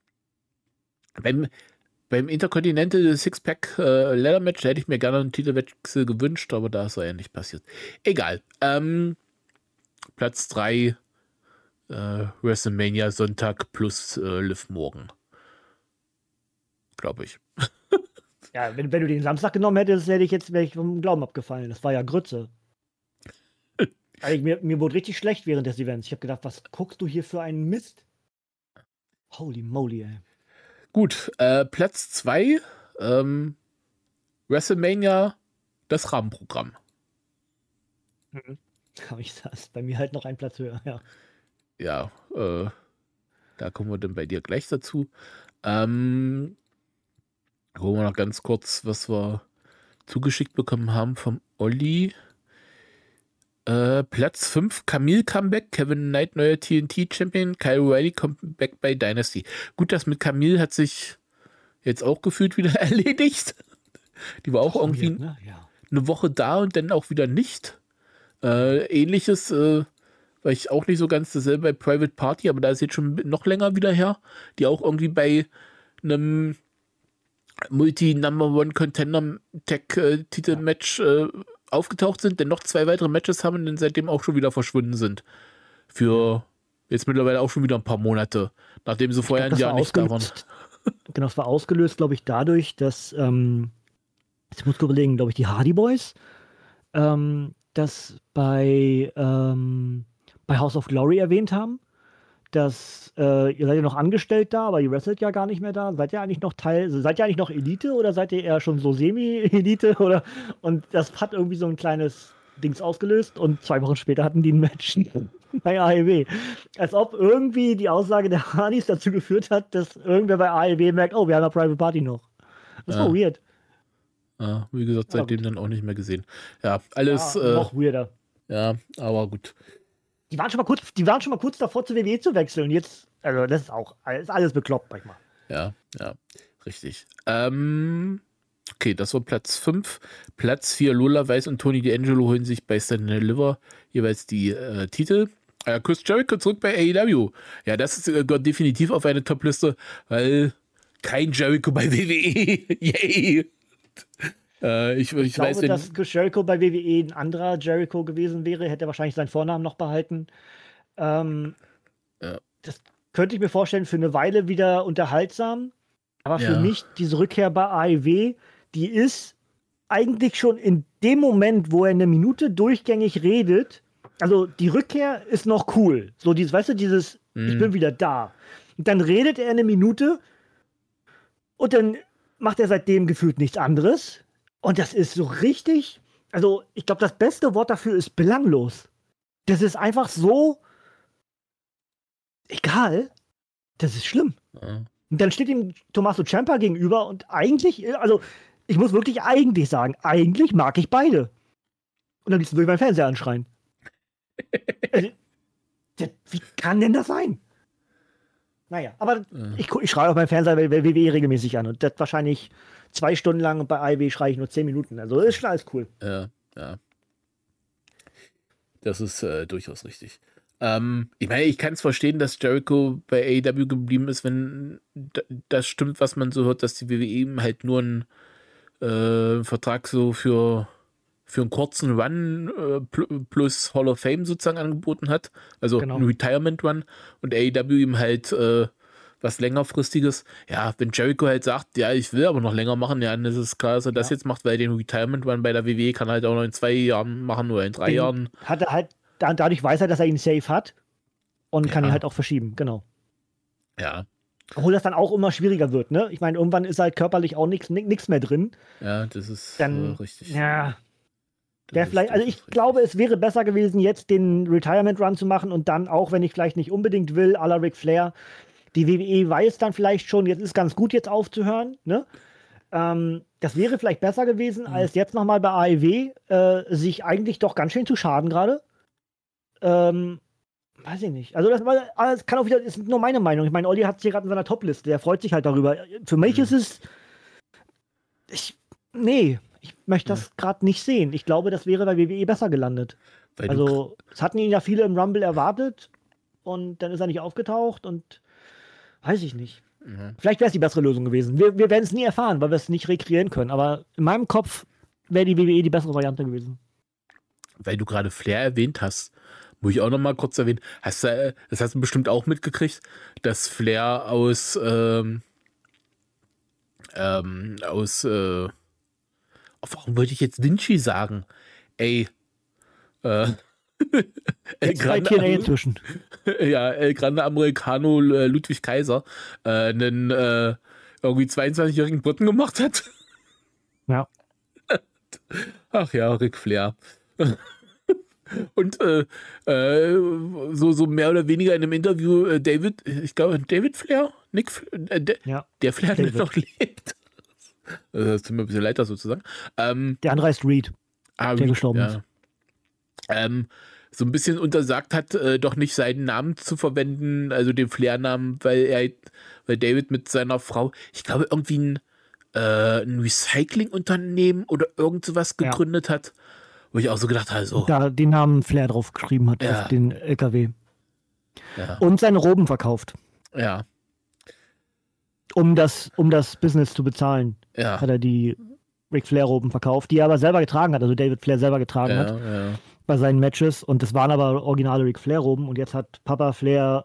beim, beim Intercontinental Six-Pack äh, Ladder Match hätte ich mir gerne einen Titelwechsel gewünscht, aber da ist er ja nicht passiert. Egal. Ähm, Platz drei äh, WrestleMania Sonntag plus äh, Liv Morgan. Glaube ich. Ja, wenn, wenn du den Samstag genommen hättest, hätte ich jetzt wäre ich vom Glauben abgefallen. Das war ja Grütze. Also ich, mir, mir wurde richtig schlecht während des Events. Ich habe gedacht, was guckst du hier für einen Mist? Holy moly, ey. Gut, äh, Platz zwei ähm, WrestleMania, das Rahmenprogramm. Mhm. Aber ich saß bei mir halt noch einen Platz höher, ja. Ja, äh, da kommen wir dann bei dir gleich dazu. Ähm, holen wir noch ganz kurz, was wir zugeschickt bekommen haben vom Olli. Äh, Platz fünf, Camille Comeback, Kevin Knight, neuer T N T-Champion, Kyle O'Reilly Comeback bei Dynasty. Gut, das mit Camille hat sich jetzt auch gefühlt wieder erledigt. Die war auch Ach, irgendwie weird, ne? Ja. eine Woche da und dann auch wieder nicht. Äh, ähnliches, äh, weil ich auch nicht so ganz dasselbe bei Private Party, aber da ist jetzt schon noch länger wieder her, die auch irgendwie bei einem Multi-Number-One-Contender-Tag-Titel-Match äh, aufgetaucht sind, dann noch zwei weitere Matches haben und dann seitdem auch schon wieder verschwunden sind. Für jetzt mittlerweile auch schon wieder ein paar Monate, nachdem sie vorher glaub, ein Jahr nicht da waren. Genau, das war ausgelöst, glaube ich, dadurch, dass, ähm, jetzt muss ich überlegen, glaube ich, die Hardy Boys, ähm, das bei, ähm, bei House of Glory erwähnt haben, dass äh, ihr seid ja noch angestellt da, aber ihr wrestelt ja gar nicht mehr da. Seid ihr eigentlich noch Teil, seid ihr eigentlich noch Elite oder seid ihr eher schon so Semi-Elite oder und das hat irgendwie so ein kleines Dings ausgelöst und zwei Wochen später hatten die ein Match bei A E W. Als ob irgendwie die Aussage der Hardys dazu geführt hat, dass irgendwer bei A E W merkt, oh, wir haben eine Private Party noch. Das war Ja. weird. Ja, wie gesagt, Aber seitdem gut. dann auch nicht mehr gesehen. Ja, alles, Ja, äh, noch weirder. ja, aber gut. Die waren schon mal kurz, die waren schon mal kurz davor, zu W W E zu wechseln. Jetzt, also das ist auch ist alles bekloppt manchmal. Ja, ja, richtig. Ähm, okay, das war Platz fünf. Platz vier, Lola Weiss und Tony D'Angelo holen sich bei Stand and Deliver jeweils die äh, Titel. Äh, Chris Jericho zurück bei A E W. Ja, das ist, äh, gehört definitiv auf eine Top-Liste, weil kein Jericho bei W W E. Yay! Äh, ich, ich, Ich glaube, weiß, wenn, dass Chris Jericho bei W W E ein anderer Jericho gewesen wäre, hätte er wahrscheinlich seinen Vornamen noch behalten. Ähm, Ja. Das könnte ich mir vorstellen, für eine Weile wieder unterhaltsam. Aber für Ja. mich, diese Rückkehr bei A E W, die ist eigentlich schon in dem Moment, wo er eine Minute durchgängig redet, also die Rückkehr ist noch cool. So dieses, weißt du, dieses, ich bin wieder da. Und dann redet er eine Minute und dann macht er seitdem gefühlt nichts anderes. Und das ist so richtig, also ich glaube, das beste Wort dafür ist belanglos. Das ist einfach so egal. Das ist schlimm. Ja. Und dann steht ihm Tommaso Ciampa gegenüber und eigentlich, also ich muss wirklich eigentlich sagen, eigentlich mag ich beide. Und dann liest du durch meinen Fernseher anschreien. Also, das, wie kann denn das sein? Naja, aber Ja. ich, gu- ich schreie auf meinen Fernseher bei W W E regelmäßig an und das wahrscheinlich zwei Stunden lang und bei A E W schreie ich nur zehn Minuten. Also ist schon alles cool. Ja, ja. Das ist äh, durchaus richtig. Ähm, ich meine, ich kann es verstehen, dass Jericho bei A E W geblieben ist, wenn d- das stimmt, was man so hört, dass die W W E ihm halt nur einen äh, Vertrag so für, für einen kurzen Run äh, pl- plus Hall of Fame sozusagen angeboten hat. Also Genau. ein Retirement Run und A E W ihm halt äh, was längerfristiges. Ja, wenn Jericho halt sagt, ja, ich will aber noch länger machen, ja, dann ist es klar, dass er das Ja. jetzt macht, weil den Retirement Run bei der W W E kann er halt auch noch in zwei Jahren machen oder in drei Den Jahren. Hat er halt, da, dadurch weiß er, dass er ihn safe hat und kann Ja. ihn halt auch verschieben, genau. Ja, Obwohl das dann auch immer schwieriger wird, ne? Ich meine, irgendwann ist halt körperlich auch nichts mehr drin. ja, das ist Dann, äh, richtig. ja, Das wäre ist vielleicht, also durchaus ich richtig. glaube, es wäre besser gewesen, jetzt den Retirement Run zu machen und dann, auch wenn ich vielleicht nicht unbedingt will, à la Ric Flair, die W W E weiß dann vielleicht schon, jetzt ist ganz gut, jetzt aufzuhören, ne? Ähm, das wäre vielleicht besser gewesen, Mhm. als jetzt nochmal bei A E W äh, sich eigentlich doch ganz schön zu schaden gerade. Ähm, weiß ich nicht. Also das, war- das kann auch wieder, ist nur meine Meinung. Ich meine, Olli hat es hier gerade in seiner Top-Liste, der freut sich halt darüber. Für mich Mhm. ist es, ich, nee, ich möchte das gerade nicht sehen. Ich glaube, das wäre bei W W E besser gelandet. Weil du, Also, es hatten ihn ja viele im Rumble erwartet und dann ist er nicht aufgetaucht und weiß ich nicht. ja. Vielleicht wäre es die bessere Lösung gewesen. Wir, wir werden es nie erfahren, weil wir es nicht rekreieren können. Aber in meinem Kopf wäre die W W E die bessere Variante gewesen. weil du gerade Flair erwähnt hast, muss ich auch noch mal kurz erwähnen, hast du, äh, das hast du bestimmt auch mitgekriegt, dass Flair aus ähm, ähm, aus äh, warum wollte ich jetzt Vinci sagen? Ey, äh, El Jetzt bei Grande, T N A inzwischen. ja, El Grande Americano äh, Ludwig Kaiser äh, einen äh, irgendwie zweiundzwanzigjährigen Briten gemacht hat. Ja. Ach ja, Ric Flair. Und äh, äh, so, so mehr oder weniger in einem Interview äh, David, ich glaube David Flair, Nick, F- äh, der, Ja. der Flair, der David. noch lebt. Also, das tut mir ein bisschen leid, das sozusagen. Ähm, Der andere heißt Reed. ah, Der Reed, gestorben ist. Ähm, so ein bisschen untersagt hat, äh, doch nicht seinen Namen zu verwenden, also den Flair-Namen, weil er, weil David mit seiner Frau, ich glaube, irgendwie ein, äh, ein Recycling-Unternehmen oder irgend sowas Ja. gegründet hat, wo ich auch so gedacht habe, so, Da den Namen Flair drauf geschrieben hat Ja. auf den L K W. ja, Und seine Roben verkauft, ja, um das, um das Business zu bezahlen. ja, Hat er die Ric Flair-Roben verkauft, die er aber selber getragen hat, also David Flair selber getragen hat ja, ja. bei seinen Matches. Und das waren aber originale Ric Flair-Roben. Und jetzt hat Papa Flair,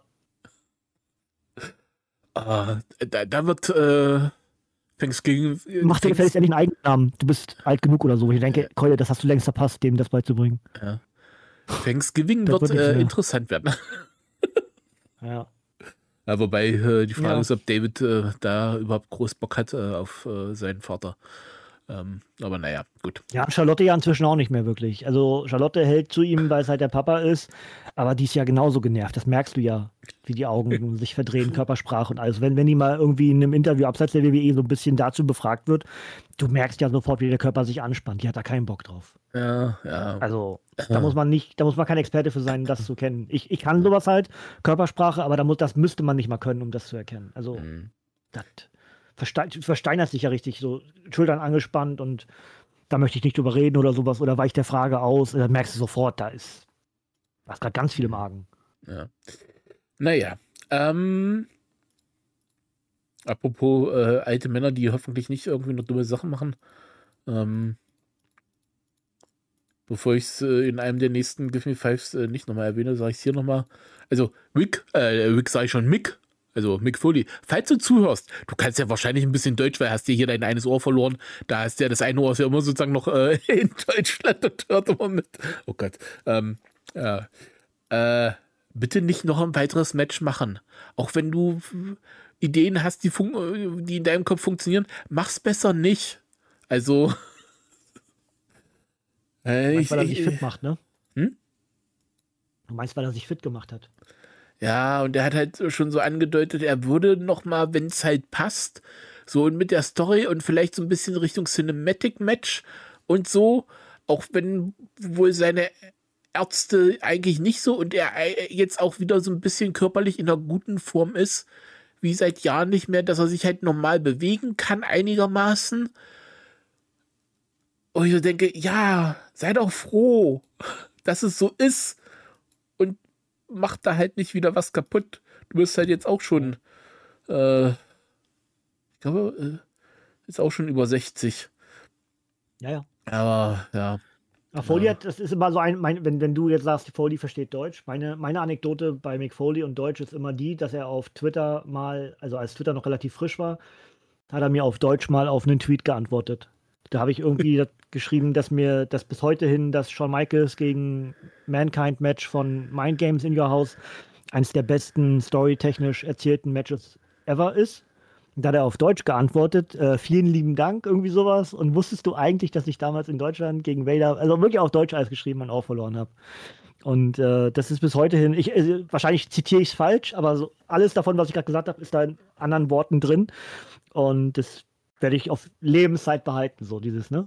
Ah, da, da wird äh, Thanksgiving. mach dir gefälligst endlich einen eigenen Namen. Du bist alt genug oder so. Ich denke, Keule, das hast du längst verpasst, dem das beizubringen. Ja. Thanksgiving Das wird wird nichts äh, mehr. interessant werden. Ja. Ja, wobei äh, die Frage Ja. ist, ob David äh, da überhaupt groß Bock hat äh, auf äh, seinen Vater. Ähm, aber naja, gut. Ja, Charlotte ja inzwischen auch nicht mehr wirklich. Also Charlotte hält zu ihm, weil es halt der Papa ist, aber die ist ja genauso genervt. Das merkst du ja, wie die Augen sich verdrehen, Körpersprache und alles. Wenn, wenn die mal irgendwie in einem Interview abseits der W W E so ein bisschen dazu befragt wird, du merkst ja sofort, wie der Körper sich anspannt. Die hat da keinen Bock drauf. Ja, ja. Also da muss man nicht, da muss man kein Experte für sein, das zu kennen. Ich, ich kann sowas halt, Körpersprache, aber da muss, das müsste man nicht mal können, um das zu erkennen. Also Mhm. das verstein, versteinert sich ja richtig, so Schultern angespannt und da möchte ich nicht drüber reden oder sowas oder weicht der Frage aus. Da merkst du sofort, da ist, da ist gerade ganz viel im Argen. Ja. Naja. Ähm, apropos äh, alte Männer, die hoffentlich nicht irgendwie noch dumme Sachen machen. Ähm, bevor ich es äh, in einem der nächsten Give Me Fives äh, nicht nochmal erwähne, sage ich es hier nochmal. Also, Rick, äh, Rick sage ich schon, Mick. Also Mick Foley, falls du zuhörst, du kannst ja wahrscheinlich ein bisschen Deutsch, weil hast dir hier dein eines Ohr verloren. Da ist ja das eine Ohr ist ja immer sozusagen noch äh, in Deutschland und hört immer mit. Oh Gott. Ähm, ja. Äh, bitte nicht noch ein weiteres Match machen. Auch wenn du äh, Ideen hast, die, fun- die in deinem Kopf funktionieren, mach's besser nicht. Also. äh, Du meinst, ich, weil er ich, sich fit macht, ne? Hm? Du meinst, weil er sich fit gemacht hat. Ja, und er hat halt schon so angedeutet, er würde noch mal, wenn es halt passt, so und mit der Story und vielleicht so ein bisschen Richtung Cinematic Match und so, auch wenn wohl seine Ärzte eigentlich nicht so und er jetzt auch wieder so ein bisschen körperlich in einer guten Form ist, wie seit Jahren nicht mehr, dass er sich halt normal bewegen kann einigermaßen. Und ich so denke, ja, sei doch froh, dass es so ist und mach da halt nicht wieder was kaputt. Du bist halt jetzt auch schon, äh, ich glaube, äh, ist auch schon über sechzig. Ja, ja. Aber, ja. Ja, Foley ja. hat, das ist immer so ein, mein, wenn, wenn du jetzt sagst, Foley versteht Deutsch. Meine, meine Anekdote bei Mick Foley und Deutsch ist immer die, dass er auf Twitter mal, also als Twitter noch relativ frisch war, hat er mir auf Deutsch mal auf einen Tweet geantwortet. Da habe ich irgendwie geschrieben, dass mir das bis heute hin das Shawn Michaels gegen Mankind-Match von Mind Games in Your House eines der besten storytechnisch erzählten Matches ever ist. Da hat er auf Deutsch geantwortet, äh, vielen lieben Dank, irgendwie sowas. Und wusstest du eigentlich, dass ich damals in Deutschland gegen Vader, also wirklich auf Deutsch alles geschrieben und auch verloren habe? Und äh, das ist bis heute hin, ich, äh, wahrscheinlich zitiere ich es falsch, aber so alles davon, was ich gerade gesagt habe, ist da in anderen Worten drin. Und das werde ich auf Lebenszeit behalten, so dieses, ne?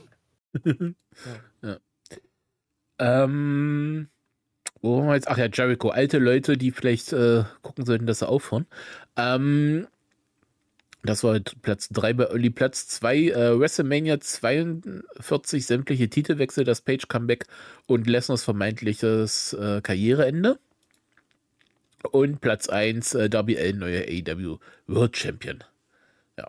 ja. Ja. Ähm, wo waren wir jetzt? Ach ja, Jericho. Alte Leute, die vielleicht äh, gucken sollten, dass sie aufhören. Ähm, das war Platz drei bei Olli. Platz zwei, äh, WrestleMania zweiundvierzig, sämtliche Titelwechsel, das Page-Comeback und Lesners vermeintliches äh, Karriereende. Und Platz eins, äh, Darby Allin, neuer A E W World Champion. Ja.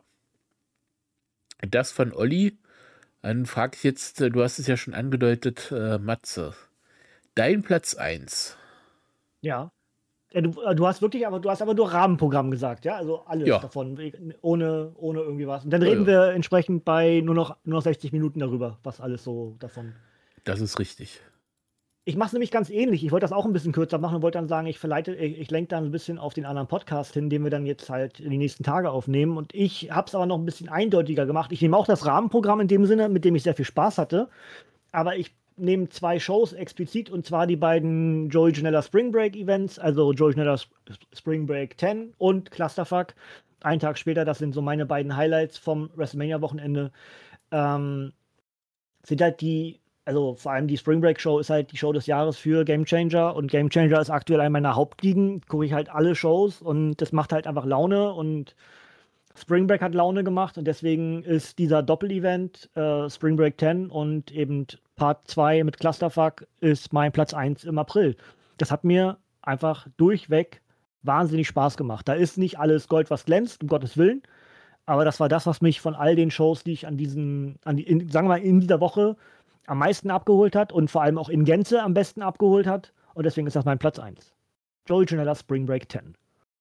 Das von Olli. Dann frage ich jetzt, äh, du hast es ja schon angedeutet, äh, Matze. Dein Platz eins. Ja. Ja, du, du hast wirklich, aber du hast aber nur Rahmenprogramm gesagt, ja? Also alles Ja. davon, ohne, ohne irgendwie was. Und dann reden ja, ja. wir entsprechend bei nur noch, nur noch sechzig Minuten darüber, was alles so davon. Das ist richtig. Ich mache es nämlich ganz ähnlich. Ich wollte das auch ein bisschen kürzer machen und wollte dann sagen, ich verleite, ich, ich lenke dann ein bisschen auf den anderen Podcast hin, den wir dann jetzt halt in die nächsten Tage aufnehmen. Und ich habe es aber noch ein bisschen eindeutiger gemacht. Ich nehme auch das Rahmenprogramm in dem Sinne, mit dem ich sehr viel Spaß hatte. Aber ich nehme zwei Shows explizit, und zwar die beiden Joey Janela Spring Break Events, also Joey Janela Spring Break zehn und Clusterfuck. Einen Tag später, das sind so meine beiden Highlights vom WrestleMania-Wochenende. Ähm, sind halt die, also vor allem die Spring Break Show ist halt die Show des Jahres für Game Changer, und Game Changer ist aktuell eine meiner Hauptligen. Gucke ich halt alle Shows und das macht halt einfach Laune, und Spring Break hat Laune gemacht, und deswegen ist dieser Doppel-Event äh, Spring Break zehn und eben Part zwei mit Clusterfuck ist mein Platz eins im April. Das hat mir einfach durchweg wahnsinnig Spaß gemacht. Da ist nicht alles Gold, was glänzt, um Gottes Willen, aber das war das, was mich von all den Shows, die ich an diesen, an die, in, sagen wir mal, in dieser Woche am meisten abgeholt hat und vor allem auch in Gänze am besten abgeholt hat, und deswegen ist das mein Platz eins. Joey Janela Spring Break zehn.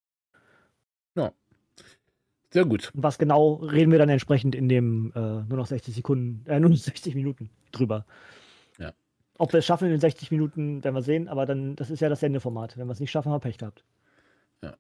Ja. Sehr gut. Und was genau, reden wir dann entsprechend in dem äh, nur noch sechzig Sekunden, äh, nur noch sechzig Minuten drüber. Ja. Ob wir es schaffen in den sechzig Minuten, werden wir sehen, aber dann, das ist ja das Sendeformat. Wenn wir es nicht schaffen, haben wir Pech gehabt. Ja.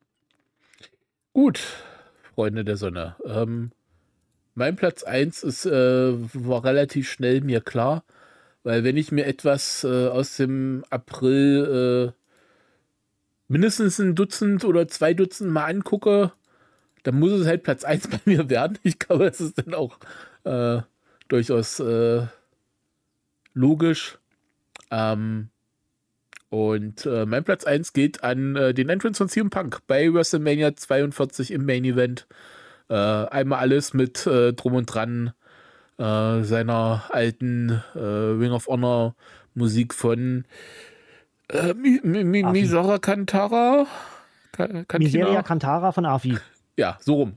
Gut, Freunde der Sonne. Ähm, mein Platz eins ist, äh, war relativ schnell mir klar, weil wenn ich mir etwas äh, aus dem April äh, mindestens ein Dutzend oder zwei Dutzend mal angucke, dann muss es halt Platz eins bei mir werden. Ich glaube, das ist dann auch äh, durchaus äh, logisch. Ähm, und äh, mein Platz eins geht an äh, den Entrance von C M Punk bei WrestleMania zweiundvierzig im Main Event. Äh, einmal alles mit äh, drum und dran äh, seiner alten äh, Ring of Honor Musik von äh, Mi Mi Mi Misora Kantara. Ka Miseria Cantara von Afi. Ja, so rum.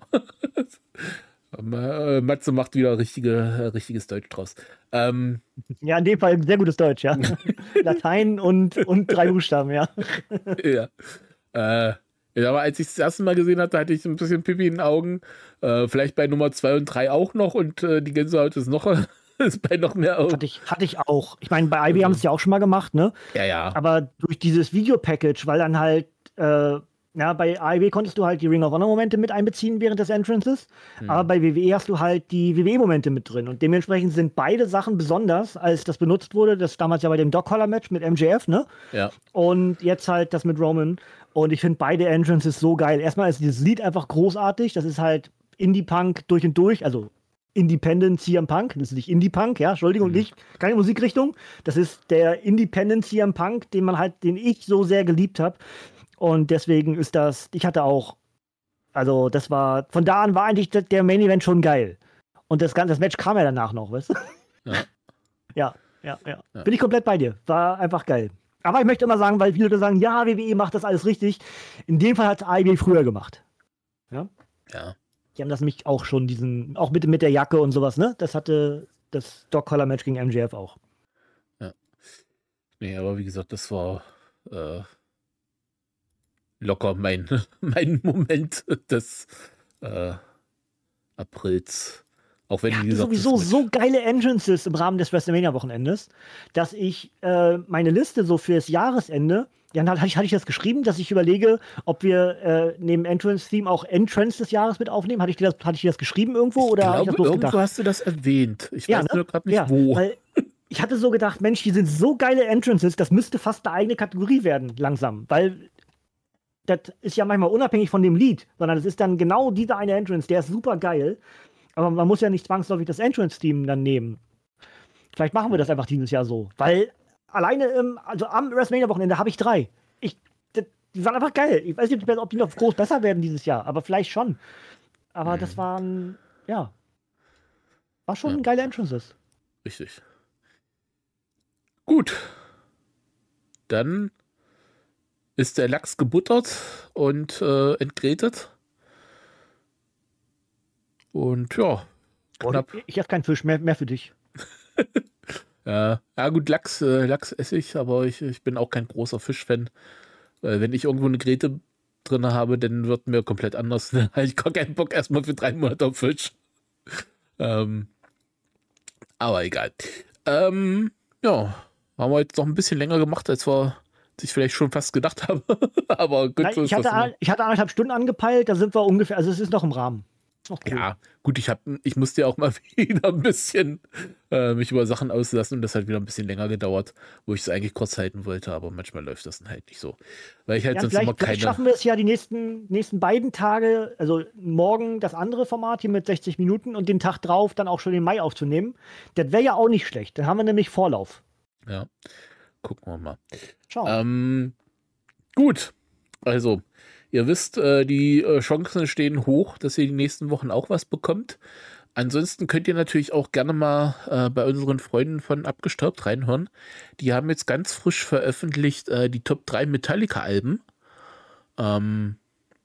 Matze macht wieder richtige, richtiges Deutsch draus. Ähm, ja, in dem Fall sehr gutes Deutsch, ja. Latein und, und drei Buchstaben, ja. ja. Äh, ja, aber als ich es das erste Mal gesehen hatte, hatte ich ein bisschen Pipi in den Augen. Äh, vielleicht bei Nummer zwei und drei auch noch, und äh, die Gänsehaut ist noch ist bei noch mehr Augen. Hatte ich, hatte ich auch. Ich meine, bei Ivy also. haben es ja auch schon mal gemacht, ne? Ja, ja. Aber durch dieses Videopackage, weil dann halt äh, Ja, bei A E W konntest du halt die Ring of Honor Momente mit einbeziehen während des Entrances, Hm. aber bei W W E hast du halt die W W E Momente mit drin und dementsprechend sind beide Sachen besonders, als das benutzt wurde, das damals ja bei dem Dog Collar Match mit M J F, ne? Ja. Und jetzt halt das mit Roman und ich finde beide Entrances so geil. Erstmal ist dieses Lied einfach großartig, das ist halt Indie-Punk durch und durch, also Independent C M Punk, das ist nicht Indie-Punk, ja, Entschuldigung, Mhm. nicht, keine Musikrichtung, das ist der Independent C M Punk, den man halt, den ich so sehr geliebt habe. Und deswegen ist das, ich hatte auch, also das war, von da an war eigentlich der, der Main Event schon geil. Und das ganze das Match kam ja danach noch, weißt du? Ja. Ja, ja, ja, Ja. Bin ich komplett bei dir. War einfach geil. Aber ich möchte immer sagen, weil viele Leute sagen, ja, W W E macht das alles richtig. In dem Fall hat A E W früher gemacht. Ja. Ja. Die haben das nämlich auch schon, diesen, auch mit, mit der Jacke und sowas, ne? Das hatte das Dog Collar Match gegen M J F auch. Nee, aber wie gesagt, das war äh, locker mein, mein Moment des äh, Aprils. Auch wenn, Er wie hatte gesagt, sowieso das Match- so geile Entrances im Rahmen des WrestleMania-Wochenendes, dass ich äh, meine Liste so fürs Jahresende, ja, dann hatte ich, hatte ich das geschrieben, dass ich überlege, ob wir äh, neben Entrance-Theme auch Entrance des Jahres mit aufnehmen. Hatte ich dir das, hatte ich dir das geschrieben irgendwo ich oder habe ich glaube, das bloß irgendwo gedacht? hast du das erwähnt. Ich Ja, weiß ne? nur gerade nicht, Ja, wo. weil ich hatte so gedacht, Mensch, die sind so geile Entrances, das müsste fast eine eigene Kategorie werden, langsam. Weil das ist ja manchmal unabhängig von dem Lied, sondern es ist dann genau dieser eine Entrance, der ist super geil. Aber man muss ja nicht zwangsläufig das Entrance-Team dann nehmen. Vielleicht machen wir das einfach dieses Jahr so. Weil alleine im, also am WrestleMania-Wochenende habe ich drei. Ich, das, die waren einfach geil. Ich weiß nicht, ob die noch groß besser werden dieses Jahr, aber vielleicht schon. Aber Mhm. das waren, ja, war schon Ja. geile Entrances. Richtig. Gut. Dann ist der Lachs gebuttert und äh, entgrätet. Und ja, knapp. Ich, ich esse keinen Fisch mehr, mehr für dich. Ja, ja gut, Lachs, äh, Lachs esse ich, aber ich, ich bin auch kein großer Fischfan. Weil wenn ich irgendwo eine Gräte drin habe, dann wird mir komplett anders. Dann habe ich gar keinen Bock erstmal für drei Monate auf Fisch. Ähm, aber egal. Ähm, ja, haben wir jetzt noch ein bisschen länger gemacht, als wir sich vielleicht schon fast gedacht haben. Aber gut, Nein, so ich, ist das hatte, immer. ein- ich hatte anderthalb Stunden angepeilt, da sind wir ungefähr, also es ist noch im Rahmen. Ist noch cool. Ja, gut, ich hab, ich musste ja auch mal wieder ein bisschen äh, mich über Sachen auslassen und das hat wieder ein bisschen länger gedauert, wo ich es eigentlich kurz halten wollte, aber manchmal läuft das dann halt nicht so. Weil ich halt Ja, sonst vielleicht, immer vielleicht keine. schaffen wir es ja die nächsten, nächsten beiden Tage, also morgen das andere Format hier mit sechzig Minuten und den Tag drauf dann auch schon den Mai aufzunehmen. Das wäre ja auch nicht schlecht. Dann haben wir nämlich Vorlauf. Ja, gucken wir mal. Schauen. Ähm, gut, also ihr wisst, äh, die äh, Chancen stehen hoch, dass ihr die nächsten Wochen auch was bekommt. Ansonsten könnt ihr natürlich auch gerne mal äh, bei unseren Freunden von Abgestaubt reinhören. Die haben jetzt ganz frisch veröffentlicht äh, die Top drei Metallica-Alben. Ähm,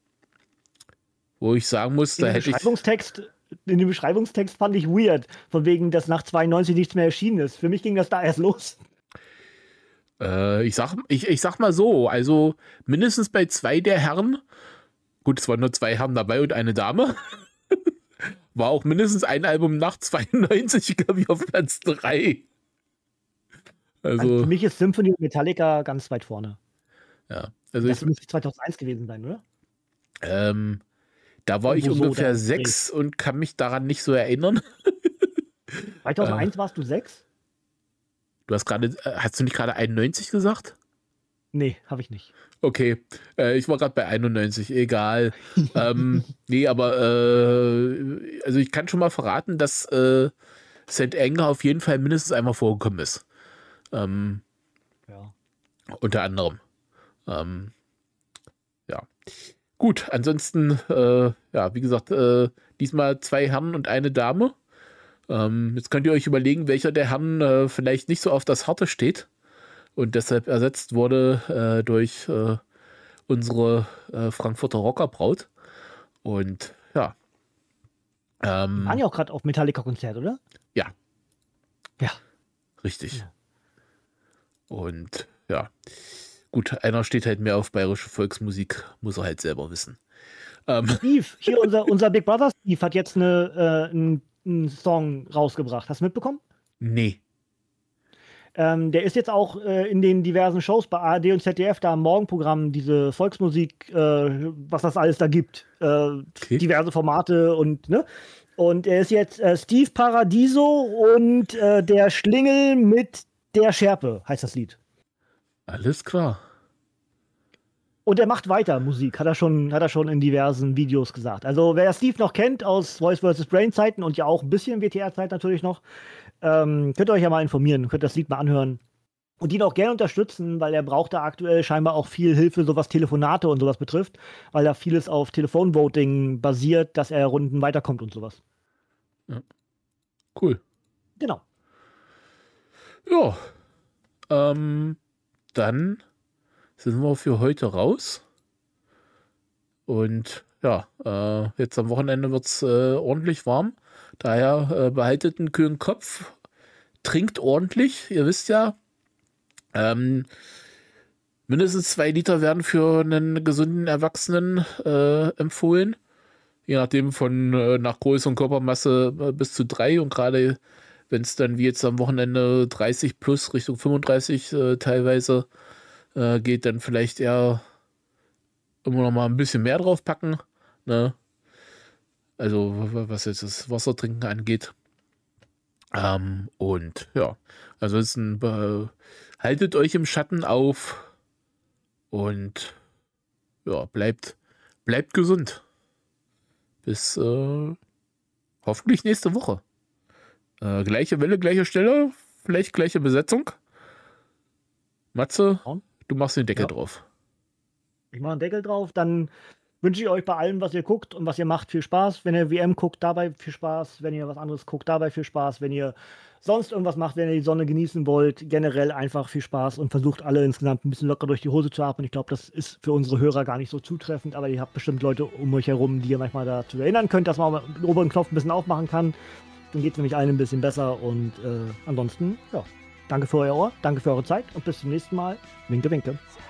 wo ich sagen muss, in, da dem hätte ich. Beschreibungstext, in dem Beschreibungstext fand ich weird, von wegen, dass nach zweiundneunzig nichts mehr erschienen ist. Für mich ging das da erst los. Äh, ich, sag, ich, ich sag mal so, also mindestens bei zwei der Herren, gut, es waren nur zwei Herren dabei und eine Dame, war auch mindestens ein Album nach zweiundneunzig, glaube ich, auf Platz drei. Also Also, für mich ist Symphony und Metallica ganz weit vorne. ja. Also Das ich, müsste zweitausendeins gewesen sein, oder? ähm, da war ich Irgendwo so ungefähr da sechs und kann mich daran nicht so erinnern. zweitausendeins warst du sechs? Du hast gerade, äh, hast du nicht gerade einundneunzig gesagt? Nee, habe ich nicht. Okay, äh, ich war gerade bei einundneunzig, egal. ähm, nee, aber äh, also ich kann schon mal verraten, dass äh, Saint Anger auf jeden Fall mindestens einmal vorgekommen ist. Ähm, Ja. unter anderem. Ähm, ja. Gut, ansonsten, äh, ja, wie gesagt, äh, diesmal zwei Herren und eine Dame. Ähm, jetzt könnt ihr euch überlegen, welcher der Herren äh, vielleicht nicht so auf das Harte steht und deshalb ersetzt wurde äh, durch äh, unsere äh, Frankfurter Rockerbraut. Und ja. Die Ähm, waren ja auch gerade auf Metallica-Konzert, oder? Ja. Ja. Richtig. Ja. Und ja. Gut, einer steht halt mehr auf bayerische Volksmusik, muss er halt selber wissen. Ähm, Steve, hier unser, unser Big Brother Steve hat jetzt eine, äh, einen, einen Song rausgebracht. Hast du mitbekommen? nee. Ähm, der ist jetzt auch äh, in den diversen Shows bei A R D und Z D F, da im Morgenprogramm, diese Volksmusik, äh, was das alles da gibt. Äh, Okay. Diverse Formate und, ne? Und er ist jetzt äh, Steve Paradiso und äh, der Schlingel mit der Schärpe, heißt das Lied. Alles klar. Und er macht weiter Musik, hat er schon, hat er schon in diversen Videos gesagt. Also wer Steve noch kennt aus Voice versus. Brain Zeiten und ja auch ein bisschen W T R-Zeit natürlich noch, ähm, könnt ihr euch ja mal informieren, könnt das Lied mal anhören. Und ihn auch gerne unterstützen, weil er braucht da aktuell scheinbar auch viel Hilfe, so was Telefonate und sowas betrifft, weil da vieles auf Telefonvoting basiert, dass er Runden weiterkommt und sowas. Ja. Cool. Genau. Ja. Ähm, dann sind wir für heute raus. Und ja, äh, jetzt am Wochenende wird es äh, ordentlich warm. Daher äh, behaltet einen kühlen Kopf. Trinkt ordentlich. Ihr wisst ja, ähm, mindestens zwei Liter werden für einen gesunden Erwachsenen äh, empfohlen. Je nachdem von äh, nach Größe und Körpermasse äh, bis zu drei. Und gerade wenn es dann wie jetzt am Wochenende dreißig plus Richtung fünfunddreißig äh, teilweise äh, geht, dann vielleicht eher immer noch mal ein bisschen mehr drauf packen. Ne? Also was jetzt das Wassertrinken angeht. Ähm, und ja, ansonsten äh, haltet euch im Schatten auf und ja, bleibt, bleibt gesund. Bis äh, hoffentlich nächste Woche. Äh, gleiche Welle, gleiche Stelle, vielleicht gleiche Besetzung. Matze, du machst den Deckel Ja. drauf. Ich mache einen Deckel drauf, dann wünsche ich euch bei allem, was ihr guckt und was ihr macht, viel Spaß. Wenn ihr W M guckt, dabei viel Spaß. Wenn ihr was anderes guckt, dabei viel Spaß. Wenn ihr sonst irgendwas macht, wenn ihr die Sonne genießen wollt, generell einfach viel Spaß und versucht alle insgesamt ein bisschen locker durch die Hose zu atmen. Ich glaube, das ist für unsere Hörer gar nicht so zutreffend, aber ihr habt bestimmt Leute um euch herum, die ihr manchmal dazu erinnern könnt, dass man den oberen Knopf ein bisschen aufmachen kann. Dann geht es nämlich allen ein bisschen besser und äh, ansonsten, ja, danke für euer Ohr, danke für eure Zeit und bis zum nächsten Mal. Winke, winke.